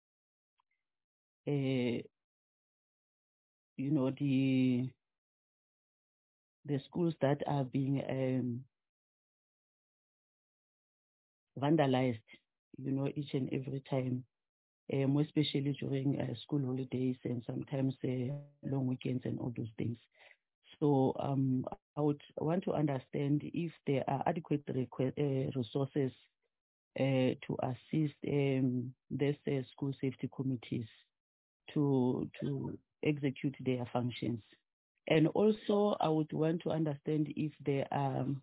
uh, you know the the schools that are being um, vandalized, you know, each and every time, uh, more especially during uh, school holidays and sometimes uh, long weekends and all those things. So um, I would want to understand if there are adequate requ- uh, resources uh, to assist um, these uh, school safety committees to to execute their functions. And also, I would want to understand if there are um,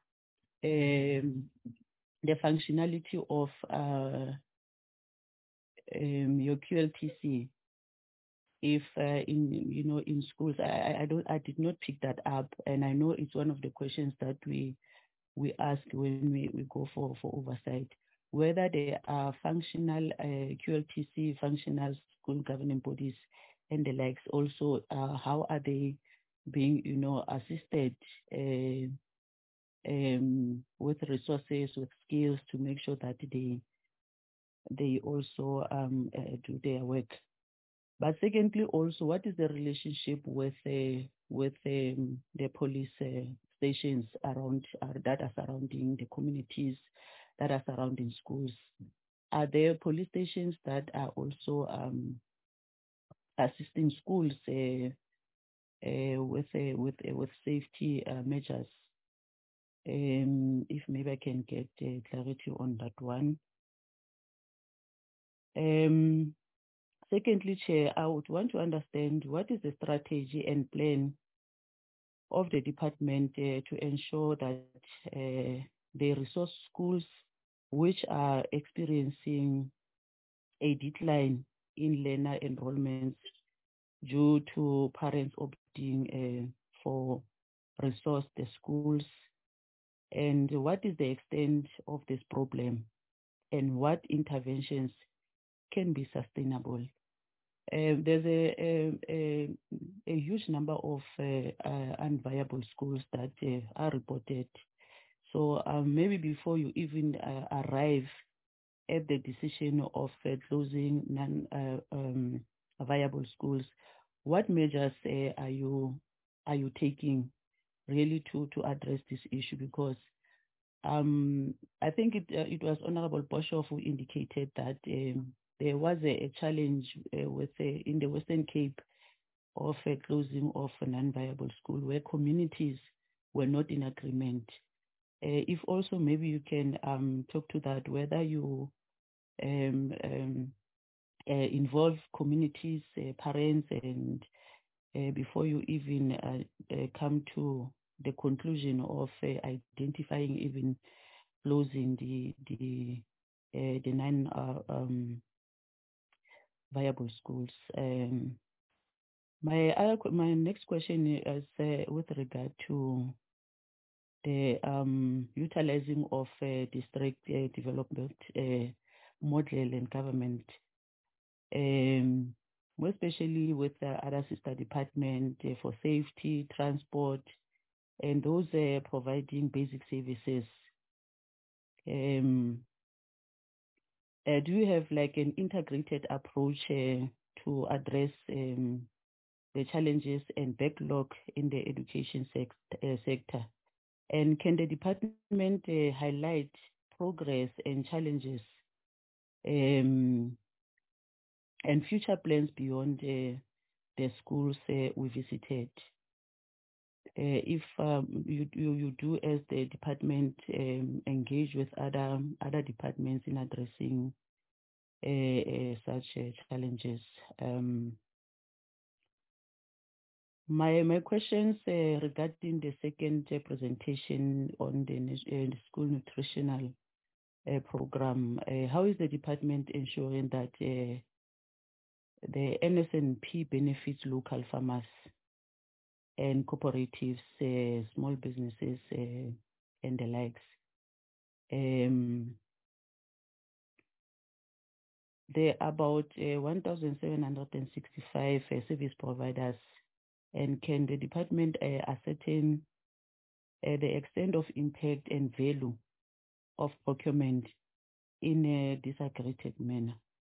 the functionality of uh, um, your Q L T C. If uh, in you know in schools, I, I don't I did not pick that up, and I know it's one of the questions that we we ask when we, we go for, for oversight, whether there are functional uh, Q L T C, functional school governing bodies, and the likes. Also, uh, how are they being you know assisted uh, um, with resources, with skills to make sure that they they also um, uh, do their work. But secondly, also, what is the relationship with uh, with um, the police uh, stations around uh, that are surrounding the communities, that are surrounding schools? Are there police stations that are also um, assisting schools uh, uh, with uh, with uh, with safety uh, measures? Um, if maybe I can get uh, clarity on that one. Um, Secondly, Chair, I would want to understand what is the strategy and plan of the department uh, to ensure that uh, they resource schools which are experiencing a decline in learner enrollments due to parents opting uh, for resource the schools, and what is the extent of this problem and what interventions can be sustainable. Uh, there's a, a, a, a huge number of uh, uh, unviable schools that uh, are reported. So um, maybe before you even uh, arrive at the decision of uh, closing non-viable uh, um, schools, what measures uh, are you are you taking really to to address this issue? Because um, I think it uh, it was Honorable Boshoff who indicated that. Um, There was a, a challenge uh, with uh, in the Western Cape of a closing of a non-viable school where communities were not in agreement. Uh, if also maybe you can um, talk to that, whether you um, um, uh, involve communities, uh, parents, and uh, before you even uh, uh, come to the conclusion of uh, identifying even closing the the uh, the non uh, um, viable schools. Um, my other, my next question is uh, with regard to the um, utilizing of uh, district uh, development uh, model and government. Um, more especially with the other sister department uh, for safety, transport, and those uh, providing basic services. Um, uh, do you have like an integrated approach uh, to address um, the challenges and backlog in the education sect uh, sector? And can the department uh, highlight progress and challenges um, and future plans beyond uh, the schools uh, we visited? Uh, if um, you, you you do as the department um, engage with other other departments in addressing uh, uh, such uh, challenges. Um, my my questions uh, regarding the second uh, presentation on the uh, school nutritional uh, program. Uh, how is the department ensuring that uh, the N S N P benefits local farmers and cooperatives, uh, small businesses, uh, and the likes? Um, there are about uh, one thousand seven hundred sixty-five uh, service providers, and can the department uh, ascertain uh, the extent of impact and value of procurement in a disaggregated manner?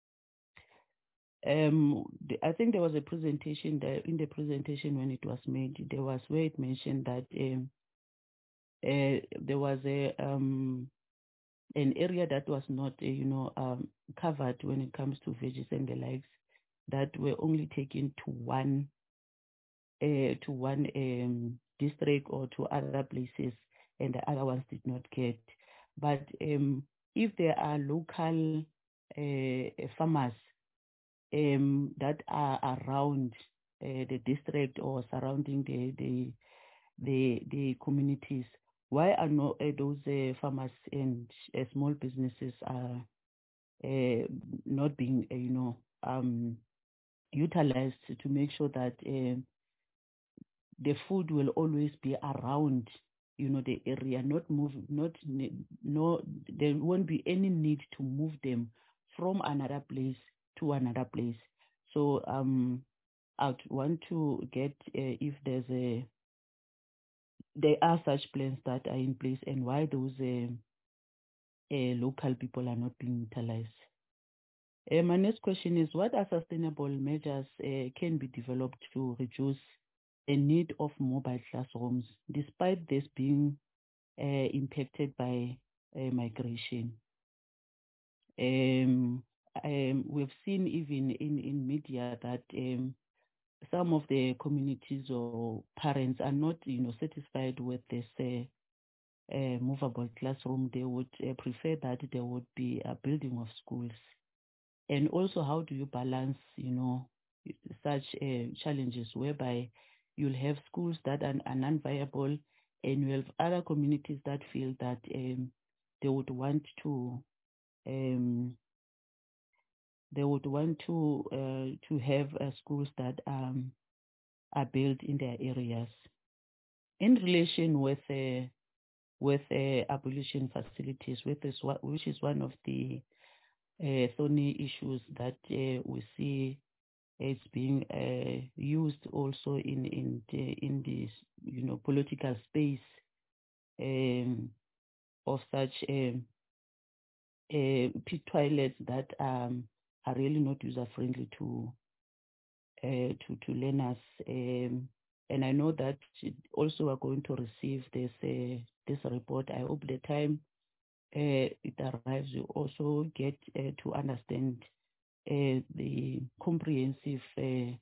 Um, the, I think there was a presentation that in the presentation when it was made, there was where it mentioned that um, uh, there was a um, an area that was not, uh, you know, um, covered when it comes to veggies and the likes, that were only taken to one, uh, to one um, district or to other places, and the other ones did not get. But um, if there are local uh, farmers Um, that are around uh, the district or surrounding the the the, the communities, why are not uh, those uh, farmers and uh, small businesses are uh, not being uh, you know um, utilized to make sure that uh, the food will always be around, you know, the area, not move, not no, there won't be any need to move them from another place to another place. So um, I'd want to get uh, if there's a, there are such plans that are in place, and why those uh, uh, local people are not being utilized. Uh, my next question is, what are sustainable measures uh, can be developed to reduce the need of mobile classrooms, despite this being uh, impacted by uh, migration? Um, um, we've seen even in, in media that um, some of the communities or parents are not, you know, satisfied with this uh, uh, movable classroom. They would uh, prefer that there would be a building of schools. And also, how do you balance, you know, such uh, challenges whereby you'll have schools that are, are non-viable, and you have other communities that feel that um, they would want to um, they would want to uh, to have uh, schools that um, are built in their areas. In relation with uh, with uh, abolition facilities, with this, which is one of the uh, thorny issues that uh, we see it's being uh, used also in in the, in this, you know, political space um, of such um, uh, pit toilets that um, are really not user friendly to uh, to to learners. Um, and I know that also are going to receive this uh, this report. I hope the time uh, it arrives, you also get uh, to understand uh, the comprehensive. Uh,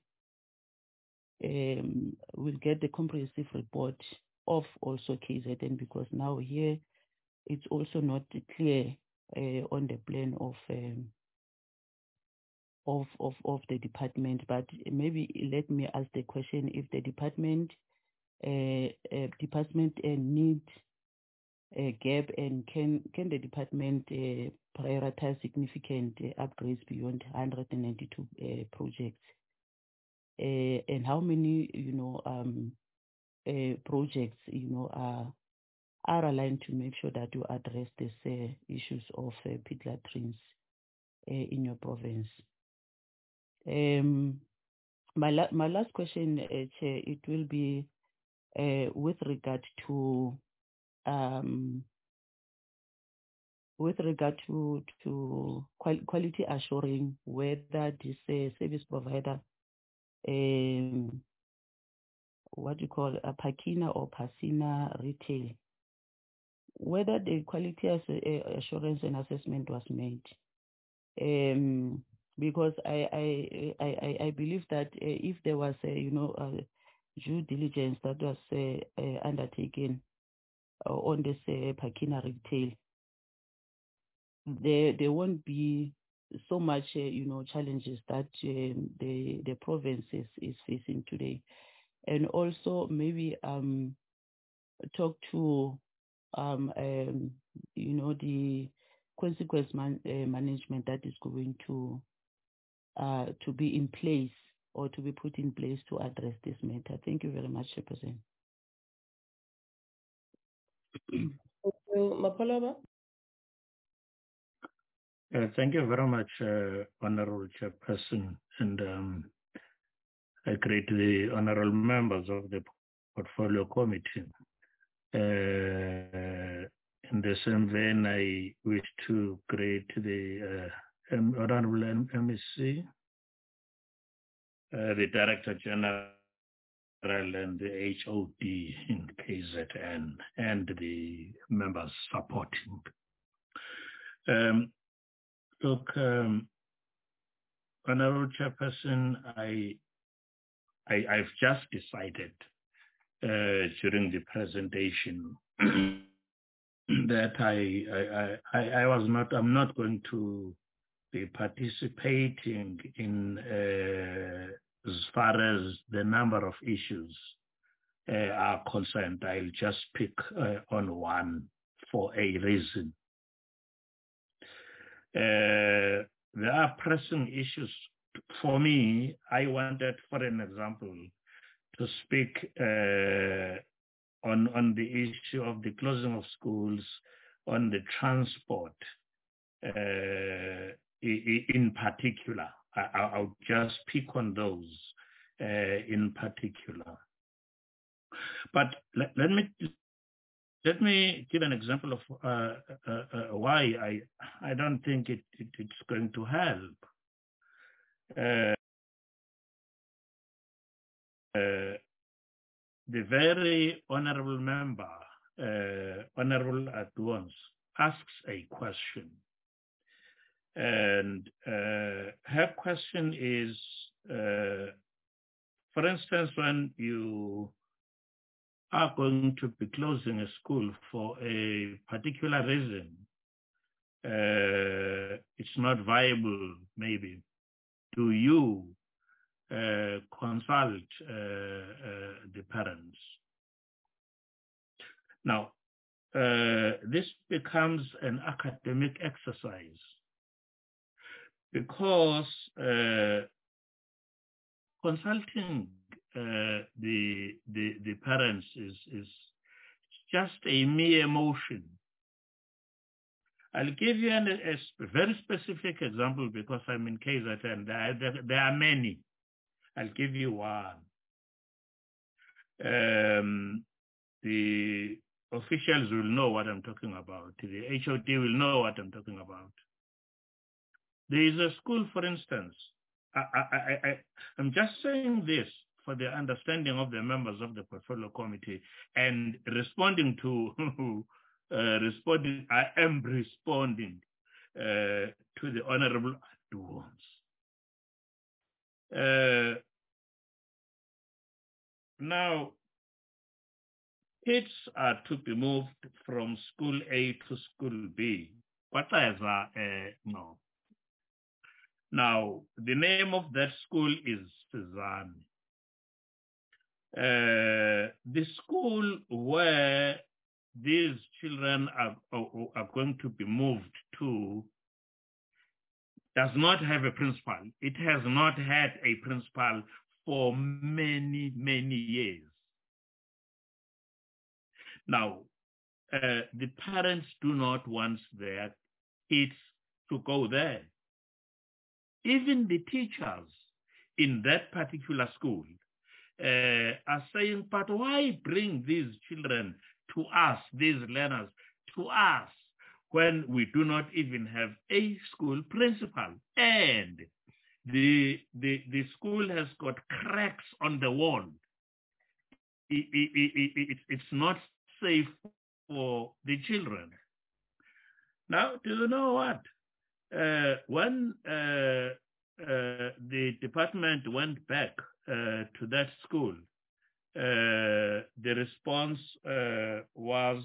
um, we'll get the comprehensive report of also K Z N, because now here it's also not clear uh, on the plan of. Um, Of, of, of the department, but maybe let me ask the question: if the department uh, uh, department uh, need a gap, and can can the department uh, prioritize significant uh, upgrades beyond one hundred ninety-two uh, projects, uh, and how many you know um, uh, projects you know are are aligned to make sure that you address these uh, issues of uh, pit latrines uh, in your province? Um, my la my last question, uh, Chair, it will be uh, with regard to um, with regard to to qual quality assuring whether this uh, service provider, um, what do you call a Pakina or Pasina retail, whether the quality as, uh, assurance and assessment was made. Um, because I I, I, I I believe that uh, if there was a you know a due diligence that was uh, uh, undertaken uh, on this uh, Pakina retail, there there won't be so much uh, you know challenges that um, the the province is, is facing today, and also maybe um talk to um, um you know the consequence man, uh, management that is going to uh to be in place or to be put in place to address this matter. Thank you very much, Chairperson. Thank you, Mapalaba. Uh, thank you very much, uh, Honorable Chairperson, and um, I greet the honorable members of the Portfolio Committee. Uh, in the same vein, I wish to greet the uh, Honorable M E C, uh, the Director General and the H O D in K Z N, and the members supporting. Um, look, um, Honorable Chairperson, I, I, I've just decided uh, during the presentation that I, I, I, I was not, I'm not going to be participating in uh, as far as the number of issues uh, are concerned. I'll just pick uh, on one for a reason. Uh, there are pressing issues. For me, I wanted, for an example, to speak uh, on, on the issue of the closing of schools, on the transport uh, in particular. I, I'll just pick on those uh, in particular. But let, let me let me give an example of uh, uh, uh, why I I don't think it, it it's going to help. Uh, uh, the very honorable member, uh, Honorable Adwans, asks a question. And uh, her question is, uh, for instance, when you are going to be closing a school for a particular reason, uh, it's not viable, maybe. Do you uh, consult uh, uh, the parents? Now, uh, this becomes an academic exercise because uh, consulting uh, the, the the parents is is just a mere emotion. I'll give you an, a very specific example because I'm in K Z N. There, there, there are many. I'll give you one. Um, the officials will know what I'm talking about. The H O D will know what I'm talking about. There is a school, for instance. I, I, I, I, I'm just saying this for the understanding of the members of the Portfolio Committee and responding to, uh, responding, I am responding uh, to the Honorable Adwans. Uh, now, kids are to be moved from school A to school B. Whatever, uh, no. Now, the name of that school is Cezanne. Uh, the school where these children are, are, are going to be moved to does not have a principal. It has not had a principal for many, many years. Now, uh, the parents do not want their kids to go there. Even the teachers in that particular school uh, are saying, but why bring these children to us, these learners to us, when we do not even have a school principal, and the, the, the school has got cracks on the wall. It, it, it, it, it's not safe for the children. Now, do you know what? Uh, when uh, uh, the department went back uh, to that school, uh, the response uh, was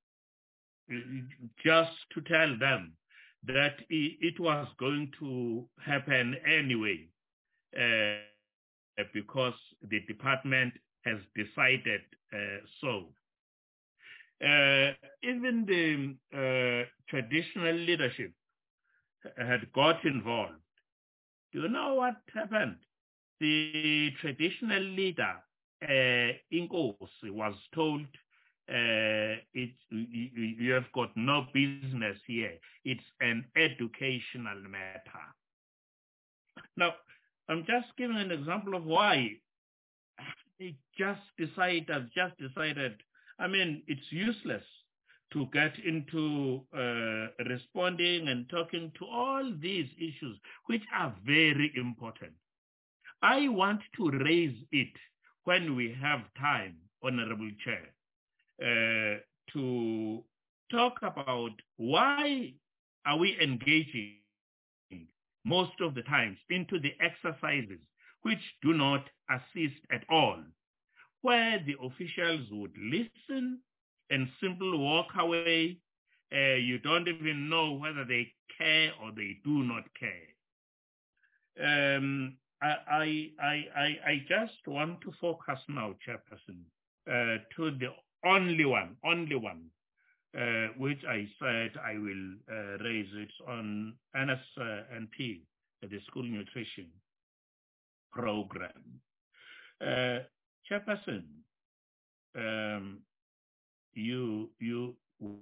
just to tell them that it was going to happen anyway, uh, because the department has decided uh, so. Uh, even the uh, traditional leadership had got involved. Do you know what happened? The traditional leader, uh, Inkosi, was told, Uh, it, you, you have got no business here. It's an educational matter. Now, I'm just giving an example of why they just decided, just decided, I mean, it's useless to get into uh, responding and talking to all these issues, which are very important. I want to raise it when we have time, Honorable Chair. Uh, to talk about why are we engaging most of the times into the exercises which do not assist at all, where the officials would listen and simply walk away. Uh, you don't even know whether they care or they do not care. Um, I, I, I, I just want to focus now, Chairperson, uh, to the only one, only one, uh, which I said I will uh, raise it on N S N P, the school nutrition program. Uh, Chairperson, um, you, you,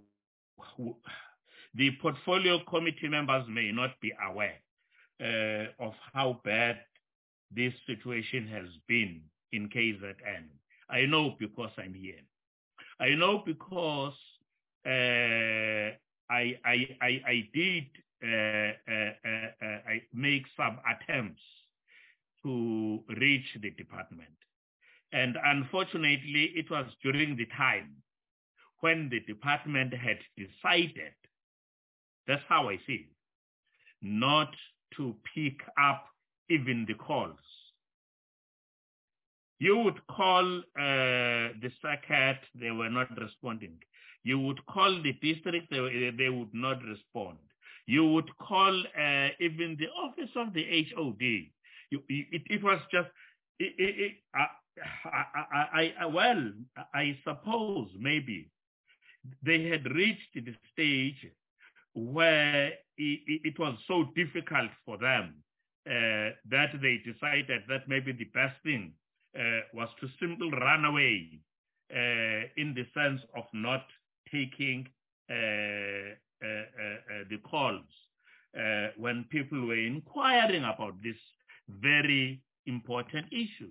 the portfolio committee members may not be aware uh, of how bad this situation has been in K Z N. I know because I'm here. I know because uh, I, I, I, I did uh, uh, uh, uh, I make some attempts to reach the department. And unfortunately, it was during the time when the department had decided, that's how I see it, not to pick up even the calls. You would call uh, the circuit, they were not responding. You would call the district, they, they would not respond. You would call uh, even the office of the H O D. You, it, it was just, it, it, it, I, I, I, well, I suppose maybe they had reached the stage where it, it was so difficult for them uh, that they decided that maybe the best thing Uh, was to simply run away uh, in the sense of not taking uh, uh, uh, uh, the calls uh, when people were inquiring about this very important issue.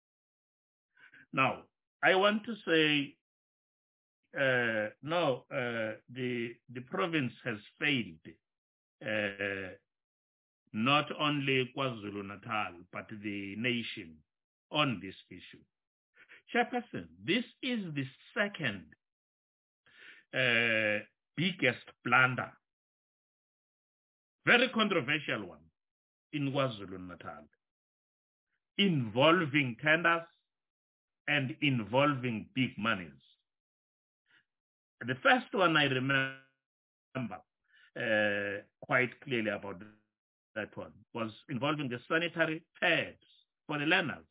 Now, I want to say, uh, no, uh, the, the province has failed, uh, not only KwaZulu-Natal, but the nation on this issue. Chairperson, this is the second uh, biggest blunder, very controversial one in KwaZulu-Natal, involving tenders and involving big monies. The first one I remember uh, quite clearly about that one was involving the sanitary pads for the learners.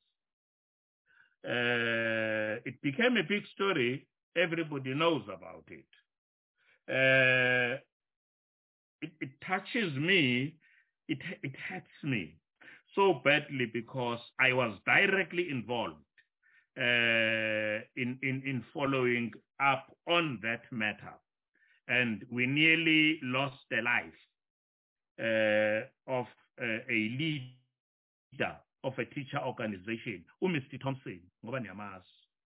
Uh, it became a big story. Everybody knows about it. Uh, it, it touches me. It, it hurts me so badly because I was directly involved uh, in, in, in following up on that matter. And we nearly lost the life uh, of uh, a leader of a teacher organization, uMister Thompson, ngoba niyamazi.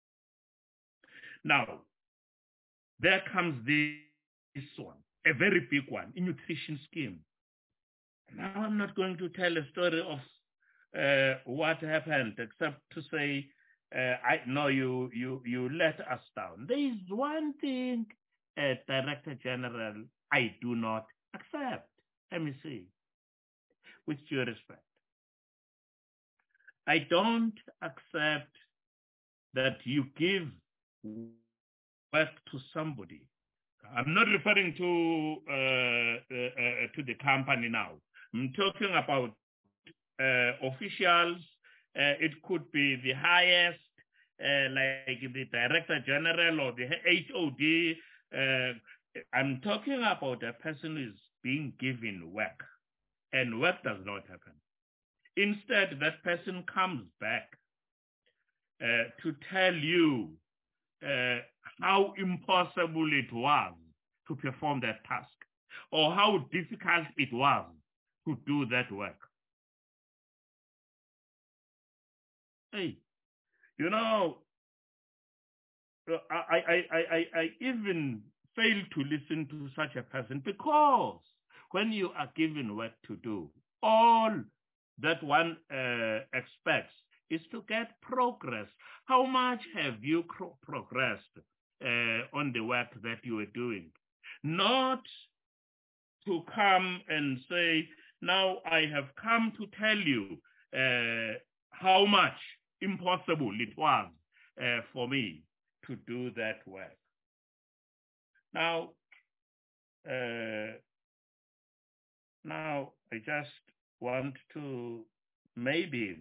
Now, there comes this one, a very big one, a nutrition scheme. Now, I'm not going to tell a story of uh, what happened, except to say, uh, I know you, you, you let us down. There is one thing, uh, Director General, I do not accept. Let me see, with due respect. I don't accept that you give work to somebody. I'm not referring to uh, uh, uh, to the company now. I'm talking about uh, officials. Uh, it could be the highest, uh, like the Director General or the H O D. Uh, I'm talking about a person who is being given work, and work does not happen. Instead, that person comes back uh, to tell you uh, how impossible it was to perform that task, or how difficult it was to do that work. Hey, you know, I, I, I, I, I even fail to listen to such a person, because when you are given work to do, all that one uh, expects is to get progress. How much have you progressed uh, on the work that you are doing? Not to come and say, now I have come to tell you uh, how much impossible it was uh, for me to do that work. Now, uh, now I just want to maybe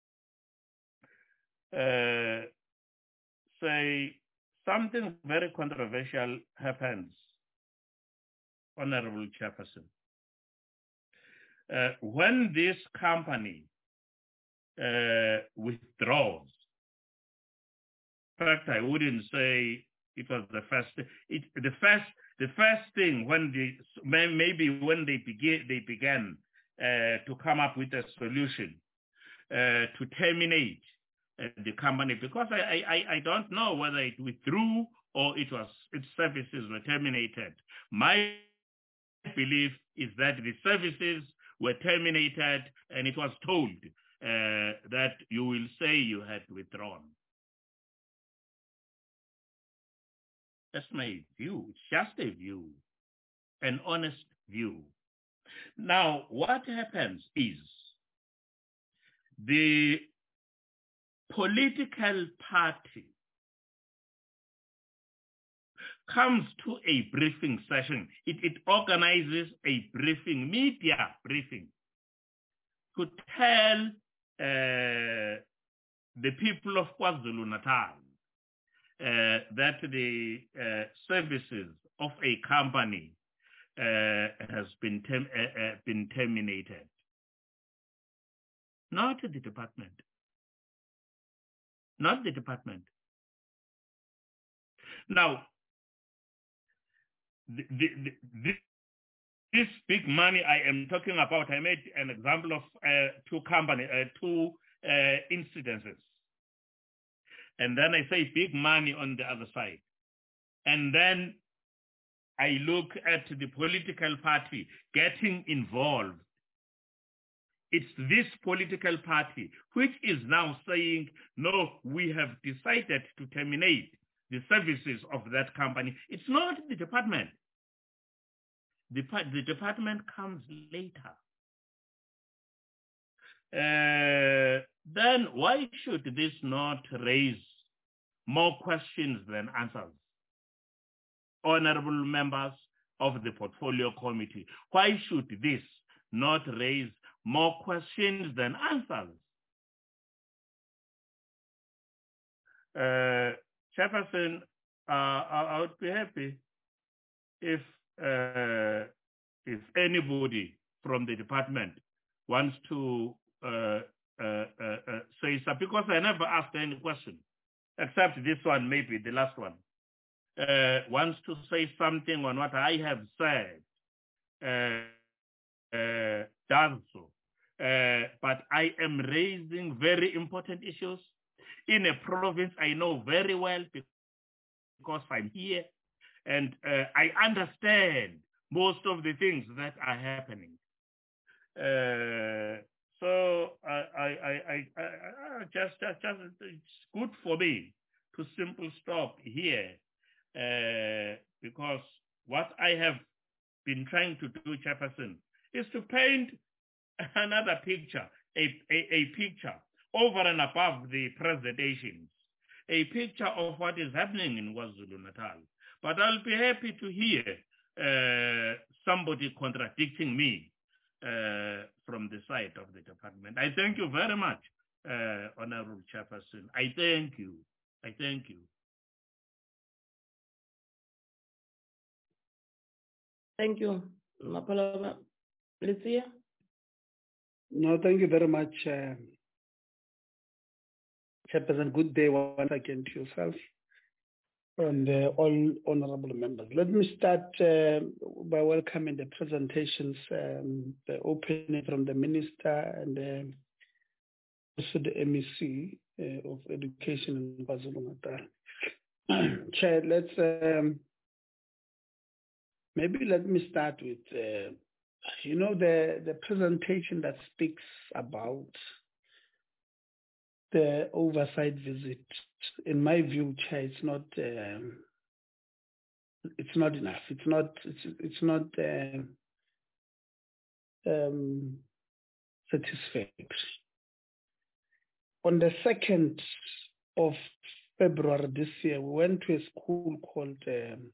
uh, say something very controversial happens, Honorable Chairperson. Uh, when this company uh, withdraws, in fact, I wouldn't say it was the first. It the first the first thing when the maybe when they begin they began uh, to come up with a solution uh, to terminate uh, the company, because I, I I don't know whether it withdrew or it was its services were terminated. My belief is that the services were terminated, and it was told uh, that you will say you had withdrawn. That's my view. It's just a view, an honest view. Now, what happens is the political party comes to a briefing session. It, it organizes a briefing, media briefing, to tell uh, the people of KwaZulu-Natal Uh, that the uh, services of a company uh, has been term uh, uh, been terminated. Not the department. Not the department. Now, the, the, the, this big money I am talking about, I made an example of uh, two company, uh, two uh, incidences. And then I say big money on the other side. And then I look at the political party getting involved. It's this political party which is now saying, no, we have decided to terminate the services of that company. It's not the department. The, the department comes later. Uh, then why should this not raise more questions than answers? Honorable members of the Portfolio Committee, why should this not raise more questions than answers? Uh, Chairperson, uh, I, I would be happy if uh, if anybody from the department wants to uh, uh, uh, uh, say something, because I never asked any question, except this one, maybe the last one, uh, wants to say something on what I have said, uh, uh, does so. Uh, but I am raising very important issues in a province I know very well because I'm here, and uh, I understand most of the things that are happening. Uh, so I, I, I, I, I just, just, just, it's good for me to simply stop here uh, because what I have been trying to do, Chairperson, is to paint another picture, a, a, a picture over and above the presentations, a picture of what is happening in KwaZulu-Natal. But I'll be happy to hear uh, somebody contradicting me uh, from the side of the department. I thank you very much, uh, Honorable Chairperson. I thank you. I thank you. Thank you. Mapalaba. Letizia? No, thank you very much, uh, Chairperson. Good day once again to yourself and uh, all honorable members. Let me start uh, by welcoming the presentations, um, the opening from the Minister and uh, also the M E C uh, of Education in KwaZulu-Natal. Chair, let's um, maybe let me start with, uh, you know, the, the presentation that speaks about the oversight visit. In my view, Chair, it's not um, it's not enough. It's not it's it's not uh, um, satisfactory. On the second of February this year, we went to a school called um,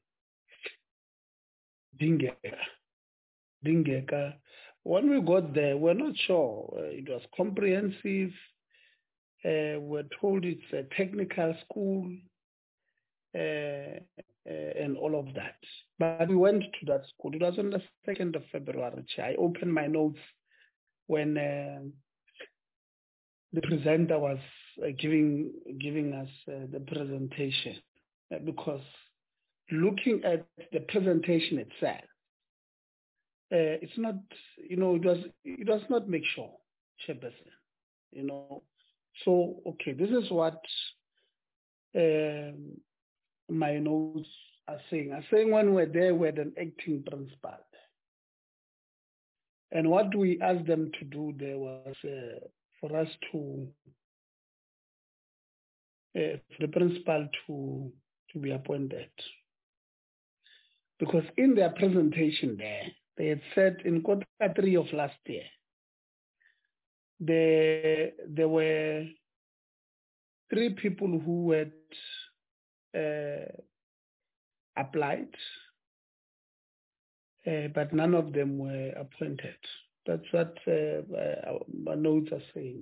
Dingeka. Dingeka. When we got there, we're not sure. Uh, it was comprehensive. Uh, we're told it's a technical school uh, uh, and all of that. But we went to that school. It was on the second of February. I opened my notes when uh, the presenter was uh, giving giving us uh, the presentation. Uh, because looking at the presentation itself, uh, it's not, you know, it was it does not make sure, Chairperson, you know. So, okay, this is what um, my notes are saying. I'm saying when we're there, we had an acting principal. And what we asked them to do there was uh, for us to, uh, for the principal to, to be appointed. Because in their presentation there, they had said in quarter three of last year, There, there were three people who had uh, applied, uh, but none of them were appointed. That's what uh, my notes are saying.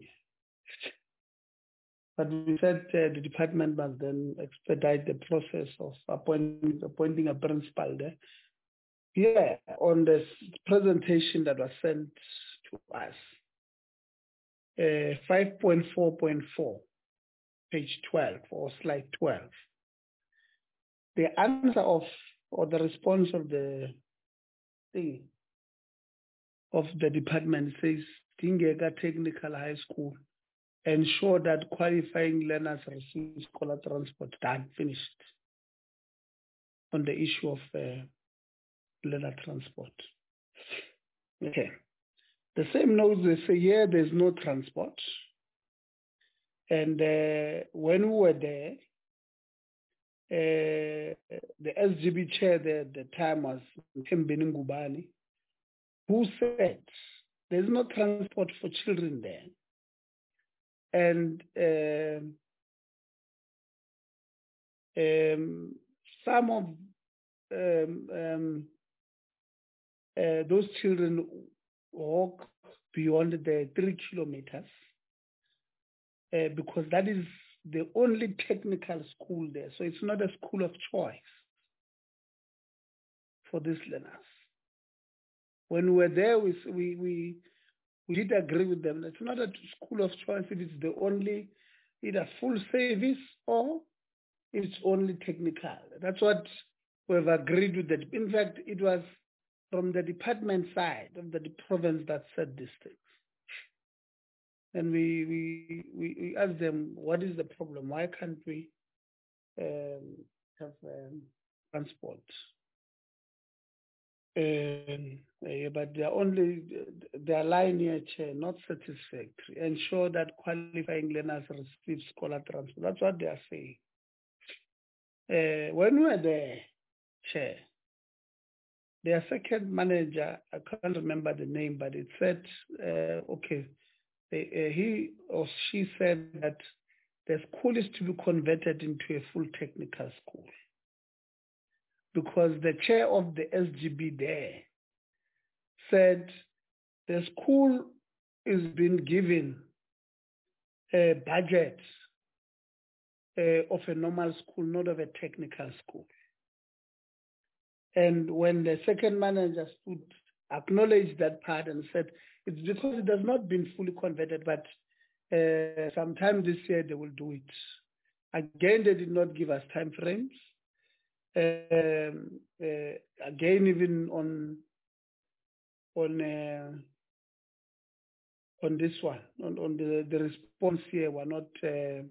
But we said uh, the department must then expedite the process of appointing, appointing a principal there. Yeah, on the presentation that was sent to us, Uh, five point four point four, page twelve or slide twelve. The answer of or the response of the thing of the department says Dingeka Technical High School ensure that qualifying learners receive scholar transport. Done, finished. On the issue of uh, learner transport. Okay. The same notes, they say, yeah, there's no transport. And uh, when we were there, uh, the S G B chair there at the time was Mbeni Ngubane, who said there's no transport for children there. And um, um, some of um, um, uh, those children walk beyond the three kilometers uh, because that is the only technical school there. So it's not a school of choice for these learners. When we were there, we, we, we, we did agree with them. It's not a school of choice if it's the only either full service or it's only technical. That's what we've agreed with. That. In fact, it was from the department side of the province that said these things. And we, we, we, we ask them, what is the problem? Why can't we um, have um, transport? Um, uh, but they are only, their line here, Chair, not satisfactory. Ensure that qualifying learners receive scholar transport. That's what they are saying. Uh, when we were there, Chair, their second manager, I can't remember the name, but it said, uh, okay, uh, he or she said that the school is to be converted into a full technical school, because the chair of the S G B there said the school is being given a budget uh, of a normal school, not of a technical school. And when the second manager stood, acknowledged that part and said, it's because it has not been fully converted, but uh, sometime this year they will do it. Again, they did not give us time frames. Um, uh, again, even on on uh, on this one, on, on the, the response here, we're not uh,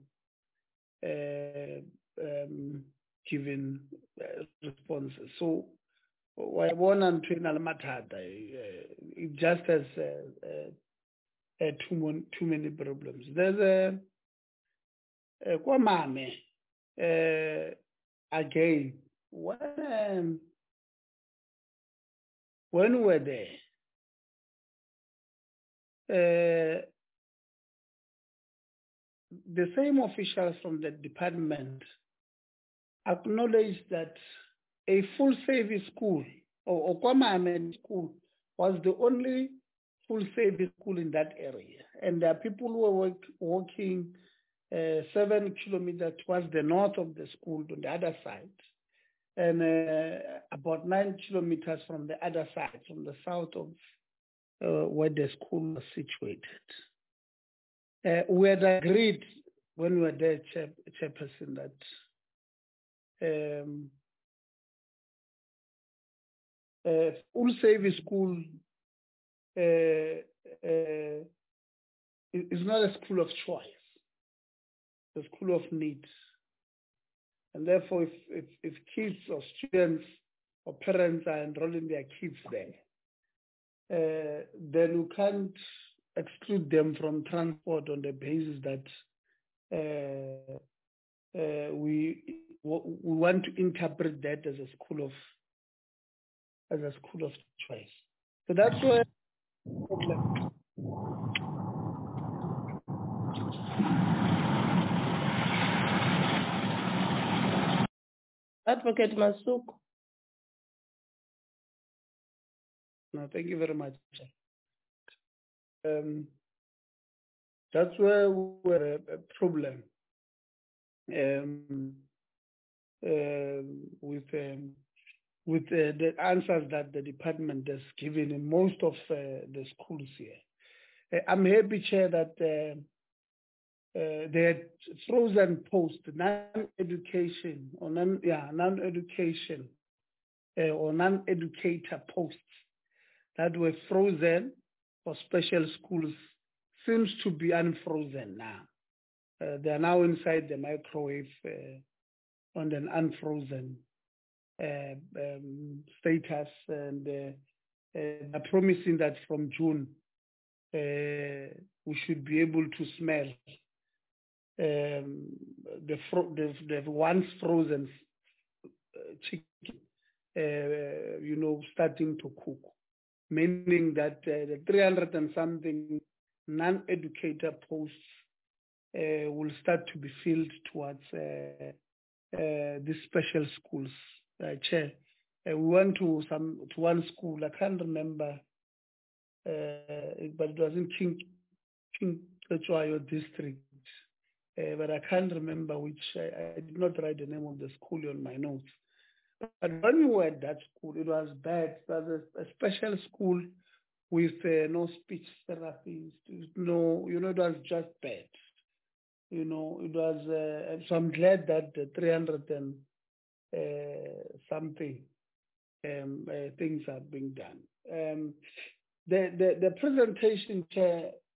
uh, um, given uh, responses. So, I want to it just has uh, uh, uh, too, mon- too many problems. There's a, a Kwamame, uh, again, when, um, when we were there, uh, the same officials from the department acknowledged that a full service school, or Kwamame school, was the only full service school in that area. And there are people who were work, walking uh, seven kilometers towards the north of the school on the other side, and uh, about nine kilometers from the other side, from the south of uh, where the school was situated. Uh, we had agreed when we were there, chair, Chairperson, that um, uh, full service school uh, uh, is not a school of choice, it's a school of needs. And therefore, if, if, if kids or students or parents are enrolling their kids there, uh, then we can't exclude them from transport on the basis that uh, uh, we we want to interpret that as a school of as a school of choice. So that's where. Advocate Masuk. No, thank you very much. Um, that's where we're a problem um, uh, with um, with uh, the answers that the department has given in most of uh, the schools here. Uh, I'm happy, Chair, that uh, uh, they had frozen post non-education or non yeah non-education uh, or non-educator posts that were frozen for special schools seems to be unfrozen now. Uh, they are now inside the microwave uh, on an unfrozen uh, um, status, and uh, uh, they're promising that from June uh, we should be able to smell um, the, fro- the, the once frozen uh, chicken, uh, you know, starting to cook. Meaning that uh, the three hundred and something non-educator posts uh, will start to be filled towards uh, uh, these special schools. Uh, Chair, uh, we went to some to one school. I can't remember, uh, but it was in King King Cetshwayo district. Uh, but I can't remember which. I, I did not write the name of the school on my notes. But when we were at that school, it was bad. It was a, a special school with uh, no speech therapists, no, you know, it was just bad. You know, it was, uh, so I'm glad that the three hundred and uh, something um, uh, things are being done. Um, the, the, the presentation, Chair,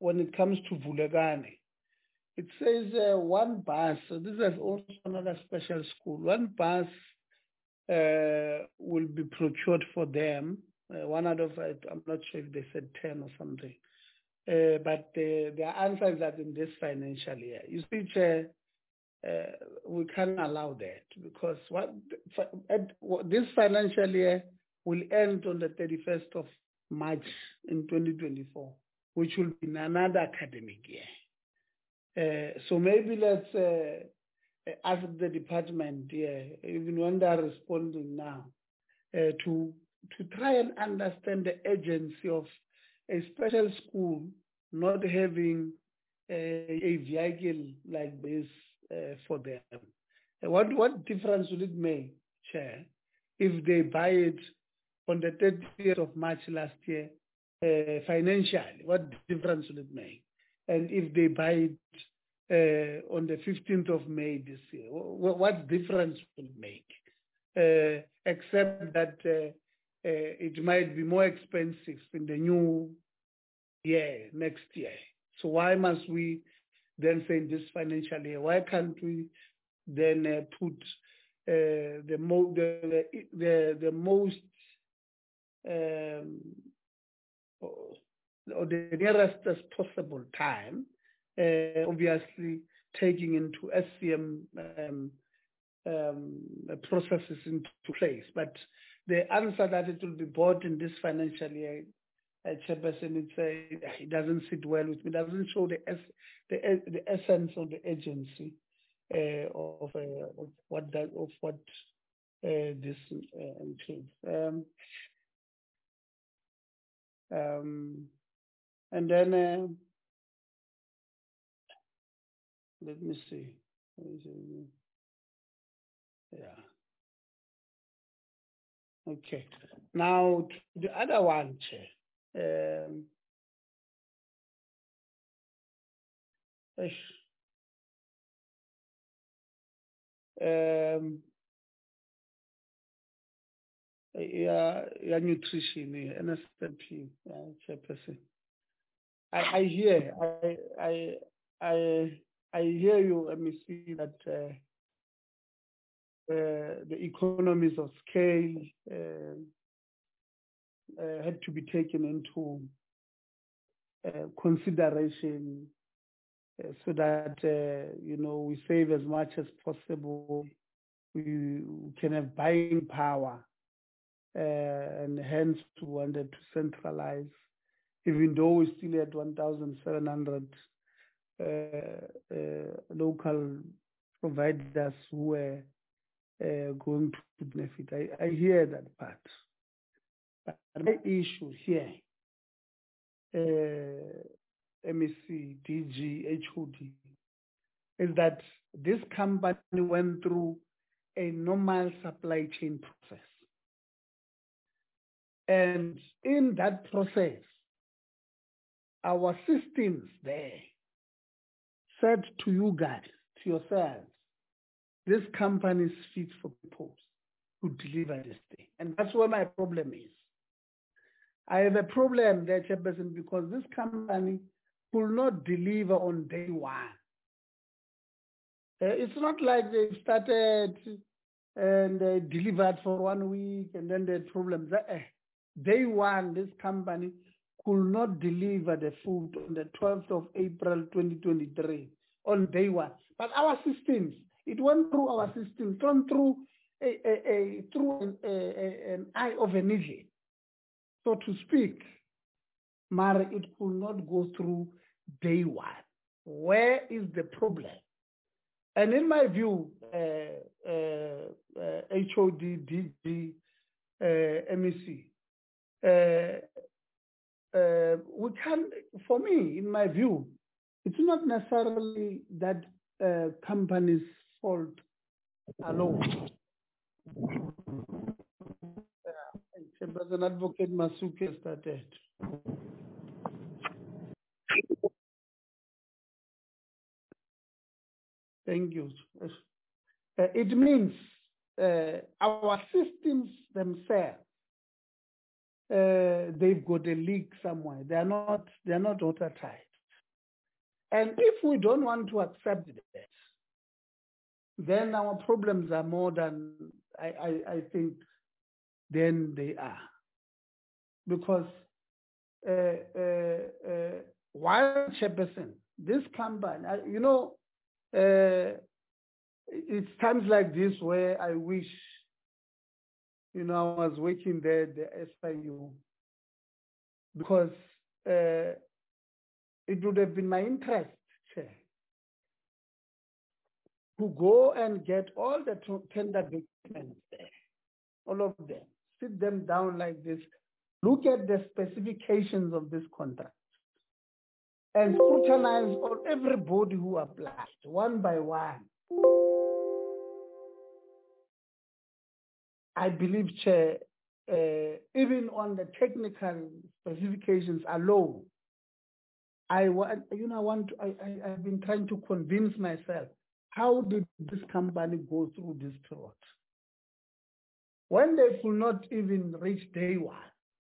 when it comes to Vulegane, it says uh, one bus, so this is also another special school, one bus uh, will be procured for them. Uh, one out of, I'm not sure if they said ten or something. Uh, but the, the answer is that in this financial year, you see, Chair, uh, we can't allow that because what at, this financial year will end on the thirty-first of March in twenty twenty-four, which will be another academic year. Uh, so maybe let's uh, ask the department, yeah, even when they are responding now, uh, to to try and understand the urgency of a special school not having a, a vehicle like this uh, for them. What what difference will it make, Chair, if they buy it on the thirtieth of March last year uh, financially? What difference will it make? And if they buy it uh, on the fifteenth of May this year, what, what difference will it make? Uh, except that uh, uh, it might be more expensive in the new year, next year. So why must we then say in this financial year? Why can't we then uh, put uh, the, mo- the, the, the most um, or the nearest as possible time, uh, obviously taking into S C M um, um, processes into place. But the answer that it will be bought in this financial year, uh, Chairperson, it's, uh, it doesn't sit well with me. It doesn't show the es- the, the essence of the agency uh, of, uh, of what that, of what uh, this uh, entails. Um, um, and then uh, let me see. Yeah. Okay. Now the other one, Chair. Um, um, yeah, yeah, nutrition, N S N P, yeah, Chairperson. I, I hear, I, I, I, I hear you, let me see that uh, uh, the economies of scale uh, uh, had to be taken into uh, consideration uh, so that, uh, you know, we save as much as possible. We, we can have buying power, uh, and hence we wanted to centralize, even though we still had one thousand seven hundred uh, uh, local providers who were uh, going to benefit. I, I hear that part. But my issue here, uh, M E C, D G, H O D, is that this company went through a normal supply chain process. And in that process, our systems there said to you guys, to yourselves, this company is fit for purpose to deliver this thing. And that's where my problem is. I have a problem there, Chairperson, because this company could not deliver on day one. Uh, it's not like they started and they delivered for one week and then they had problems. Uh, day one, this company could not deliver the food on the twelfth of April twenty twenty-three on day one. But our systems, it went through our systems, gone through a, a, a through an, a, a, an eye of an eagle, so to speak. Mara, it could not go through day one. Where is the problem? And in my view, uh, uh, uh, H O D, D G, uh, M E C, uh, uh, we can, for me, in my view, it's not necessarily that uh, companies' fault alone. Uh, President Advocate Masuke started. Thank you. Uh, it means uh, our systems themselves, uh, they've got a leak somewhere. They are not. They are not watertight. And if we don't want to accept that, then our problems are more than I, I, I think than they are. Because uh, uh, uh, while Chairperson, this company, I, you know, uh, it's times like this where I wish, you know, I was working there, the S I U, because uh, it would have been my interest, Chair, to go and get all the tender documents there, all of them, sit them down like this, look at the specifications of this contract, and scrutinize on everybody who applied, one by one. I believe, Chair, uh, even on the technical specifications alone, I want, you know, I want to, I, I, I've been trying to convince myself, how did this company go through this period? When they could not even reach day one.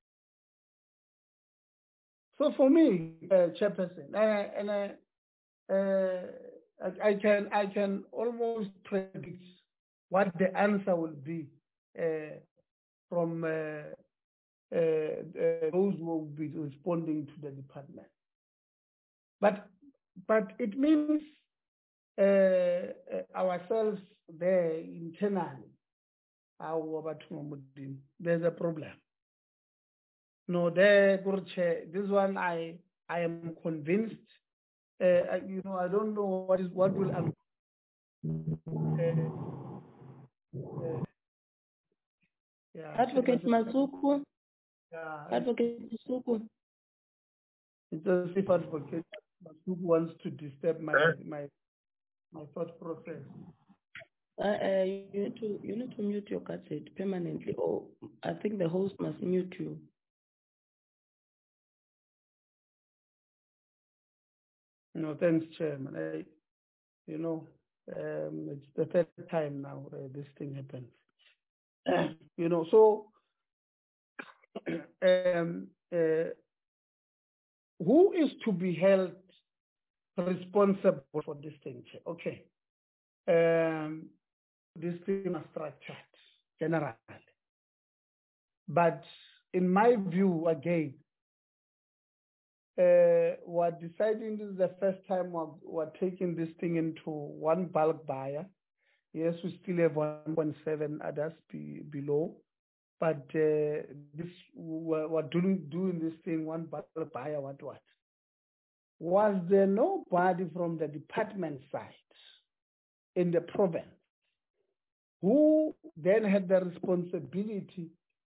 So for me, uh, Chairperson, uh, and uh, uh, I, I can I can almost predict what the answer will be uh, from uh, uh, uh, those who will be responding to the department. But but it means uh, uh, ourselves there internally, there's a problem. No, there, this one I I am convinced. Uh, you know, I don't know what is what will happen. Uh, uh, yeah, Advocate Masuku. Yeah, Advocate Masuku. It's as if Advocate Masuku wants to disturb my my my thought process. Uh, uh, you need to you need to mute your cassette permanently, or I think the host must mute you. No, thanks, Chairman. I, you know, um, it's the third time now uh, this thing happens. Uh, you know, so um, uh, who is to be held responsible for this thing? Okay, um, this thing is structured generally, but in my view, again, Uh, we're deciding this is the first time we're, we're taking this thing into one bulk buyer. Yes, we still have one point seven others be, below, but uh, this we're, we're doing doing this thing one bulk buyer. What what? Was there nobody from the department side in the province who then had the responsibility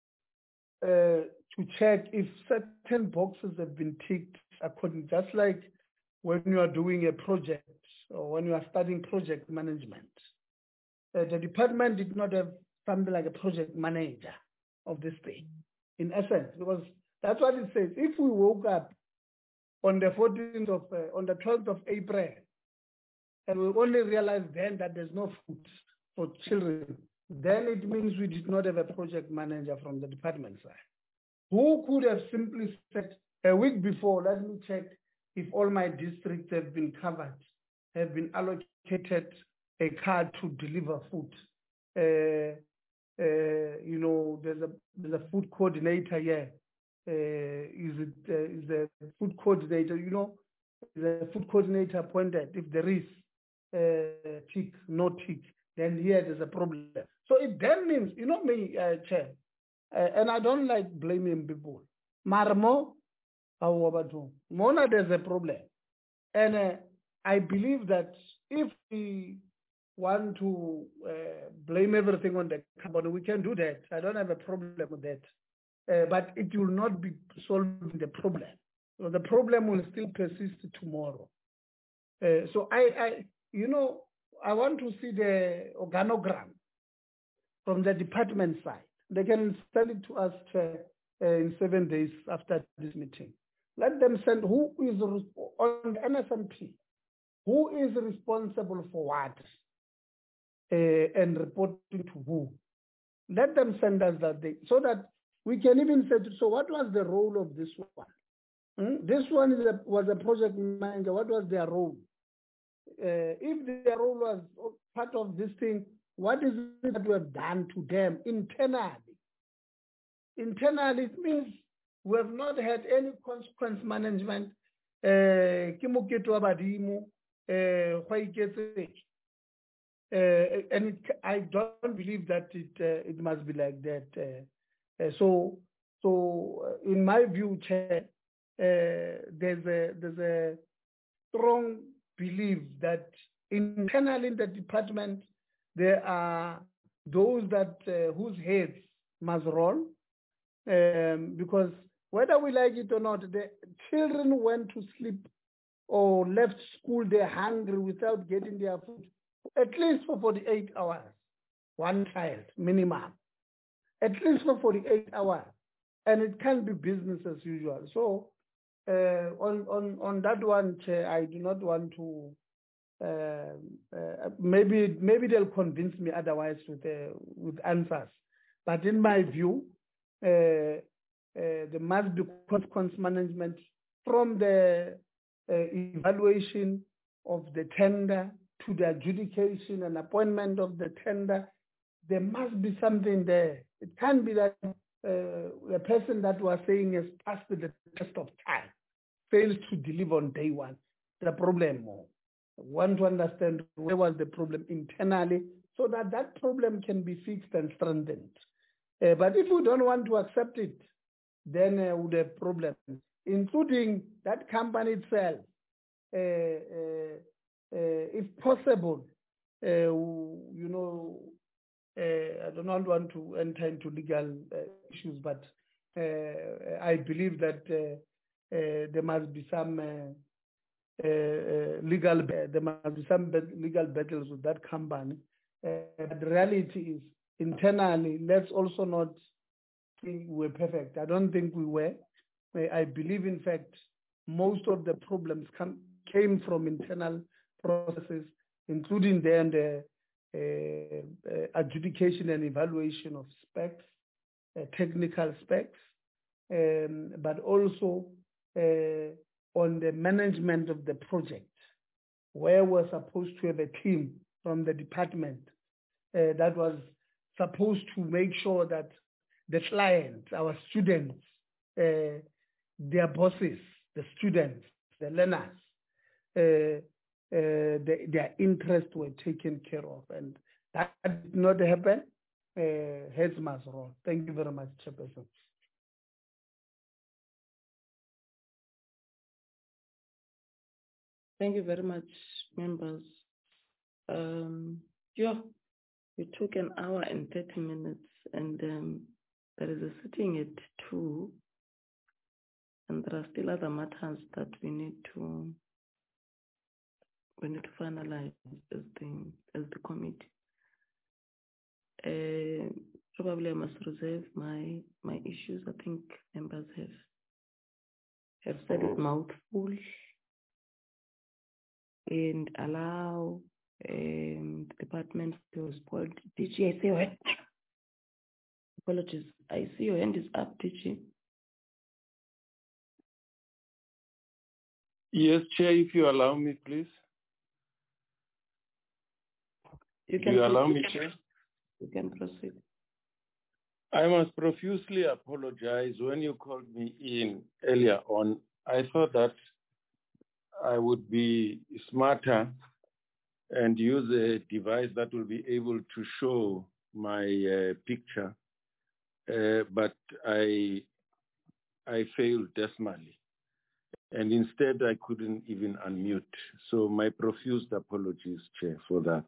Uh, to check if certain boxes have been ticked according, just like when you are doing a project or when you are studying project management. Uh, the department did not have something like a project manager of this thing, in essence, because that's what it says. If we woke up on the fourteenth of, uh, on the twelfth of April, and we only realized then that there's no food for children, then it means we did not have a project manager from the department side. Who could have simply said a week before, let me check if all my districts have been covered, have been allocated a car to deliver food. Uh, uh, you know, there's a, there's a food coordinator here. Uh, is it uh, is the food coordinator, you know, is a food coordinator appointed? If there is uh, tick, no tick, then here there's a problem. So it then means, you know me, uh, Chair, uh, and I don't like blaming people. Marmo, Mona, there's a problem. And uh, I believe that if we want to uh, blame everything on the company, we can do that. I don't have a problem with that. Uh, but it will not be solving the problem. So the problem will still persist tomorrow. Uh, so I, I, you know, I want to see the organogram from the department side. They can send it to us uh, uh, in seven days after this meeting. Let them send who is on the N S N P, who is responsible for what, uh, and reporting to who. Let them send us that day so that we can even say, so what was the role of this one? Mm? This one is a, was a project manager. What was their role? Uh, if their role was part of this thing, what is it that we have done to them internally? Internally, it means we have not had any consequence management. Uh, Uh, and it, I don't believe that it uh, it must be like that. Uh, uh, so so in my view, Chair, uh, there's a there's a strong belief that internally in the department there are those that uh, whose heads must roll, um, because whether we like it or not, the children went to sleep or left school, they're hungry without getting their food, at least for forty-eight hours, one child minimum, at least for forty-eight hours. And it can be business as usual. So uh, on, on, on that one, Chair, I do not want to, uh, uh, maybe, maybe they'll convince me otherwise with, uh, with answers. But in my view, uh, uh, there must be consequence management from the uh, evaluation of the tender to the adjudication and appointment of the tender. There must be something there. It can't be that uh, the person that was saying has passed the test of time fails to deliver on day one. The problem more. I want to understand where was the problem internally so that that problem can be fixed and strengthened. Uh, but if we don't want to accept it, then uh, we have problems, including that company itself. Uh, uh, uh, if possible, uh, you know, uh, I do not want to enter into legal uh, issues, but uh, I believe that uh, uh, there must be some uh, uh, legal, there must be some legal battles with that company. Uh, but the reality is, internally, let's also not think we're perfect. I don't think we were. I believe, in fact, most of the problems come, came from internal processes, including then the uh, uh, adjudication and evaluation of specs, uh, technical specs, um, but also uh, on the management of the project, where we're supposed to have a team from the department uh, that was supposed to make sure that the client, our students, uh, their bosses, the students, the learners, uh, uh, the, their interests were taken care of. And that did not happen. Uh, heads must roll. Thank you very much, Chairperson. Thank you very much, members. Um, yeah, we took an hour and thirty minutes, and um, there is a sitting at two, and there are still other matters that we need to we need to finalize as the as the committee. Uh, probably I must reserve my my issues. I think members have have said it mouthful, and allow um, the department to respond. D G, I see your hand. Apologies. I see your hand is up, D G. Yes, Chair, if you allow me, please. You Do can you allow proceed. me, Chair? You can proceed. I must profusely apologize. When you called me in earlier on, I thought that I would be smarter and use a device that will be able to show my uh, picture, uh, but I, I failed dismally. And instead, I couldn't even unmute. So my profuse apologies, Chair, for that.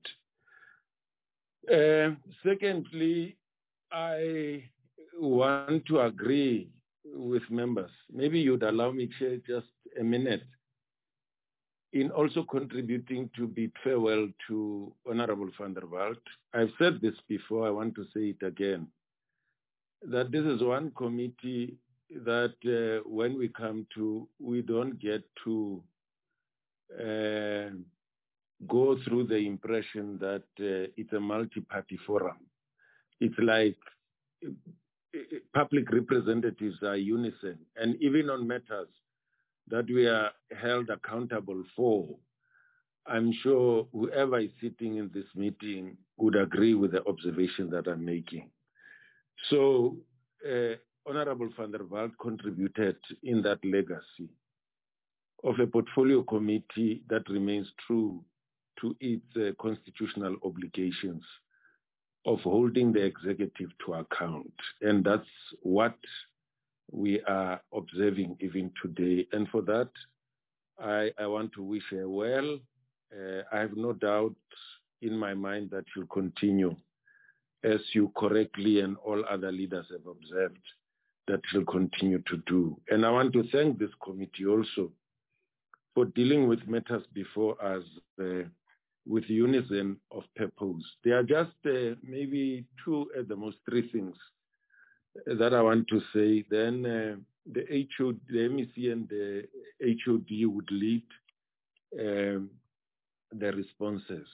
Uh, secondly, I want to agree with members. Maybe you'd allow me, Chair, just a minute, in also contributing to bid farewell to Honorable van der Walt. I've said this before, I want to say it again, that this is one committee that uh, when we come to, we don't get to uh, go through the impression that uh, it's a multi-party forum. It's like uh, public representatives are unison, and even on matters that we are held accountable for, I'm sure whoever is sitting in this meeting would agree with the observation that I'm making. So, uh, Honorable van der Walt contributed in that legacy of a portfolio committee that remains true to its uh, constitutional obligations of holding the executive to account. And that's what we are observing even today. And for that, I, I want to wish her well. Uh, I have no doubt in my mind that you'll continue, as you correctly and all other leaders have observed, that you'll continue to do. And I want to thank this committee also for dealing with matters before us uh, with unison of purpose. There are just uh, maybe two, at the most three things that I want to say. Then uh, the H O D, the M E C and the H O D would lead um, the responses.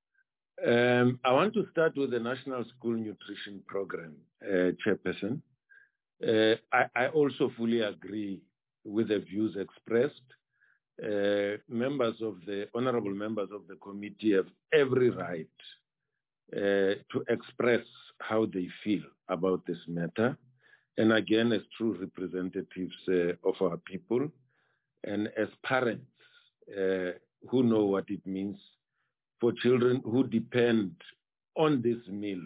Um, I want to start with the National School Nutrition Program, uh, Chairperson. Uh, I, I also fully agree with the views expressed. Uh, members of the, honorable members of the committee have every right uh, to express how they feel about this matter. And again, as true representatives uh, of our people and as parents uh, who know what it means for children who depend on this meal,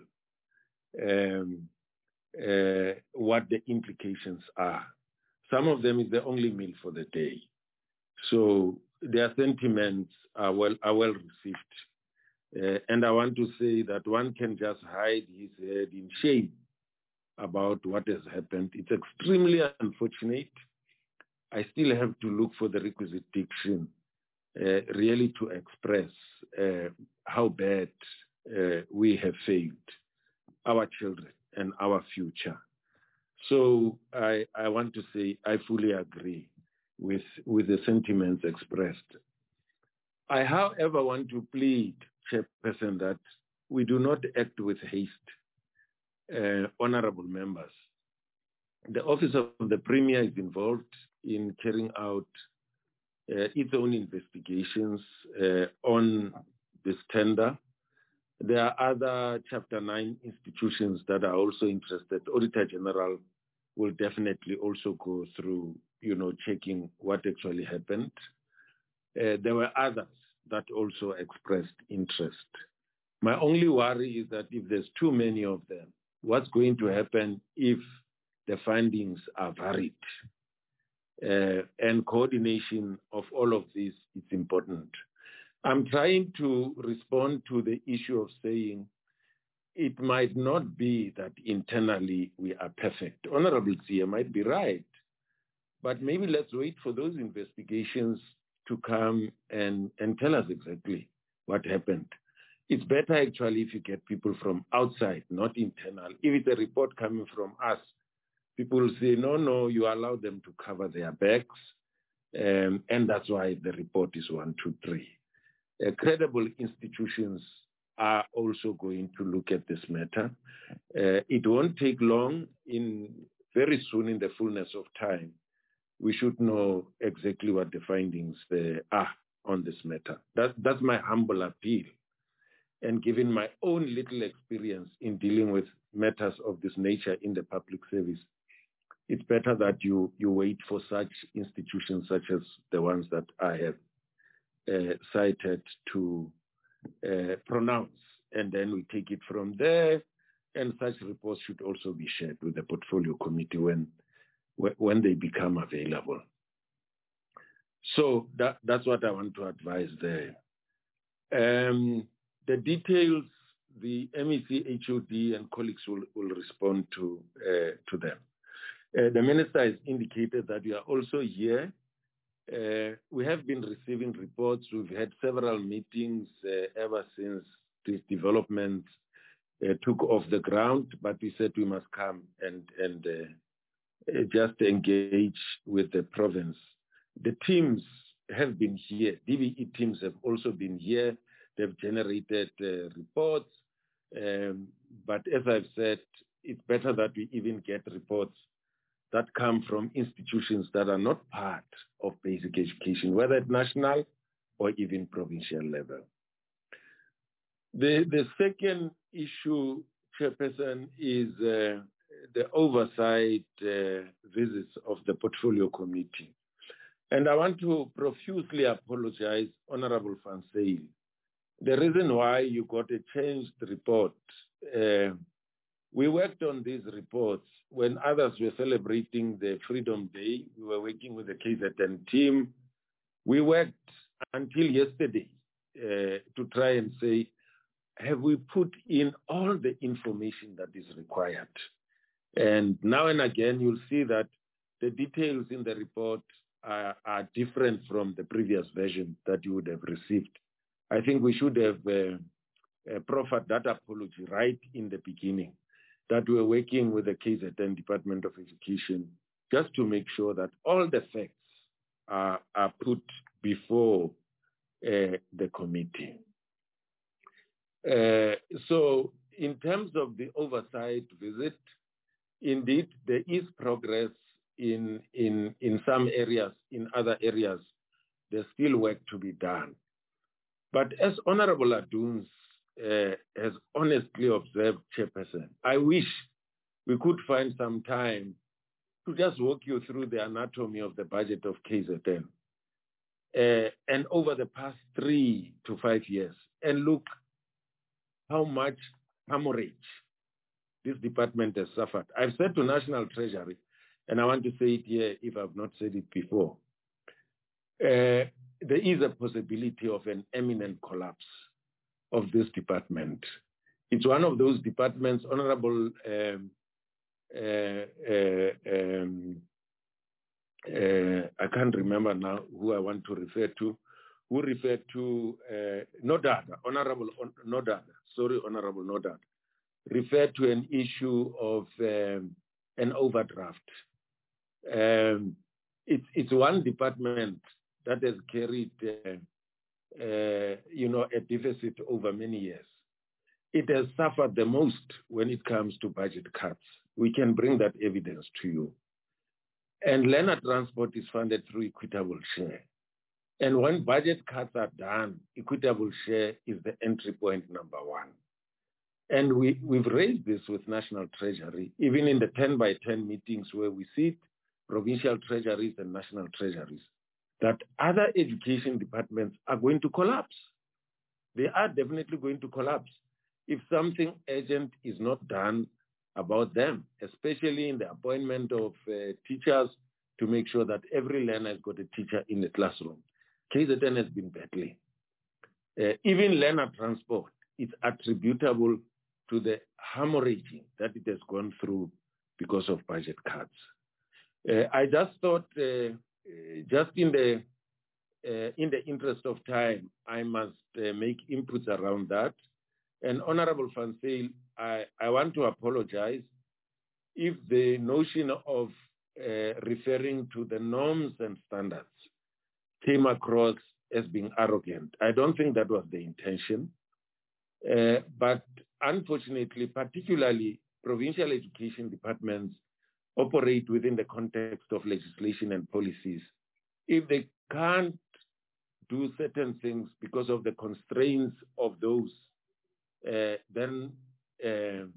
um, uh, what the implications are. Some of them is the only meal for the day. So their sentiments are well, are well received. Uh, and I want to say that one can just hide his head in shame about what has happened. It's extremely unfortunate. I still have to look for the requisite diction uh, really to express uh, how bad uh, we have failed our children and our future. So I, I want to say I fully agree with, with the sentiments expressed. I, however, want to plead, Chairperson, that we do not act with haste. Uh, honorable members, the Office of the Premier is involved in carrying out uh, its own investigations uh, on this tender. There are other Chapter nine institutions that are also interested. Auditor General will definitely also go through, you know, checking what actually happened. Uh, there were others that also expressed interest. My only worry is that if there's too many of them, what's going to happen if the findings are varied? Uh, and coordination of all of this is important. I'm trying to respond to the issue of saying it might not be that internally we are perfect. Honorable Zia might be right, but maybe let's wait for those investigations to come and, and tell us exactly what happened. It's better actually if you get people from outside, not internal. If it's a report coming from us, people will say, no, no, you allow them to cover their backs. Um, and that's why the report is one, two, three. Uh, credible institutions are also going to look at this matter. Uh, it won't take long. In very soon, in the fullness of time, we should know exactly what the findings uh, are on this matter. That, that's my humble appeal. And given my own little experience in dealing with matters of this nature in the public service, it's better that you, you wait for such institutions such as the ones that I have uh, cited to uh, pronounce. And then we take it from there. And such reports should also be shared with the portfolio committee when, when they become available. So that, that's what I want to advise there. Um, the details, the M E C, H O D, and colleagues will, will respond to, uh, to them. Uh, the minister has indicated that we are also here. Uh, we have been receiving reports. We've had several meetings uh, ever since this development uh, took off the ground, but we said we must come and, and uh, just engage with the province. The teams have been here. D B E teams have also been here. They've generated uh, reports. Um, but as I've said, it's better that we even get reports that come from institutions that are not part of basic education, whether at national or even provincial level. The, the second issue, Chairperson, is uh, the oversight uh, visits of the Portfolio Committee. And I want to profusely apologize, Honorable Van Zyl. The reason why you got a changed report, uh, we worked on these reports when others were celebrating the Freedom Day. We were working with the K Z N team. We worked until yesterday uh, to try and say, have we put in all the information that is required? And now and again, you'll see that the details in the report are, are different from the previous version that you would have received. I think we should have uh, uh, proffered that apology right in the beginning, that we're working with the K Z N Department of Education just to make sure that all the facts are, are put before uh, the committee. Uh, so in terms of the oversight visit, indeed, there is progress in, in, in some areas. In other areas, there's still work to be done. But as Honorable Aduns uh, has honestly observed, Chairperson, I wish we could find some time to just walk you through the anatomy of the budget of K Z N. Uh, and over the past three to five years, and look how much hemorrhage this department has suffered. I've said to National Treasury, and I want to say it here if I've not said it before, uh, there is a possibility of an imminent collapse of this department. It's one of those departments, Honorable um, uh, uh, um, uh, I can't remember now who I want to refer to, who referred to uh, Nodada, Honorable Nodada, sorry, Honorable Nodada, referred to an issue of um, an overdraft. Um, it's, it's one department that has carried, uh, uh, you know, a deficit over many years. It has suffered the most when it comes to budget cuts. We can bring that evidence to you. And learner transport is funded through equitable share. And when budget cuts are done, equitable share is the entry point number one. And we, we've raised this with National Treasury, even in the ten by ten meetings where we sit, provincial treasuries and national treasuries, that other education departments are going to collapse. They are definitely going to collapse if something urgent is not done about them, especially in the appointment of uh, teachers to make sure that every learner has got a teacher in the classroom. K Z N has been battling. Uh, even learner transport is attributable to the hemorrhaging that it has gone through because of budget cuts. Uh, I just thought, uh, just in the uh, in the interest of time, I must uh, make inputs around that. And Honorable Van Zyl, I, I want to apologize if the notion of uh, referring to the norms and standards came across as being arrogant. I don't think that was the intention. Uh, but unfortunately, particularly provincial education departments operate within the context of legislation and policies. If they can't do certain things because of the constraints of those, uh, then uh,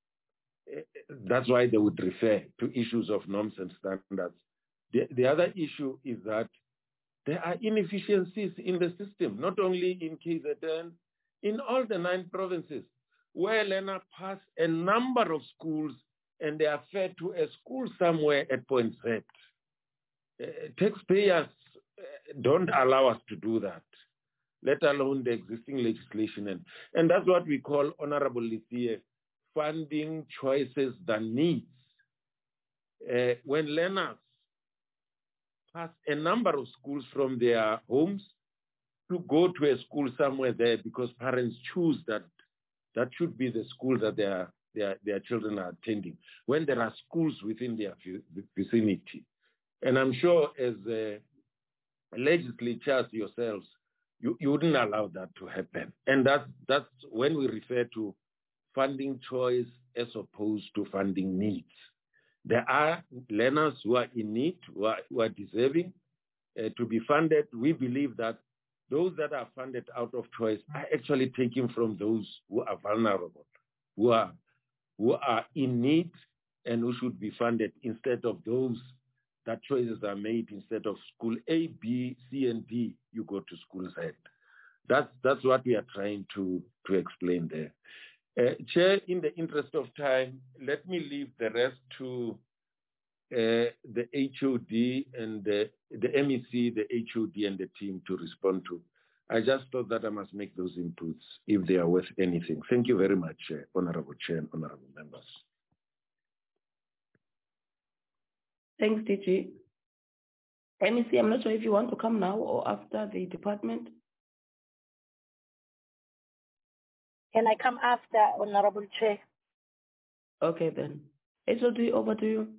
that's why they would refer to issues of norms and standards. The, the other issue is that there are inefficiencies in the system, not only in K Z N, in all the nine provinces, where learners pass a number of schools and they are fed to a school somewhere at point Z. Uh, taxpayers uh, don't allow us to do that, let alone the existing legislation. And, and that's what we call, Honorable Lithia, funding choices than needs. Uh, when learners pass a number of schools from their homes to go to a school somewhere there because parents choose that that should be the school that their, their, their children are attending, when there are schools within their vicinity. And I'm sure as uh, legislators yourselves, you, you wouldn't allow that to happen. And that's, that's when we refer to funding choice as opposed to funding needs. There are learners who are in need, who are, who are deserving uh, to be funded. We believe that those that are funded out of choice are actually taken from those who are vulnerable, who are, who are in need and who should be funded instead of those that choices are made instead of school A, B, C, and D, you go to school Z. That's, that's what we are trying to, to explain there. Uh, Chair, in the interest of time, let me leave the rest to uh, the H O D and the, the M E C, the H O D and the team to respond to. I just thought that I must make those inputs if they are worth anything. Thank you very much, uh, Honorable Chair and Honorable Members. Thanks, D G. M E C, I'm not sure if you want to come now or after the department. Can I come after, Honorable Chair? Okay, then. H O D, over to you.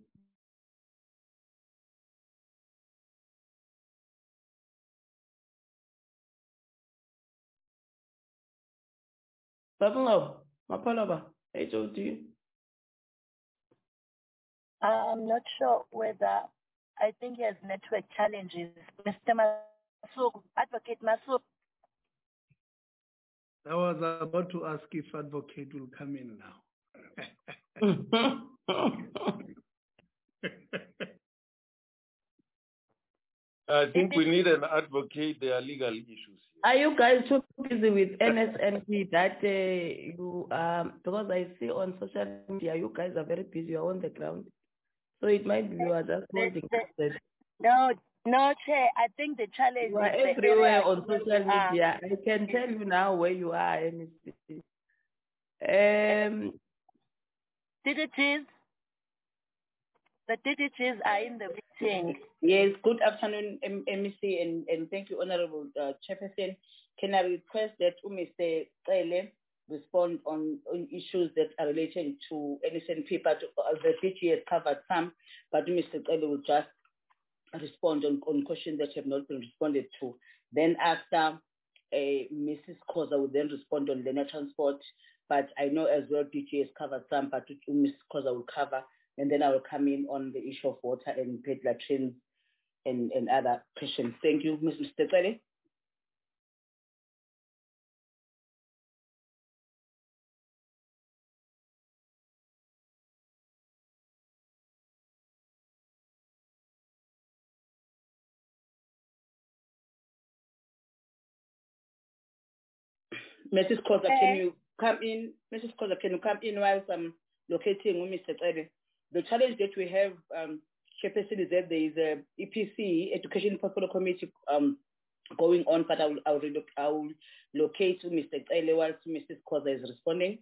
Babungo, Mapalaba, H O D. I'm not sure whether, I think he has network challenges. Mister Masuku, Advocate Masuku. I was about to ask if Advocate will come in now. I think we need an advocate. There are legal issues. Are you guys too busy with N S N P that uh, you, um, because I see on social media, you guys are very busy, you're on the ground. So it might be you are just holding the, No, no, Chair. I think the challenge you are is everywhere on social media. Uh, I can tell you now where you are, N S C. Um, D D Gs, the D D Gs are in the meeting. Yes, good afternoon, M E C, and, and thank you, Honorable uh, Chairperson. Can I request that Mister Cele respond on, on issues that are related to N S N P, but uh, the D G has covered some, but Mister Cele will just respond on, on questions that have not been responded to. Then after, uh, Missus Khoza will then respond on linear transport, but I know as well D G has covered some, but Missus Khoza will cover, and then I will come in on the issue of water and paid latrines and, and other questions. Thank you, Mister Cele. Missus Khoza, can you come in? Missus Khoza, can you come in while I'm locating Mister Cele? The challenge that we have, um, Chairperson, is that there is a E P C, Education Portfolio Committee, um, going on, but I will, I will, I will locate Mister Cele whilst Missus Khoza is responding.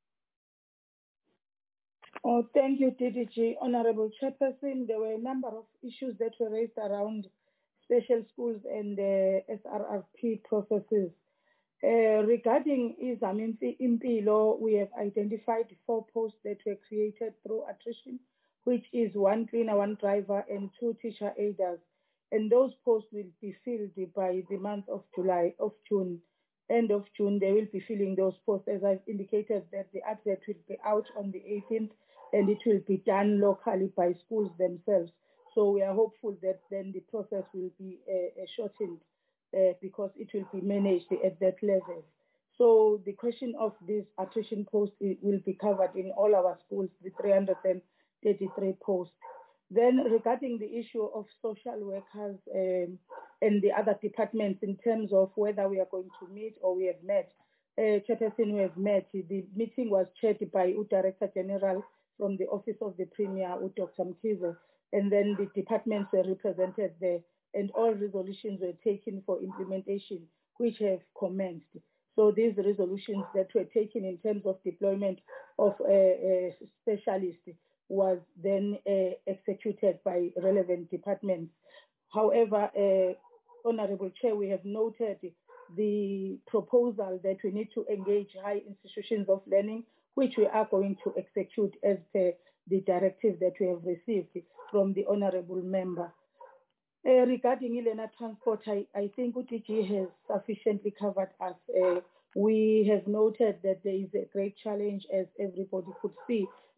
Oh, thank you, D D G. Honorable Chairperson, there were a number of issues that were raised around special schools and the S R R P processes. Uh, regarding Izamimfi Impilo, we have identified four posts that were created through attrition, which is one cleaner, one driver, and two teacher aiders. And those posts will be filled by the month of July, of June. End of June, they will be filling those posts. As I've indicated, that the advert will be out on the eighteenth, and it will be done locally by schools themselves. So we are hopeful that then the process will be uh, shortened uh, because it will be managed at that level. So the question of this attrition post will be covered in all our schools, the three hundred thirty-three posts. Then regarding the issue of social workers um, and the other departments in terms of whether we are going to meet or we have met, uh, Chairperson, we have met. The meeting was chaired by U Director General from the Office of the Premier, Doctor Mkhize, and then the departments were represented there, and all resolutions were taken for implementation, which have commenced. So these resolutions that were taken in terms of deployment of uh, uh, specialists was then uh, executed by relevant departments. However, uh, Honorable Chair, we have noted the proposal that we need to engage high institutions of learning, which we are going to execute as per the directive that we have received from the Honorable Member. Uh, regarding Elena Transport, I, I think U T G has sufficiently covered us. Uh, we have noted that there is a great challenge, as everybody could see,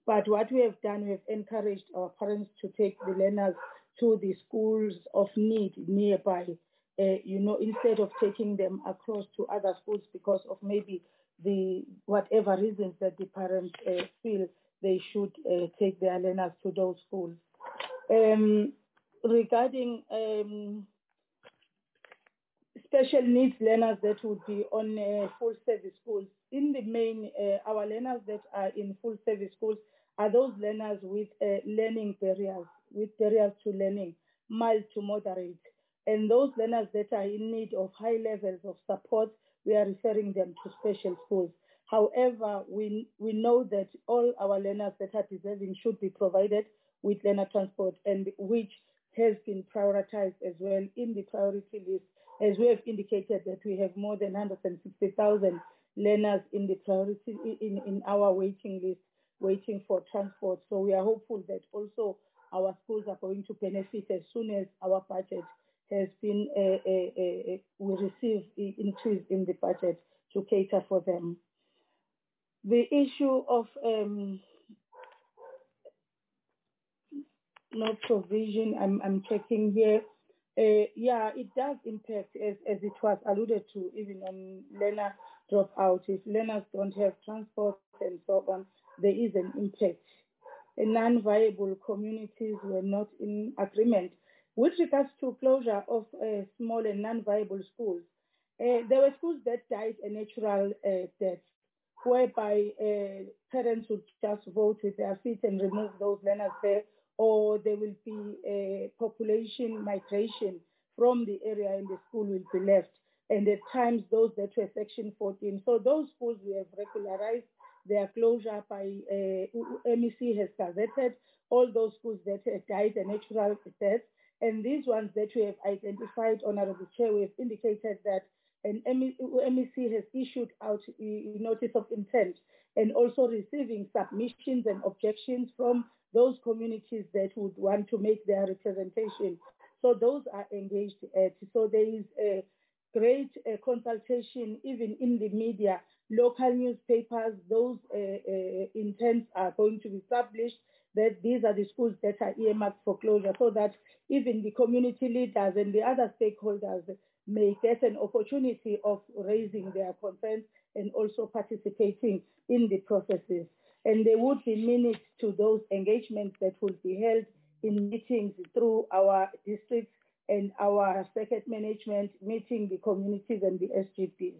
But what we have done, we have encouraged our parents to take the learners to the schools of need nearby, uh, you know, instead of taking them across to other schools because of maybe the whatever reasons that the parents uh, feel they should uh, take their learners to those schools. Um, regarding um, special needs learners that would be on uh, full service schools, in the main, uh, our learners that are in full service schools are those learners with uh, learning barriers, with barriers to learning, mild to moderate. And those learners that are in need of high levels of support, we are referring them to special schools. However, we, we know that all our learners that are deserving should be provided with learner transport, and which has been prioritized as well in the priority list, as we have indicated that we have more than one hundred sixty thousand learners in the priority in, in our waiting list, waiting for transport. So we are hopeful that also our schools are going to benefit as soon as our budget has been, uh, uh, uh, we receive the increase in the budget to cater for them. The issue of um, no provision, I'm, I'm checking here. Uh, yeah, it does impact, as, as it was alluded to, even on learner dropout. If learners don't have transport and so on, there is an impact. And non-viable communities were not in agreement. With regards to closure of uh, small and non-viable schools, uh, there were schools that died a natural uh, death, whereby uh, parents would just vote with their feet and remove those learners there, or there will be a population migration from the area and the school will be left. And at times, those that were Section fourteen. So those schools we have regularized their closure by uh, M E C has gazetted all those schools that have died a natural death. And these ones that we have identified, Honorable Chair, we have indicated that an M E C has issued out a notice of intent and also receiving submissions and objections from those communities that would want to make their representation. So those are engaged at. So there is a great uh, consultation even in the media, local newspapers, those uh, uh, intents are going to be published, that these are the schools that are earmarked for closure, so that even the community leaders and the other stakeholders may get an opportunity of raising their concerns and also participating in the processes. And there would be minutes to those engagements that will be held in meetings through our districts and our circuit management, meeting the communities and the S G Ps.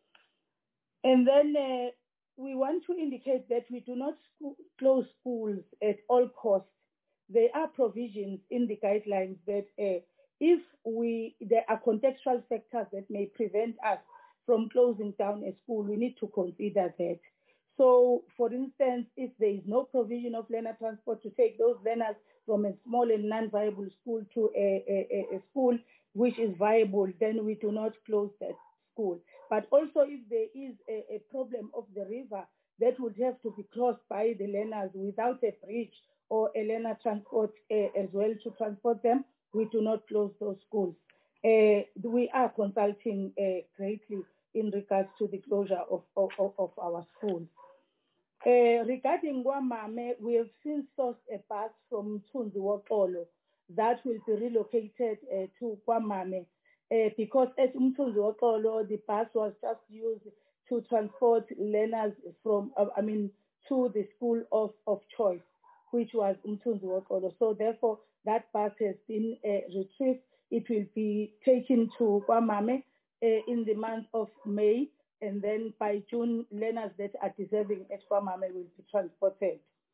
And then uh, we want to indicate that we do not sco- close schools at all costs. There are provisions in the guidelines that uh, if we, there are contextual factors that may prevent us from closing down a school, we need to consider that. So, for instance, if there is no provision of learner transport to take those learners from a small and non-viable school to a, a, a school which is viable, then we do not close that school. But also if there is a, a problem of the river that would have to be crossed by the learners without a bridge or a learner transport uh, as well to transport them, we do not close those schools. Uh, we are consulting uh, greatly in regards to the closure of, of, of our schools. Uh, regarding KwaMame, we have since sourced a bus from Mthunzi Woxolo that will be relocated uh, to KwaMame uh, because at Mthunzi Woxolo, the bus was just used to transport learners from, uh, I mean, to the school of, of choice, which was Mthunzi Woxolo. So therefore, that bus has been uh, retrieved. It will be taken to KwaMame uh, in the month of May. And then by June, learners that are deserving at KwaMame will be transported.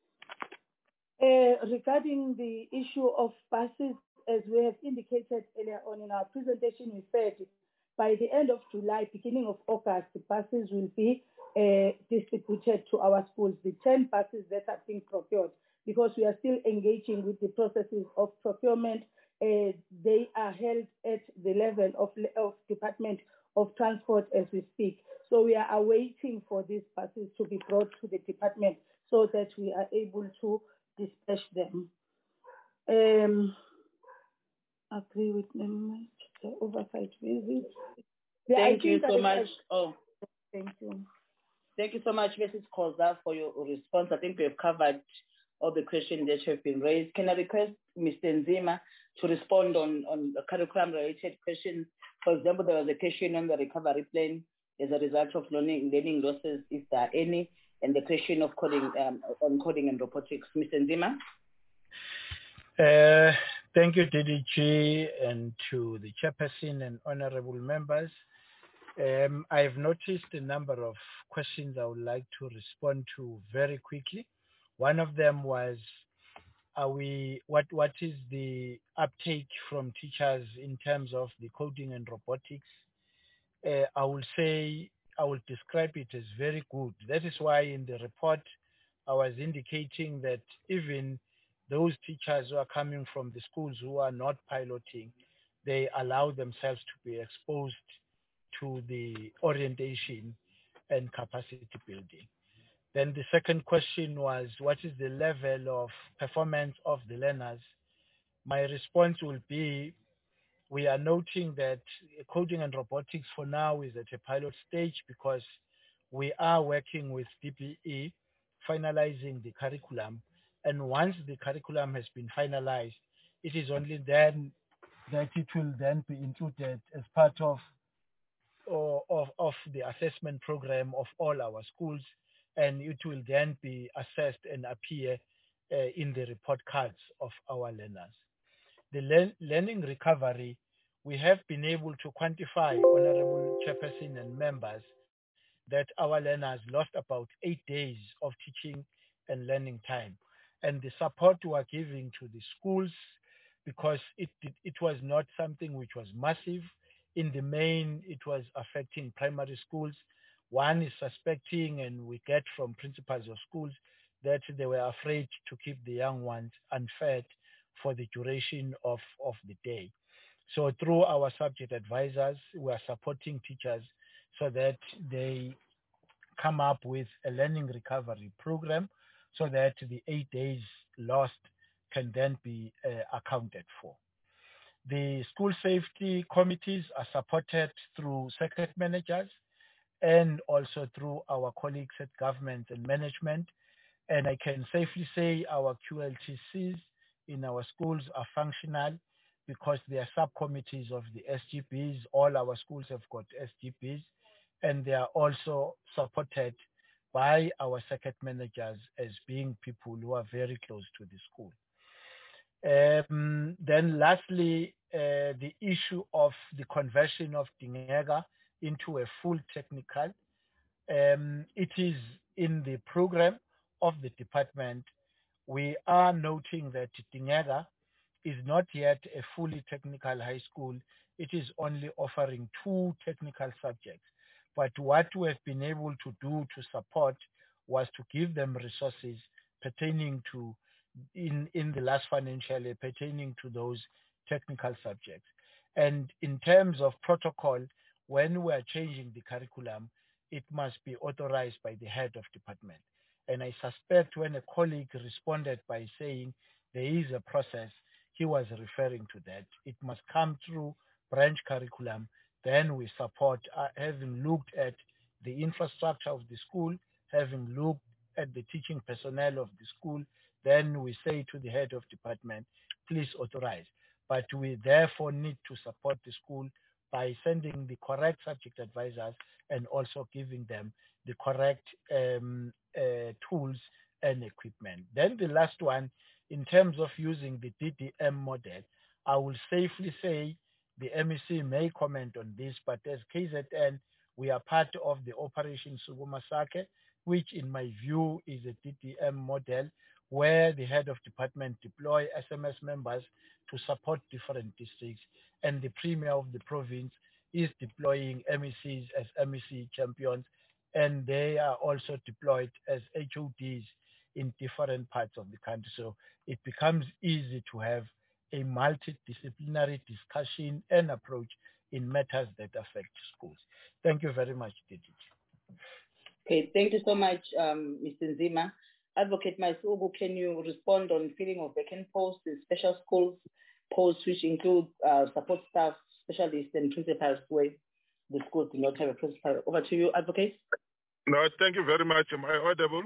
Uh, regarding the issue of buses, as we have indicated earlier on in our presentation, we said by the end of July, beginning of August, the buses will be uh, distributed to our schools, the ten buses that are being procured, because we are still engaging with the processes of procurement. Uh, they are held at the level of, of Department of Transport as we speak. So we are awaiting for these buses to be brought to the department so that we are able to dispatch them. Um, agree with them, the oversight visit. Thank you so much. Oh, thank you. Thank you so much, Missus Koza, for your response. I think we have covered all the questions that have been raised. Can I request Mister Nzima to respond on, on the curriculum-related questions? For example, there was a question on the recovery plan as a result of learning, learning losses, if there are any, and the question of coding um, on coding and robotics. Mister Nzima? Uh, thank you, D D G, and to the chairperson and honorable members. Um, I've noticed a number of questions I would like to respond to very quickly. One of them was, are we, what, what is the uptake from teachers in terms of the coding and robotics? Uh, I will say, I will describe it as very good. That is why in the report, I was indicating that even those teachers who are coming from the schools who are not piloting, they allow themselves to be exposed to the orientation and capacity building. Then the second question was, what is the level of performance of the learners? My response will be, we are noting that coding and robotics for now is at a pilot stage because we are working with D P E, finalizing the curriculum. And once the curriculum has been finalized, it is only then that it will then be included as part of Or of, of the assessment program of all our schools, and it will then be assessed and appear uh, in the report cards of our learners. The le learning recovery, we have been able to quantify, Honorable Chairperson and members, that our learners lost about eight days of teaching and learning time. And the support we are giving to the schools, because it, it, it was not something which was massive. In the main, it was affecting primary schools. One is suspecting, and we get from principals of schools, that they were afraid to keep the young ones unfed for the duration of, of the day. So through our subject advisors, we are supporting teachers so that they come up with a learning recovery program so that the eight days lost can then be uh, accounted for. The school safety committees are supported through circuit managers and also through our colleagues at government and management. And I can safely say our Q L T Cs in our schools are functional because they are subcommittees of the S G Bs. All our schools have got S G Bs, and they are also supported by our circuit managers as being people who are very close to the school. Um, then lastly, uh, the issue of the conversion of Dingega into a full technical. Um, it is in the program of the department. We are noting that Dingega is not yet a fully technical high school. It is only offering two technical subjects. But what we have been able to do to support was to give them resources pertaining to in, in the last financial year pertaining to those technical subjects. And in terms of protocol, when we are changing the curriculum, it must be authorized by the head of department. And I suspect when a colleague responded by saying there is a process, he was referring to that. It must come through branch curriculum. Then we support, uh, having looked at the infrastructure of the school, having looked at the teaching personnel of the school, then we say to the head of department, please authorize. But we therefore need to support the school by sending the correct subject advisors and also giving them the correct um, uh, tools and equipment. Then the last one, in terms of using the D D M model, I will safely say the M E C may comment on this, but as K Z N, we are part of the Operation Sukuma Sake, which in my view is a D D M model where the head of department deploy S M S members to support different districts, and the premier of the province is deploying M E Cs as M E C champions, and they are also deployed as H O Ds in different parts of the country. So it becomes easy to have a multidisciplinary discussion and approach in matters that affect schools. Thank you very much, D D G. Okay, thank you so much, um, Mister Nzima. Advocate Maisugu, can you respond on filling of vacant posts in special schools, posts which include uh, support staff, specialists, and principals where the schools do not have a principal? Over to you, Advocate. No, thank you very much. Am I audible?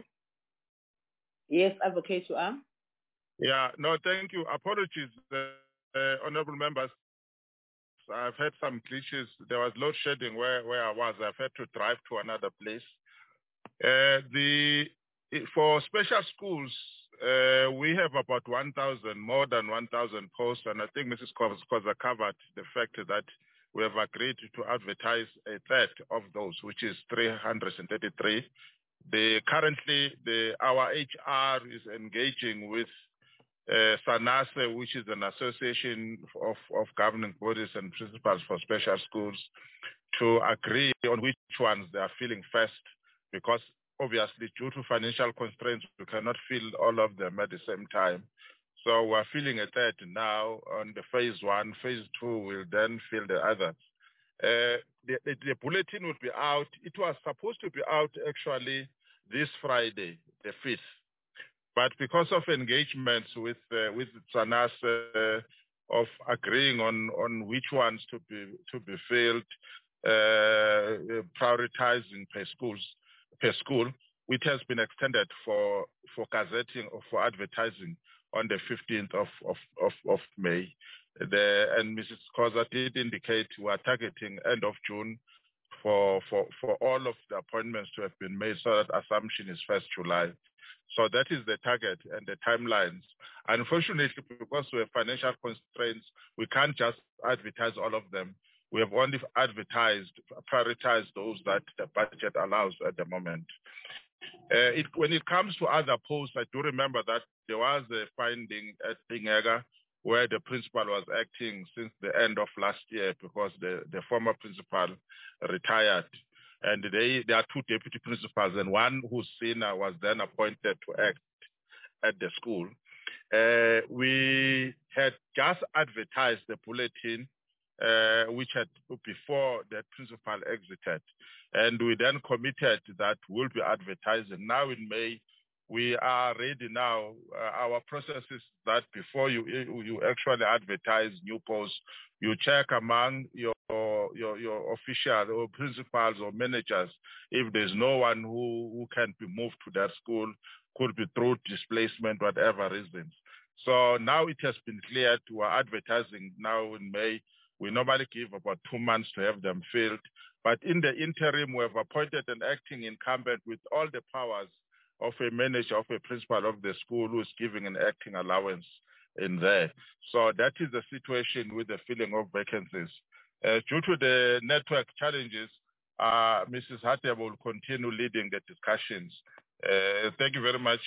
Yes, Advocate, you are. Yeah, no, thank you. Apologies, uh, uh, honorable members. I've had some glitches. There was load shedding where, where I was. I've had to drive to another place. Uh, the for special schools, uh, we have about one thousand, more than one thousand posts, and I think Missus Koza covered the fact that we have agreed to advertise a third of those, which is three hundred thirty-three. The, currently, the, our H R is engaging with uh, SANASE, which is an association of, of governing bodies and principals for special schools, to agree on which ones they are filling first, because obviously due to financial constraints, we cannot fill all of them at the same time. So we're filling a third now on the phase one. Phase two will then fill the others. Uh, the, the, the bulletin will be out. It was supposed to be out actually this Friday, the fifth. But because of engagements with uh, with SANAS uh, of agreeing on, on which ones to be to be filled, uh, prioritizing per schools per school, which has been extended for for gazetting or for advertising on the fifteenth of, of, of, of May. The, and Missus Koza did indicate we are targeting end of June for, for, for all of the appointments to have been made, so that assumption is first July. So that is the target and the timelines. Unfortunately, because we have financial constraints, we can't just advertise all of them. We have only advertised, prioritized those that the budget allows at the moment. Uh, it, when it comes to other posts, I do remember that there was a finding at Pingega where the principal was acting since the end of last year because the, the former principal retired. And they, there are two deputy principals, and one whose senior was then appointed to act at the school. Uh, we had just advertised the bulletin, uh, which had before the principal exited. And we then committed that we'll be advertising. Now in May, we are ready now. Uh, our process is that before you you actually advertise new posts, you check among your your your officials or principals or managers if there's no one who, who can be moved to that school, could be through displacement, whatever reasons. So now it has been cleared. We're advertising now in May. We normally give about two months to have them filled. But in the interim, we have appointed an acting incumbent with all the powers of a manager, of a principal of the school who is giving an acting allowance in there. So that is the situation with the filling of vacancies. Uh, due to the network challenges, uh, Missus Hatia will continue leading the discussions. Uh, thank you very much.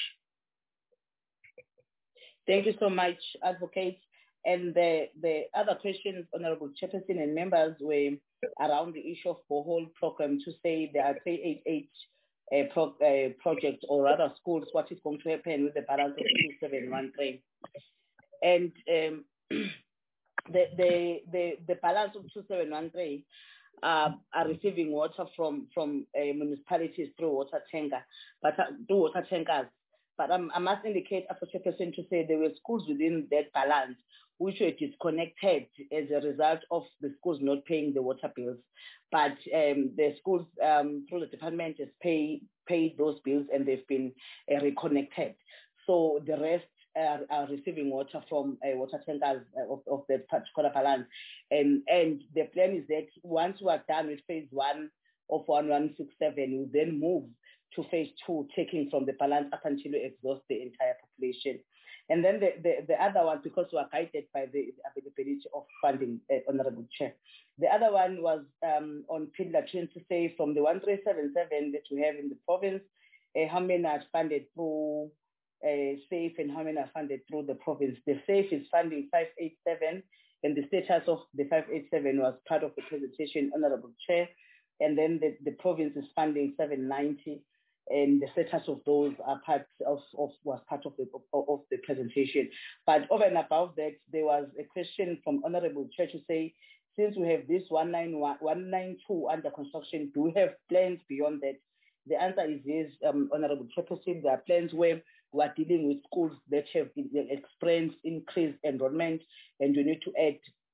Thank you so much, Advocate. And the, the other questions, Honorable Chairperson and members, were around the issue of borehole program, to say there are three eighty-eight uh, pro, uh, projects, or rather schools, what is going to happen with the balance of two seven one three. And um, the, the, the, the balance of two seven one three uh, are receiving water from, from uh, municipalities through water tanker, but uh, through water tankers. But um, I must indicate, as a chairperson, to say there were schools within that balance which were disconnected as a result of the schools not paying the water bills. But um, the schools, um, through the department, has pay, paid those bills, and they've been uh, reconnected. So the rest are, are receiving water from uh, water tankers of, of that particular balance. And, and the plan is that once we are done with phase one of one one six seven, we'll then move to phase two, taking from the balance up until we exhaust the entire population. And then the, the, the other one, because we are guided by the availability of funding, uh, Honorable Chair. The other one was um, on P I D L A Train, to say from the one three seven seven that we have in the province, uh, how many are funded through uh, SAFE and how many are funded through the province. The SAFE is funding five eighty-seven, and the status of the five eighty-seven was part of the presentation, Honorable Chair. And then the, the province is funding seven ninety. And the status of those are part of, of was part of the of, of the presentation. But over and above that, there was a question from Honorable Chair to say, since we have this one ninety-two under construction, do we have plans beyond that? The answer is yes, um, Honorable Chairperson. There are plans where we are dealing with schools that have experienced increased enrollment, and we need to add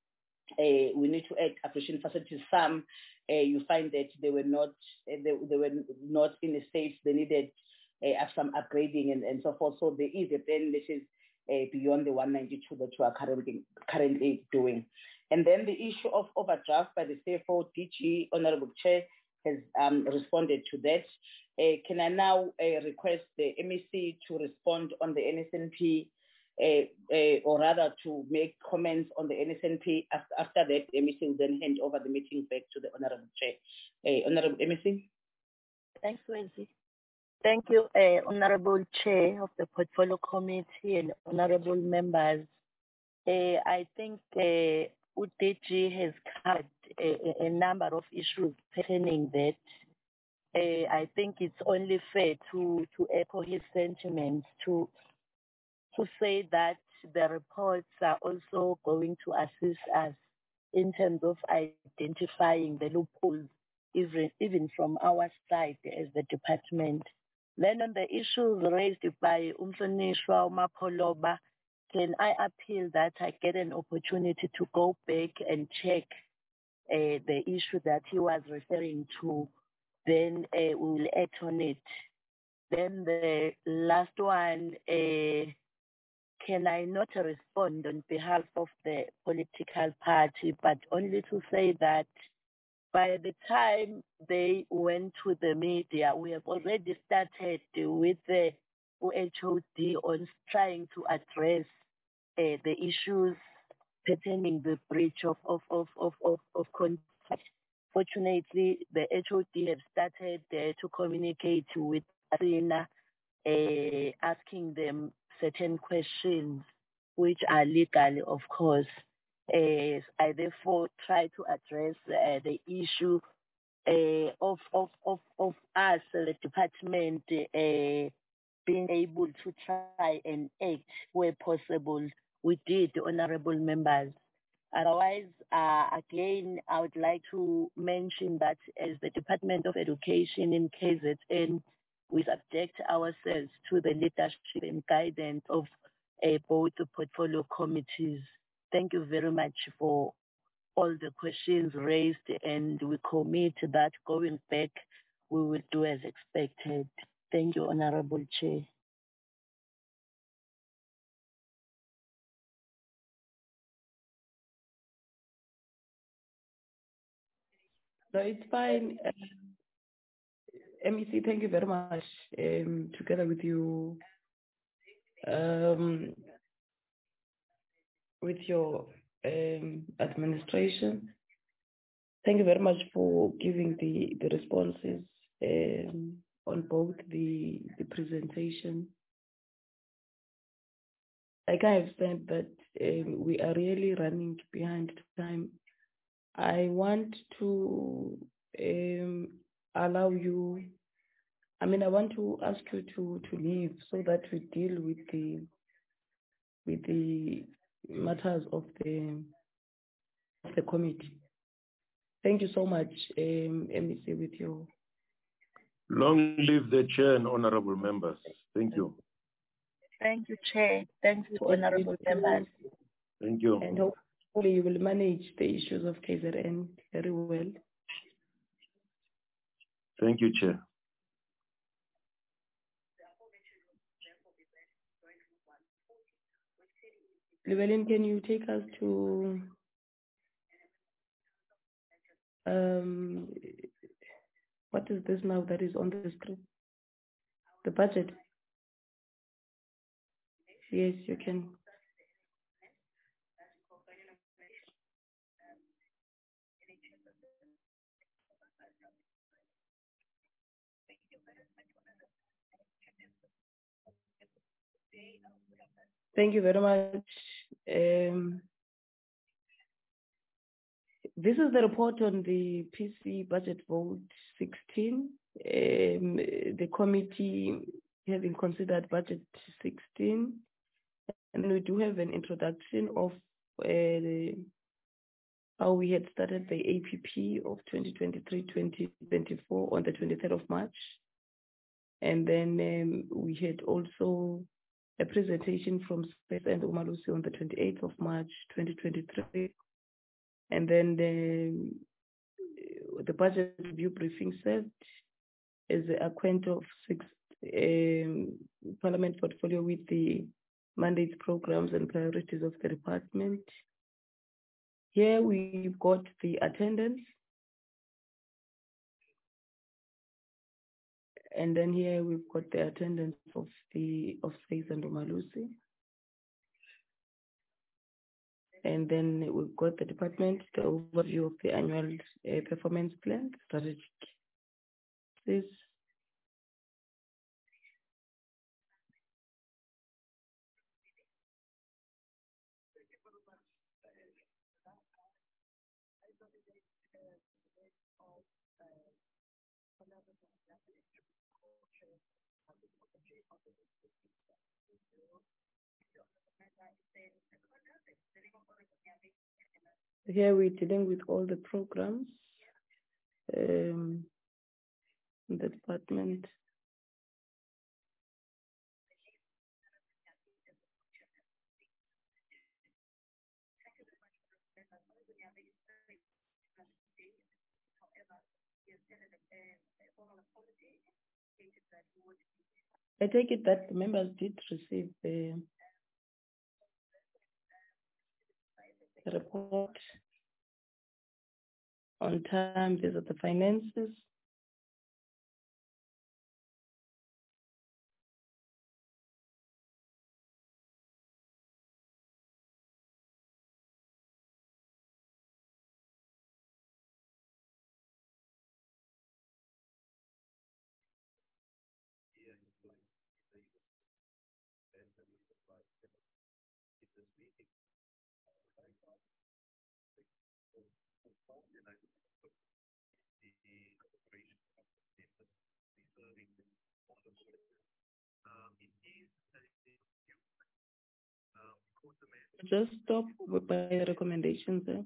uh, we need to add appreciation facilities. Some uh, you find that they were not uh, they, they were not in a state. They needed uh, some upgrading and, and so forth. So there is a plan that is uh, beyond the one ninety-two that we are currently currently doing. And then the issue of overdraft by the C F O D G, Honorable Chair, has um, responded to that. Uh, can I now uh, request the M E C to respond on the N S N P, uh, uh, or rather to make comments on the N S N P? After, after that, M E C will then hand over the meeting back to the Honorable Chair. Uh, Honorable M E C. Thanks, Wendy. Thank you, uh, Honorable Chair of the Portfolio Committee and honorable members. Uh, I think uh, U D G has covered a, a number of issues pertaining that. Uh, I think it's only fair to, to echo his sentiments to to say that the reports are also going to assist us in terms of identifying the loopholes, even, even from our side as the department. Then on the issues raised by Umhlonishwa Mapoloba, can I appeal that I get an opportunity to go back and check uh, the issue that he was referring to? Then uh, we will act on it. Then the last one, uh, can I not respond on behalf of the political party, but only to say that by the time they went to the media, we have already started with the O H O D on trying to address uh, the issues pertaining the breach of, of, of, of, of, of contract. Fortunately, the H O D have started uh, to communicate with ARENA, uh, asking them certain questions, which are legal, of course. Uh, I therefore try to address uh, the issue uh, of, of, of, of us, uh, the department, uh, being able to try and act where possible. We did, honorable members. Otherwise, uh, again, I would like to mention that as the Department of Education in K Z N, we subject ourselves to the leadership and guidance of uh, both the portfolio committees. Thank you very much for all the questions raised, and we commit that going back, we will do as expected. Thank you, Honorable Chair. No, it's fine. Uh, M E C, thank you very much. Um, together with you, um, with your um, administration, thank you very much for giving the, the responses um, on both the, the presentation. Like I have said that um, we are really running behind time. I want to um, allow you, I mean, I want to ask you to, to leave so that we deal with the with the matters of the of the committee. Thank you so much, um, M E C, with you. Long live the chair and honorable members. Thank you. Thank you, Chair. Thanks to honorable members. Thank you. And hopefully you will manage the issues of K Z N very well. Thank you, Chair. Llewellyn, can you take us to um, what is this now that is on the screen? The budget. Yes, you can. Thank you very much. Um, this is the report on the P C budget vote sixteen. Um, the committee having considered budget sixteen, and we do have an introduction of uh, the, how we had started the A P P of twenty twenty-three twenty twenty-four on the twenty-third of March. And then um, we had also a presentation from Space and Umalusi on the twenty-eighth of March twenty twenty-three. And then the, the budget review briefing served as a acquaint of six um, Parliament portfolio with the mandates, programs, and priorities of the department. Here we've got the attendance. And then here we've got the attendance of the of Says and Umalusi. And then we've got the department, the overview of the annual uh, performance plan, strategic. This. Here we're dealing with all the programs um, in the department. I take it that the members did receive the report on time. These are the finances. Just stop with my recommendations there.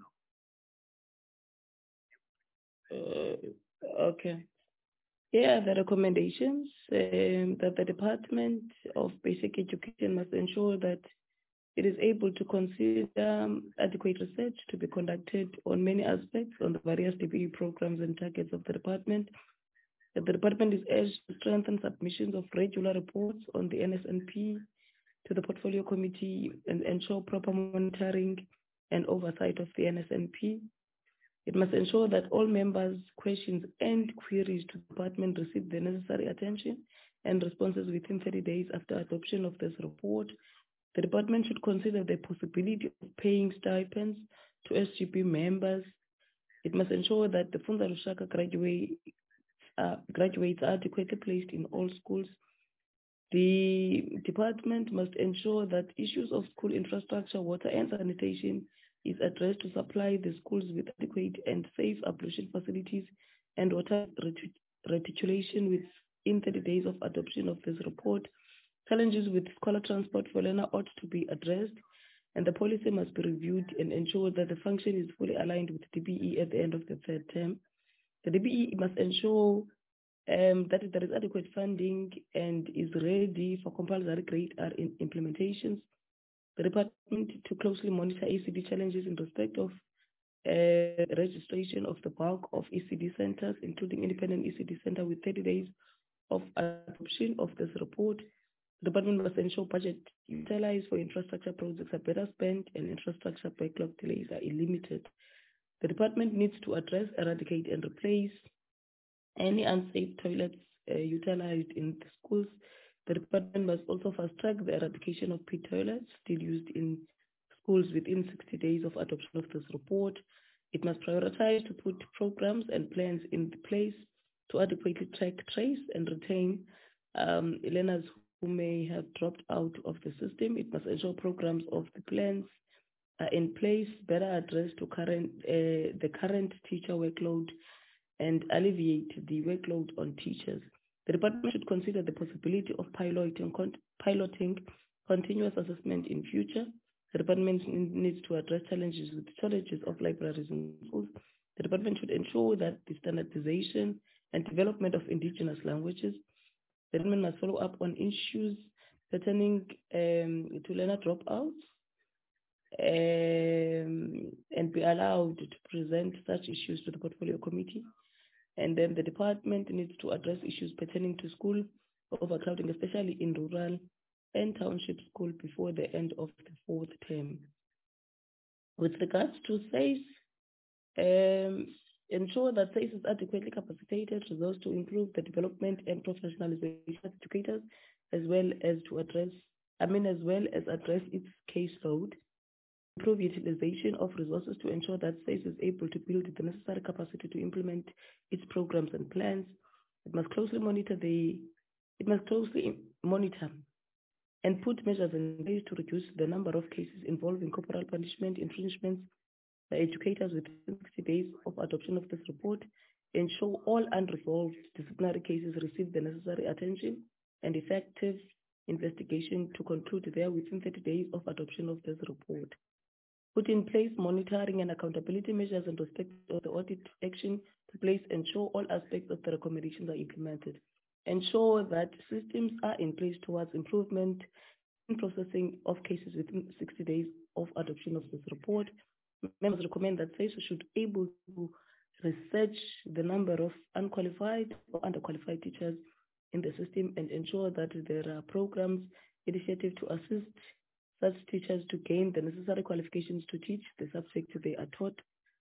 Uh, okay. Yeah, the recommendations um, that the Department of Basic Education must ensure that it is able to consider um, adequate research to be conducted on many aspects on the various D B E programs and targets of the department. That the department is urged to strengthen submissions of regular reports on the N S N P to the Portfolio Committee and ensure proper monitoring and oversight of the N S N P. It must ensure that all members' questions and queries to the department receive the necessary attention and responses within thirty days after adoption of this report. The department should consider the possibility of paying stipends to S G B members. It must ensure that the Funza Lushaka graduate, uh, graduates are adequately placed in all schools. The department must ensure that issues of school infrastructure, water and sanitation is addressed to supply the schools with adequate and safe ablution facilities and water reticulation within thirty days of adoption of this report. Challenges with scholar transport for learner ought to be addressed, and the policy must be reviewed and ensure that the function is fully aligned with D B E at the end of the third term. The D B E must ensure um, that there is adequate funding and is ready for compulsory grade R in implementations. The department to closely monitor E C D challenges in respect of uh, registration of the bulk of E C D centers, including independent E C D center with thirty days of adoption of this report. The department must ensure budget utilized for infrastructure projects are better spent and infrastructure backlog delays are limited. The department needs to address, eradicate, and replace any unsafe toilets uh, utilized in the schools. The department must also fast-track the eradication of pit toilets still used in schools within sixty days of adoption of this report. It must prioritize to put programs and plans in place to adequately track, trace, and retain um, learners who may have dropped out of the system. It must ensure programs of the plans are in place, better address to current uh, the current teacher workload and alleviate the workload on teachers. The department should consider the possibility of piloting, con piloting continuous assessment in future. The department needs to address challenges with shortages of libraries in schools. The department should ensure that the standardization and development of indigenous languages. The department must follow up on issues pertaining um, to learner dropouts um, and be allowed to present such issues to the portfolio committee. And then the department needs to address issues pertaining to school overcrowding, especially in rural and township school before the end of the fourth term. With regards to S A I S, um, ensure that S A I S is adequately capacitated, resourced to improve the development and professionalization of educators, as well as to address, I mean, as well as address its caseload, improve utilization of resources to ensure that S A I S is able to build the necessary capacity to implement its programs and plans. It must closely monitor the, it must closely monitor and put measures in place to reduce the number of cases involving corporal punishment infringements by educators within sixty days of adoption of this report. Ensure all unresolved disciplinary cases receive the necessary attention and effective investigation to conclude there within thirty days of adoption of this report. Put in place monitoring and accountability measures in respect of the audit action to place, ensure all aspects of the recommendations are implemented. Ensure that systems are in place towards improvement in processing of cases within sixty days of adoption of this report. Members recommend that S A I S should be able to research the number of unqualified or underqualified teachers in the system and ensure that there are programs, initiatives to assist such teachers to gain the necessary qualifications to teach the subject they are taught.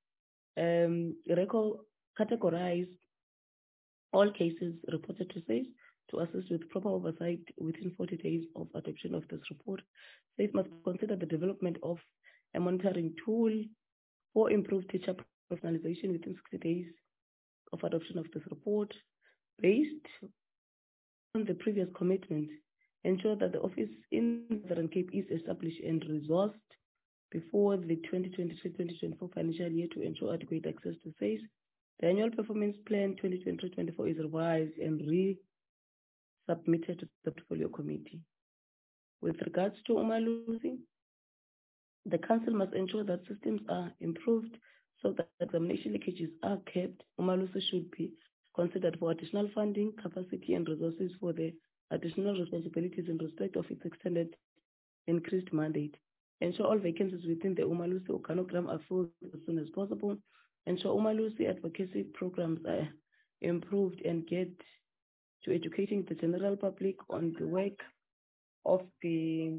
Um, record, categorize all cases reported to S A I S to assist with proper oversight within forty days of adoption of this report. S A I S must consider the development of a monitoring tool for improved teacher professionalization within sixty days of adoption of this report. Based on the previous commitment, ensure that the office in Southern Cape is established and resourced before the twenty twenty-three twenty twenty-four financial year to ensure adequate access to S A I S. The annual performance plan twenty twenty-three twenty-four is revised and re-submitted to the portfolio committee. With regards to Umalusi, the council must ensure that systems are improved so that examination leakages are kept. Umalusi should be considered for additional funding, capacity, and resources for the additional responsibilities in respect of its extended increased mandate. Ensure all vacancies within the Umalusi organogram are filled as soon as possible. Ensure Umalusi advocacy programs are improved and get to educating the general public on the work of the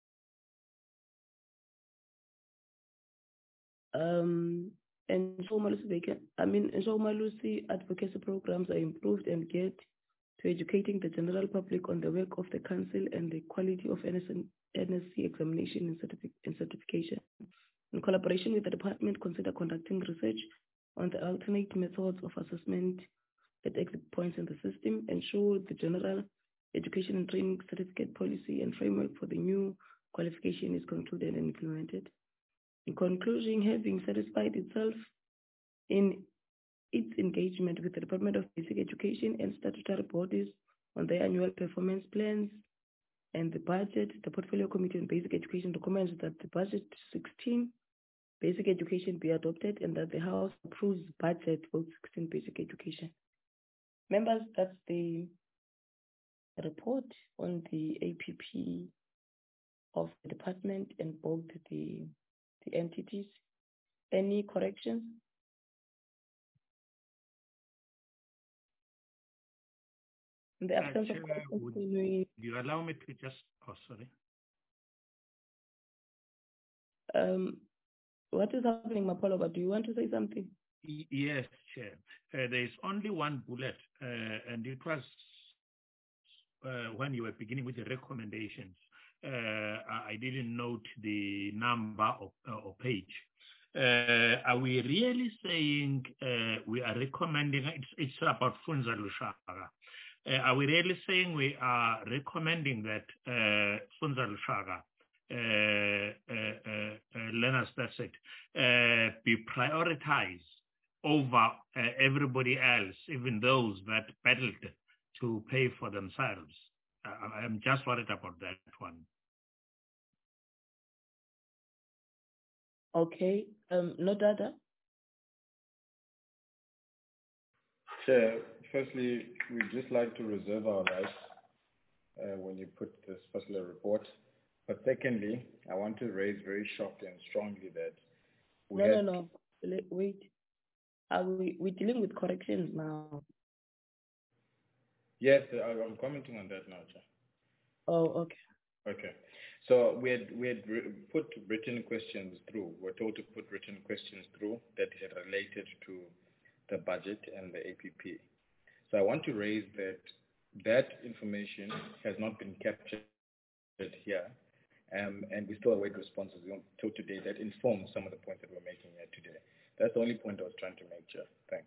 um ensure Umalusi vacant I mean ensure Umalusi advocacy programs are improved and get to educating the general public on the work of the council and the quality of N S C examination and, certific and certification. In collaboration with the department, consider conducting research on the alternate methods of assessment at exit points in the system. Ensure the general education and training certificate policy and framework for the new qualification is concluded and implemented. In conclusion, having satisfied itself in its engagement with the Department of Basic Education and statutory bodies on their annual performance plans and the budget, the Portfolio Committee on Basic Education recommends that the budget sixteen Basic Education be adopted and that the House approves budget for sixteen Basic Education. Members, that's the report on the A P P of the department and both the, the entities. Any corrections? In the absence uh, of Chair, would we, you allow me to just, oh, sorry. Um, what is happening, Mapoloba? Do you want to say something? Y yes, Chair. Uh, there is only one bullet, uh, and it was uh, when you were beginning with the recommendations. Uh, I didn't note the number of, uh, or page. Uh, are we really saying uh, we are recommending, it's, it's about Funza Lushaka. Uh, are we really saying we are recommending that uh, Funza Lushaka, uh, uh, uh, uh, learners, that's it, uh, be prioritized over uh, everybody else, even those that battled to pay for themselves? Uh, I'm just worried about that one. Okay, um, no data. Chair, firstly, we'd just like to reserve our rights uh, when you put this particular report, But secondly, I want to raise very sharply and strongly that we No, had, no, no. Wait. Are we, we're dealing with corrections now. Yes, I'm commenting on that now, Chair. Oh, okay. Okay. So we had we had put written questions through. We're told to put written questions through that had related to the budget and the A P P. So I want to raise that that information has not been captured here, um, and we still await responses until today that inform some of the points that we're making here today. That's the only point I was trying to make, Chair. Thanks.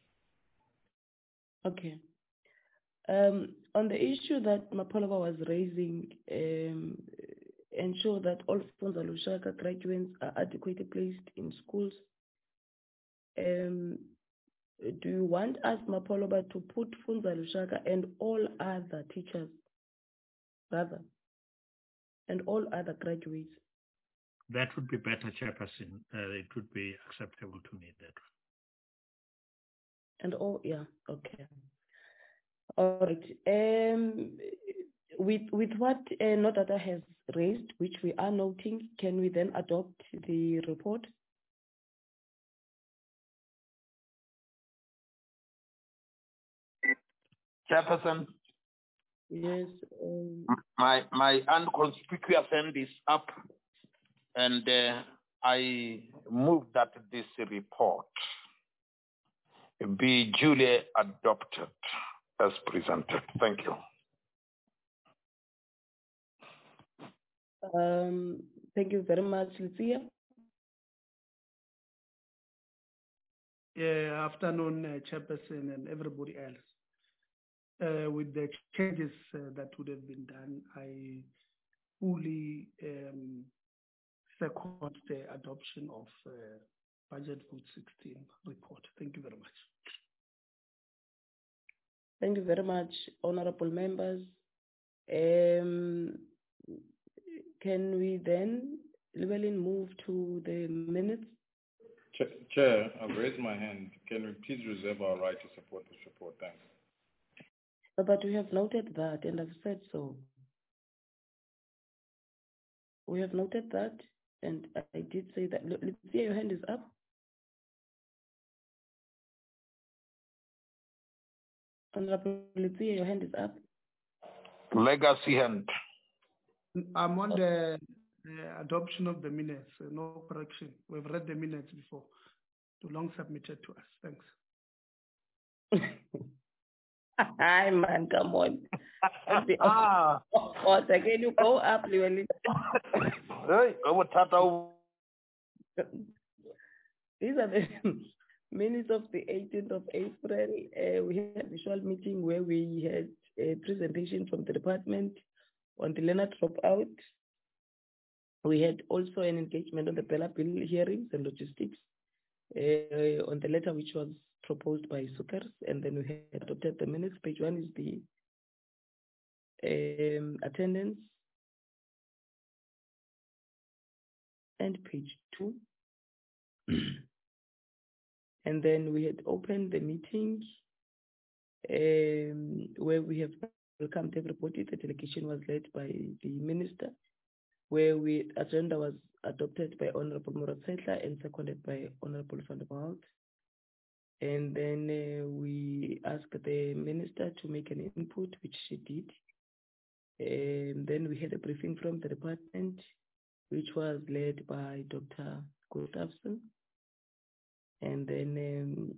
Okay. Um, on the issue that Mapolova was raising, um, ensure that all Funza Lushaka graduates are adequately placed in schools. Um, do you want us, Mapolova, to put Funza Lushaka and all other teachers, rather, and all other graduates? That would be better, Chairperson. Uh, it would be acceptable to me that. And all, yeah, okay. All right. Um, with with what uh, Nodata has raised, which we are noting, can we then adopt the report? Chairperson. Yes. Um, my my unconspicuous hand is up, and uh, I move that this report be duly adopted as presented. Thank you. Um, thank you very much, Lucia. Yeah, afternoon, uh, Chairperson and everybody else. Uh, with the changes uh, that would have been done, I fully um, second the adoption of uh, Budget Vote sixteen report. Thank you very much. Thank you very much, honorable members. Um, can we then, Llewellyn, move to the minutes? Chair, Chair, I've raised my hand. Can we please reserve our right to support this report? Thanks. But we have noted that, and I've said so. We have noted that, and I did say that. Let's see, your hand is up. Honorable Lucia, your hand is up. Legacy hand. I'm on the, the adoption of the minutes, uh, no correction. We've read the minutes before, too long submitted to us. Thanks. Hi, man, come on. Ah. Oh, can you go up, Llewellyn? These are the minutes of the eighteenth of April. Uh, we had a visual meeting where we had a presentation from the department on the learner dropout. We had also an engagement on the Bella Bill hearings and logistics uh, on the letter which was proposed by Sukers, and then we had adopted the minutes. Page one is the um, attendance, and page two. And then we had opened the meeting um, where we have welcomed everybody. The delegation was led by the minister, where we agenda was adopted by Honorable Moratshetla and seconded by Honorable Van der Walt. And then uh, we asked the minister to make an input, which she did. And then we had a briefing from the department, which was led by Doctor Gustafson. And then um,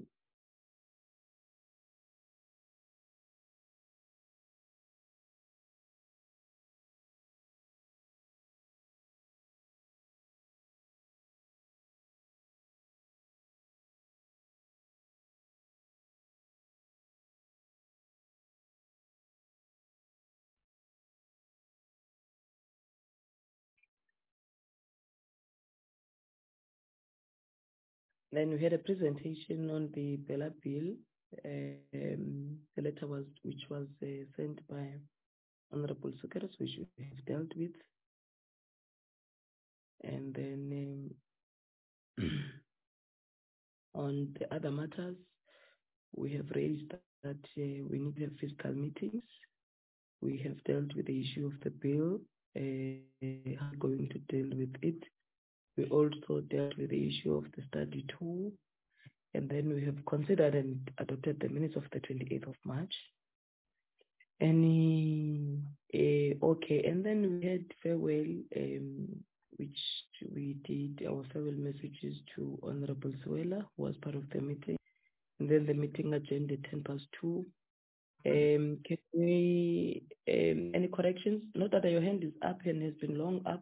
Then we had a presentation on the Bella Bill. Um, the letter was, which was uh, sent by Honorable Sukers, which we have dealt with. And then um, on the other matters, we have raised that uh, we need to have physical meetings. We have dealt with the issue of the bill uh, how we're going to deal with it. We also dealt with the issue of the study tool, and then we have considered and adopted the minutes of the twenty-eighth of March. Any, uh, okay, and then we had farewell, um, which we did our farewell messages to Honorable Zwela, who was part of the meeting, and then the meeting agenda ten past two. Um, can we, um, any corrections? Not that your hand is up and has been long up.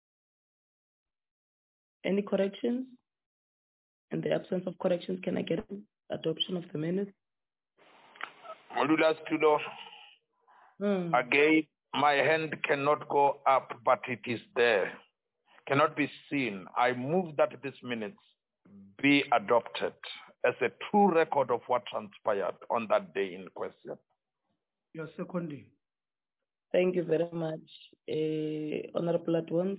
Any corrections? In the absence of corrections, can I get adoption of the minutes? Modulus Tudor. Hmm. Again, my hand cannot go up, but it is there. Cannot be seen. I move that these minutes be adopted as a true record of what transpired on that day in question. You're seconding. Thank you very much. Uh, Honorable Adwans.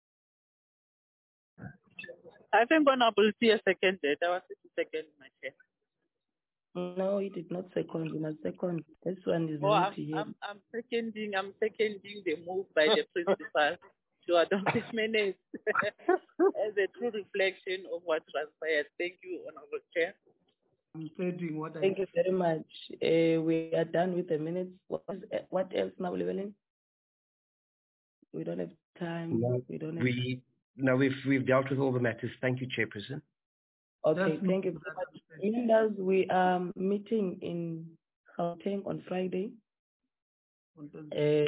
I think Honorable Tia seconded. I was second, my chair. No, he did not second. In a second, this one is Oh, not I'm, here. I'm, I'm seconding. I'm seconding the move by the principal to adopt the minutes as a true reflection of what transpired. Thank you, Honorable Chair. I'm stating what Thank I... you very much. Uh, we are done with the minutes. What, is, uh, what else now, Llewellyn? We don't have time. No, we don't have we, no, we've, we've dealt with all the matters. Thank you, Chairperson. Okay, thank you very much. Members, we are meeting in Gauteng on Friday. Uh,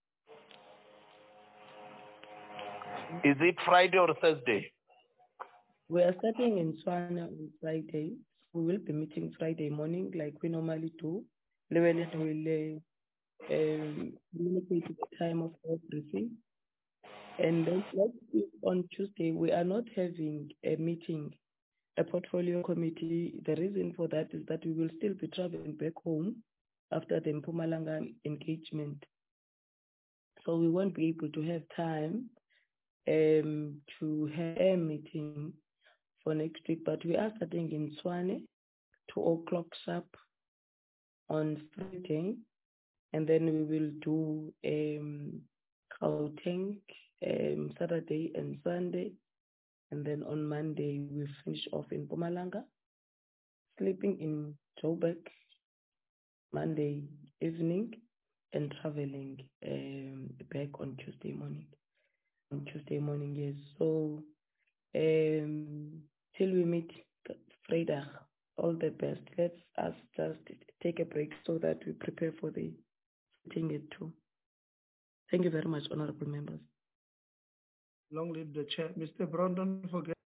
Is it Friday or Thursday? We are starting in Tswana on Friday. We will be meeting Friday morning like we normally do. Llewellyn will uh, um, communicate the time of our briefing. And then next week on Tuesday, we are not having a meeting, a portfolio committee. The reason for that is that we will still be traveling back home after the Mpumalanga engagement. So we won't be able to have time um, to have a meeting for next week, but we are starting in Tswane, two o'clock sharp on Friday, and then we will do um, Gauteng um, Saturday and Sunday, and then on Monday we finish off in Mpumalanga, sleeping in Joburg Monday evening, and traveling um, back on Tuesday morning. On Tuesday morning, yes. So um, till we meet Friday, all the best. Let's us just take a break so that we prepare for the meeting at two. Thank you very much, honorable members. Long live the chair. Mister Brown, don't forget.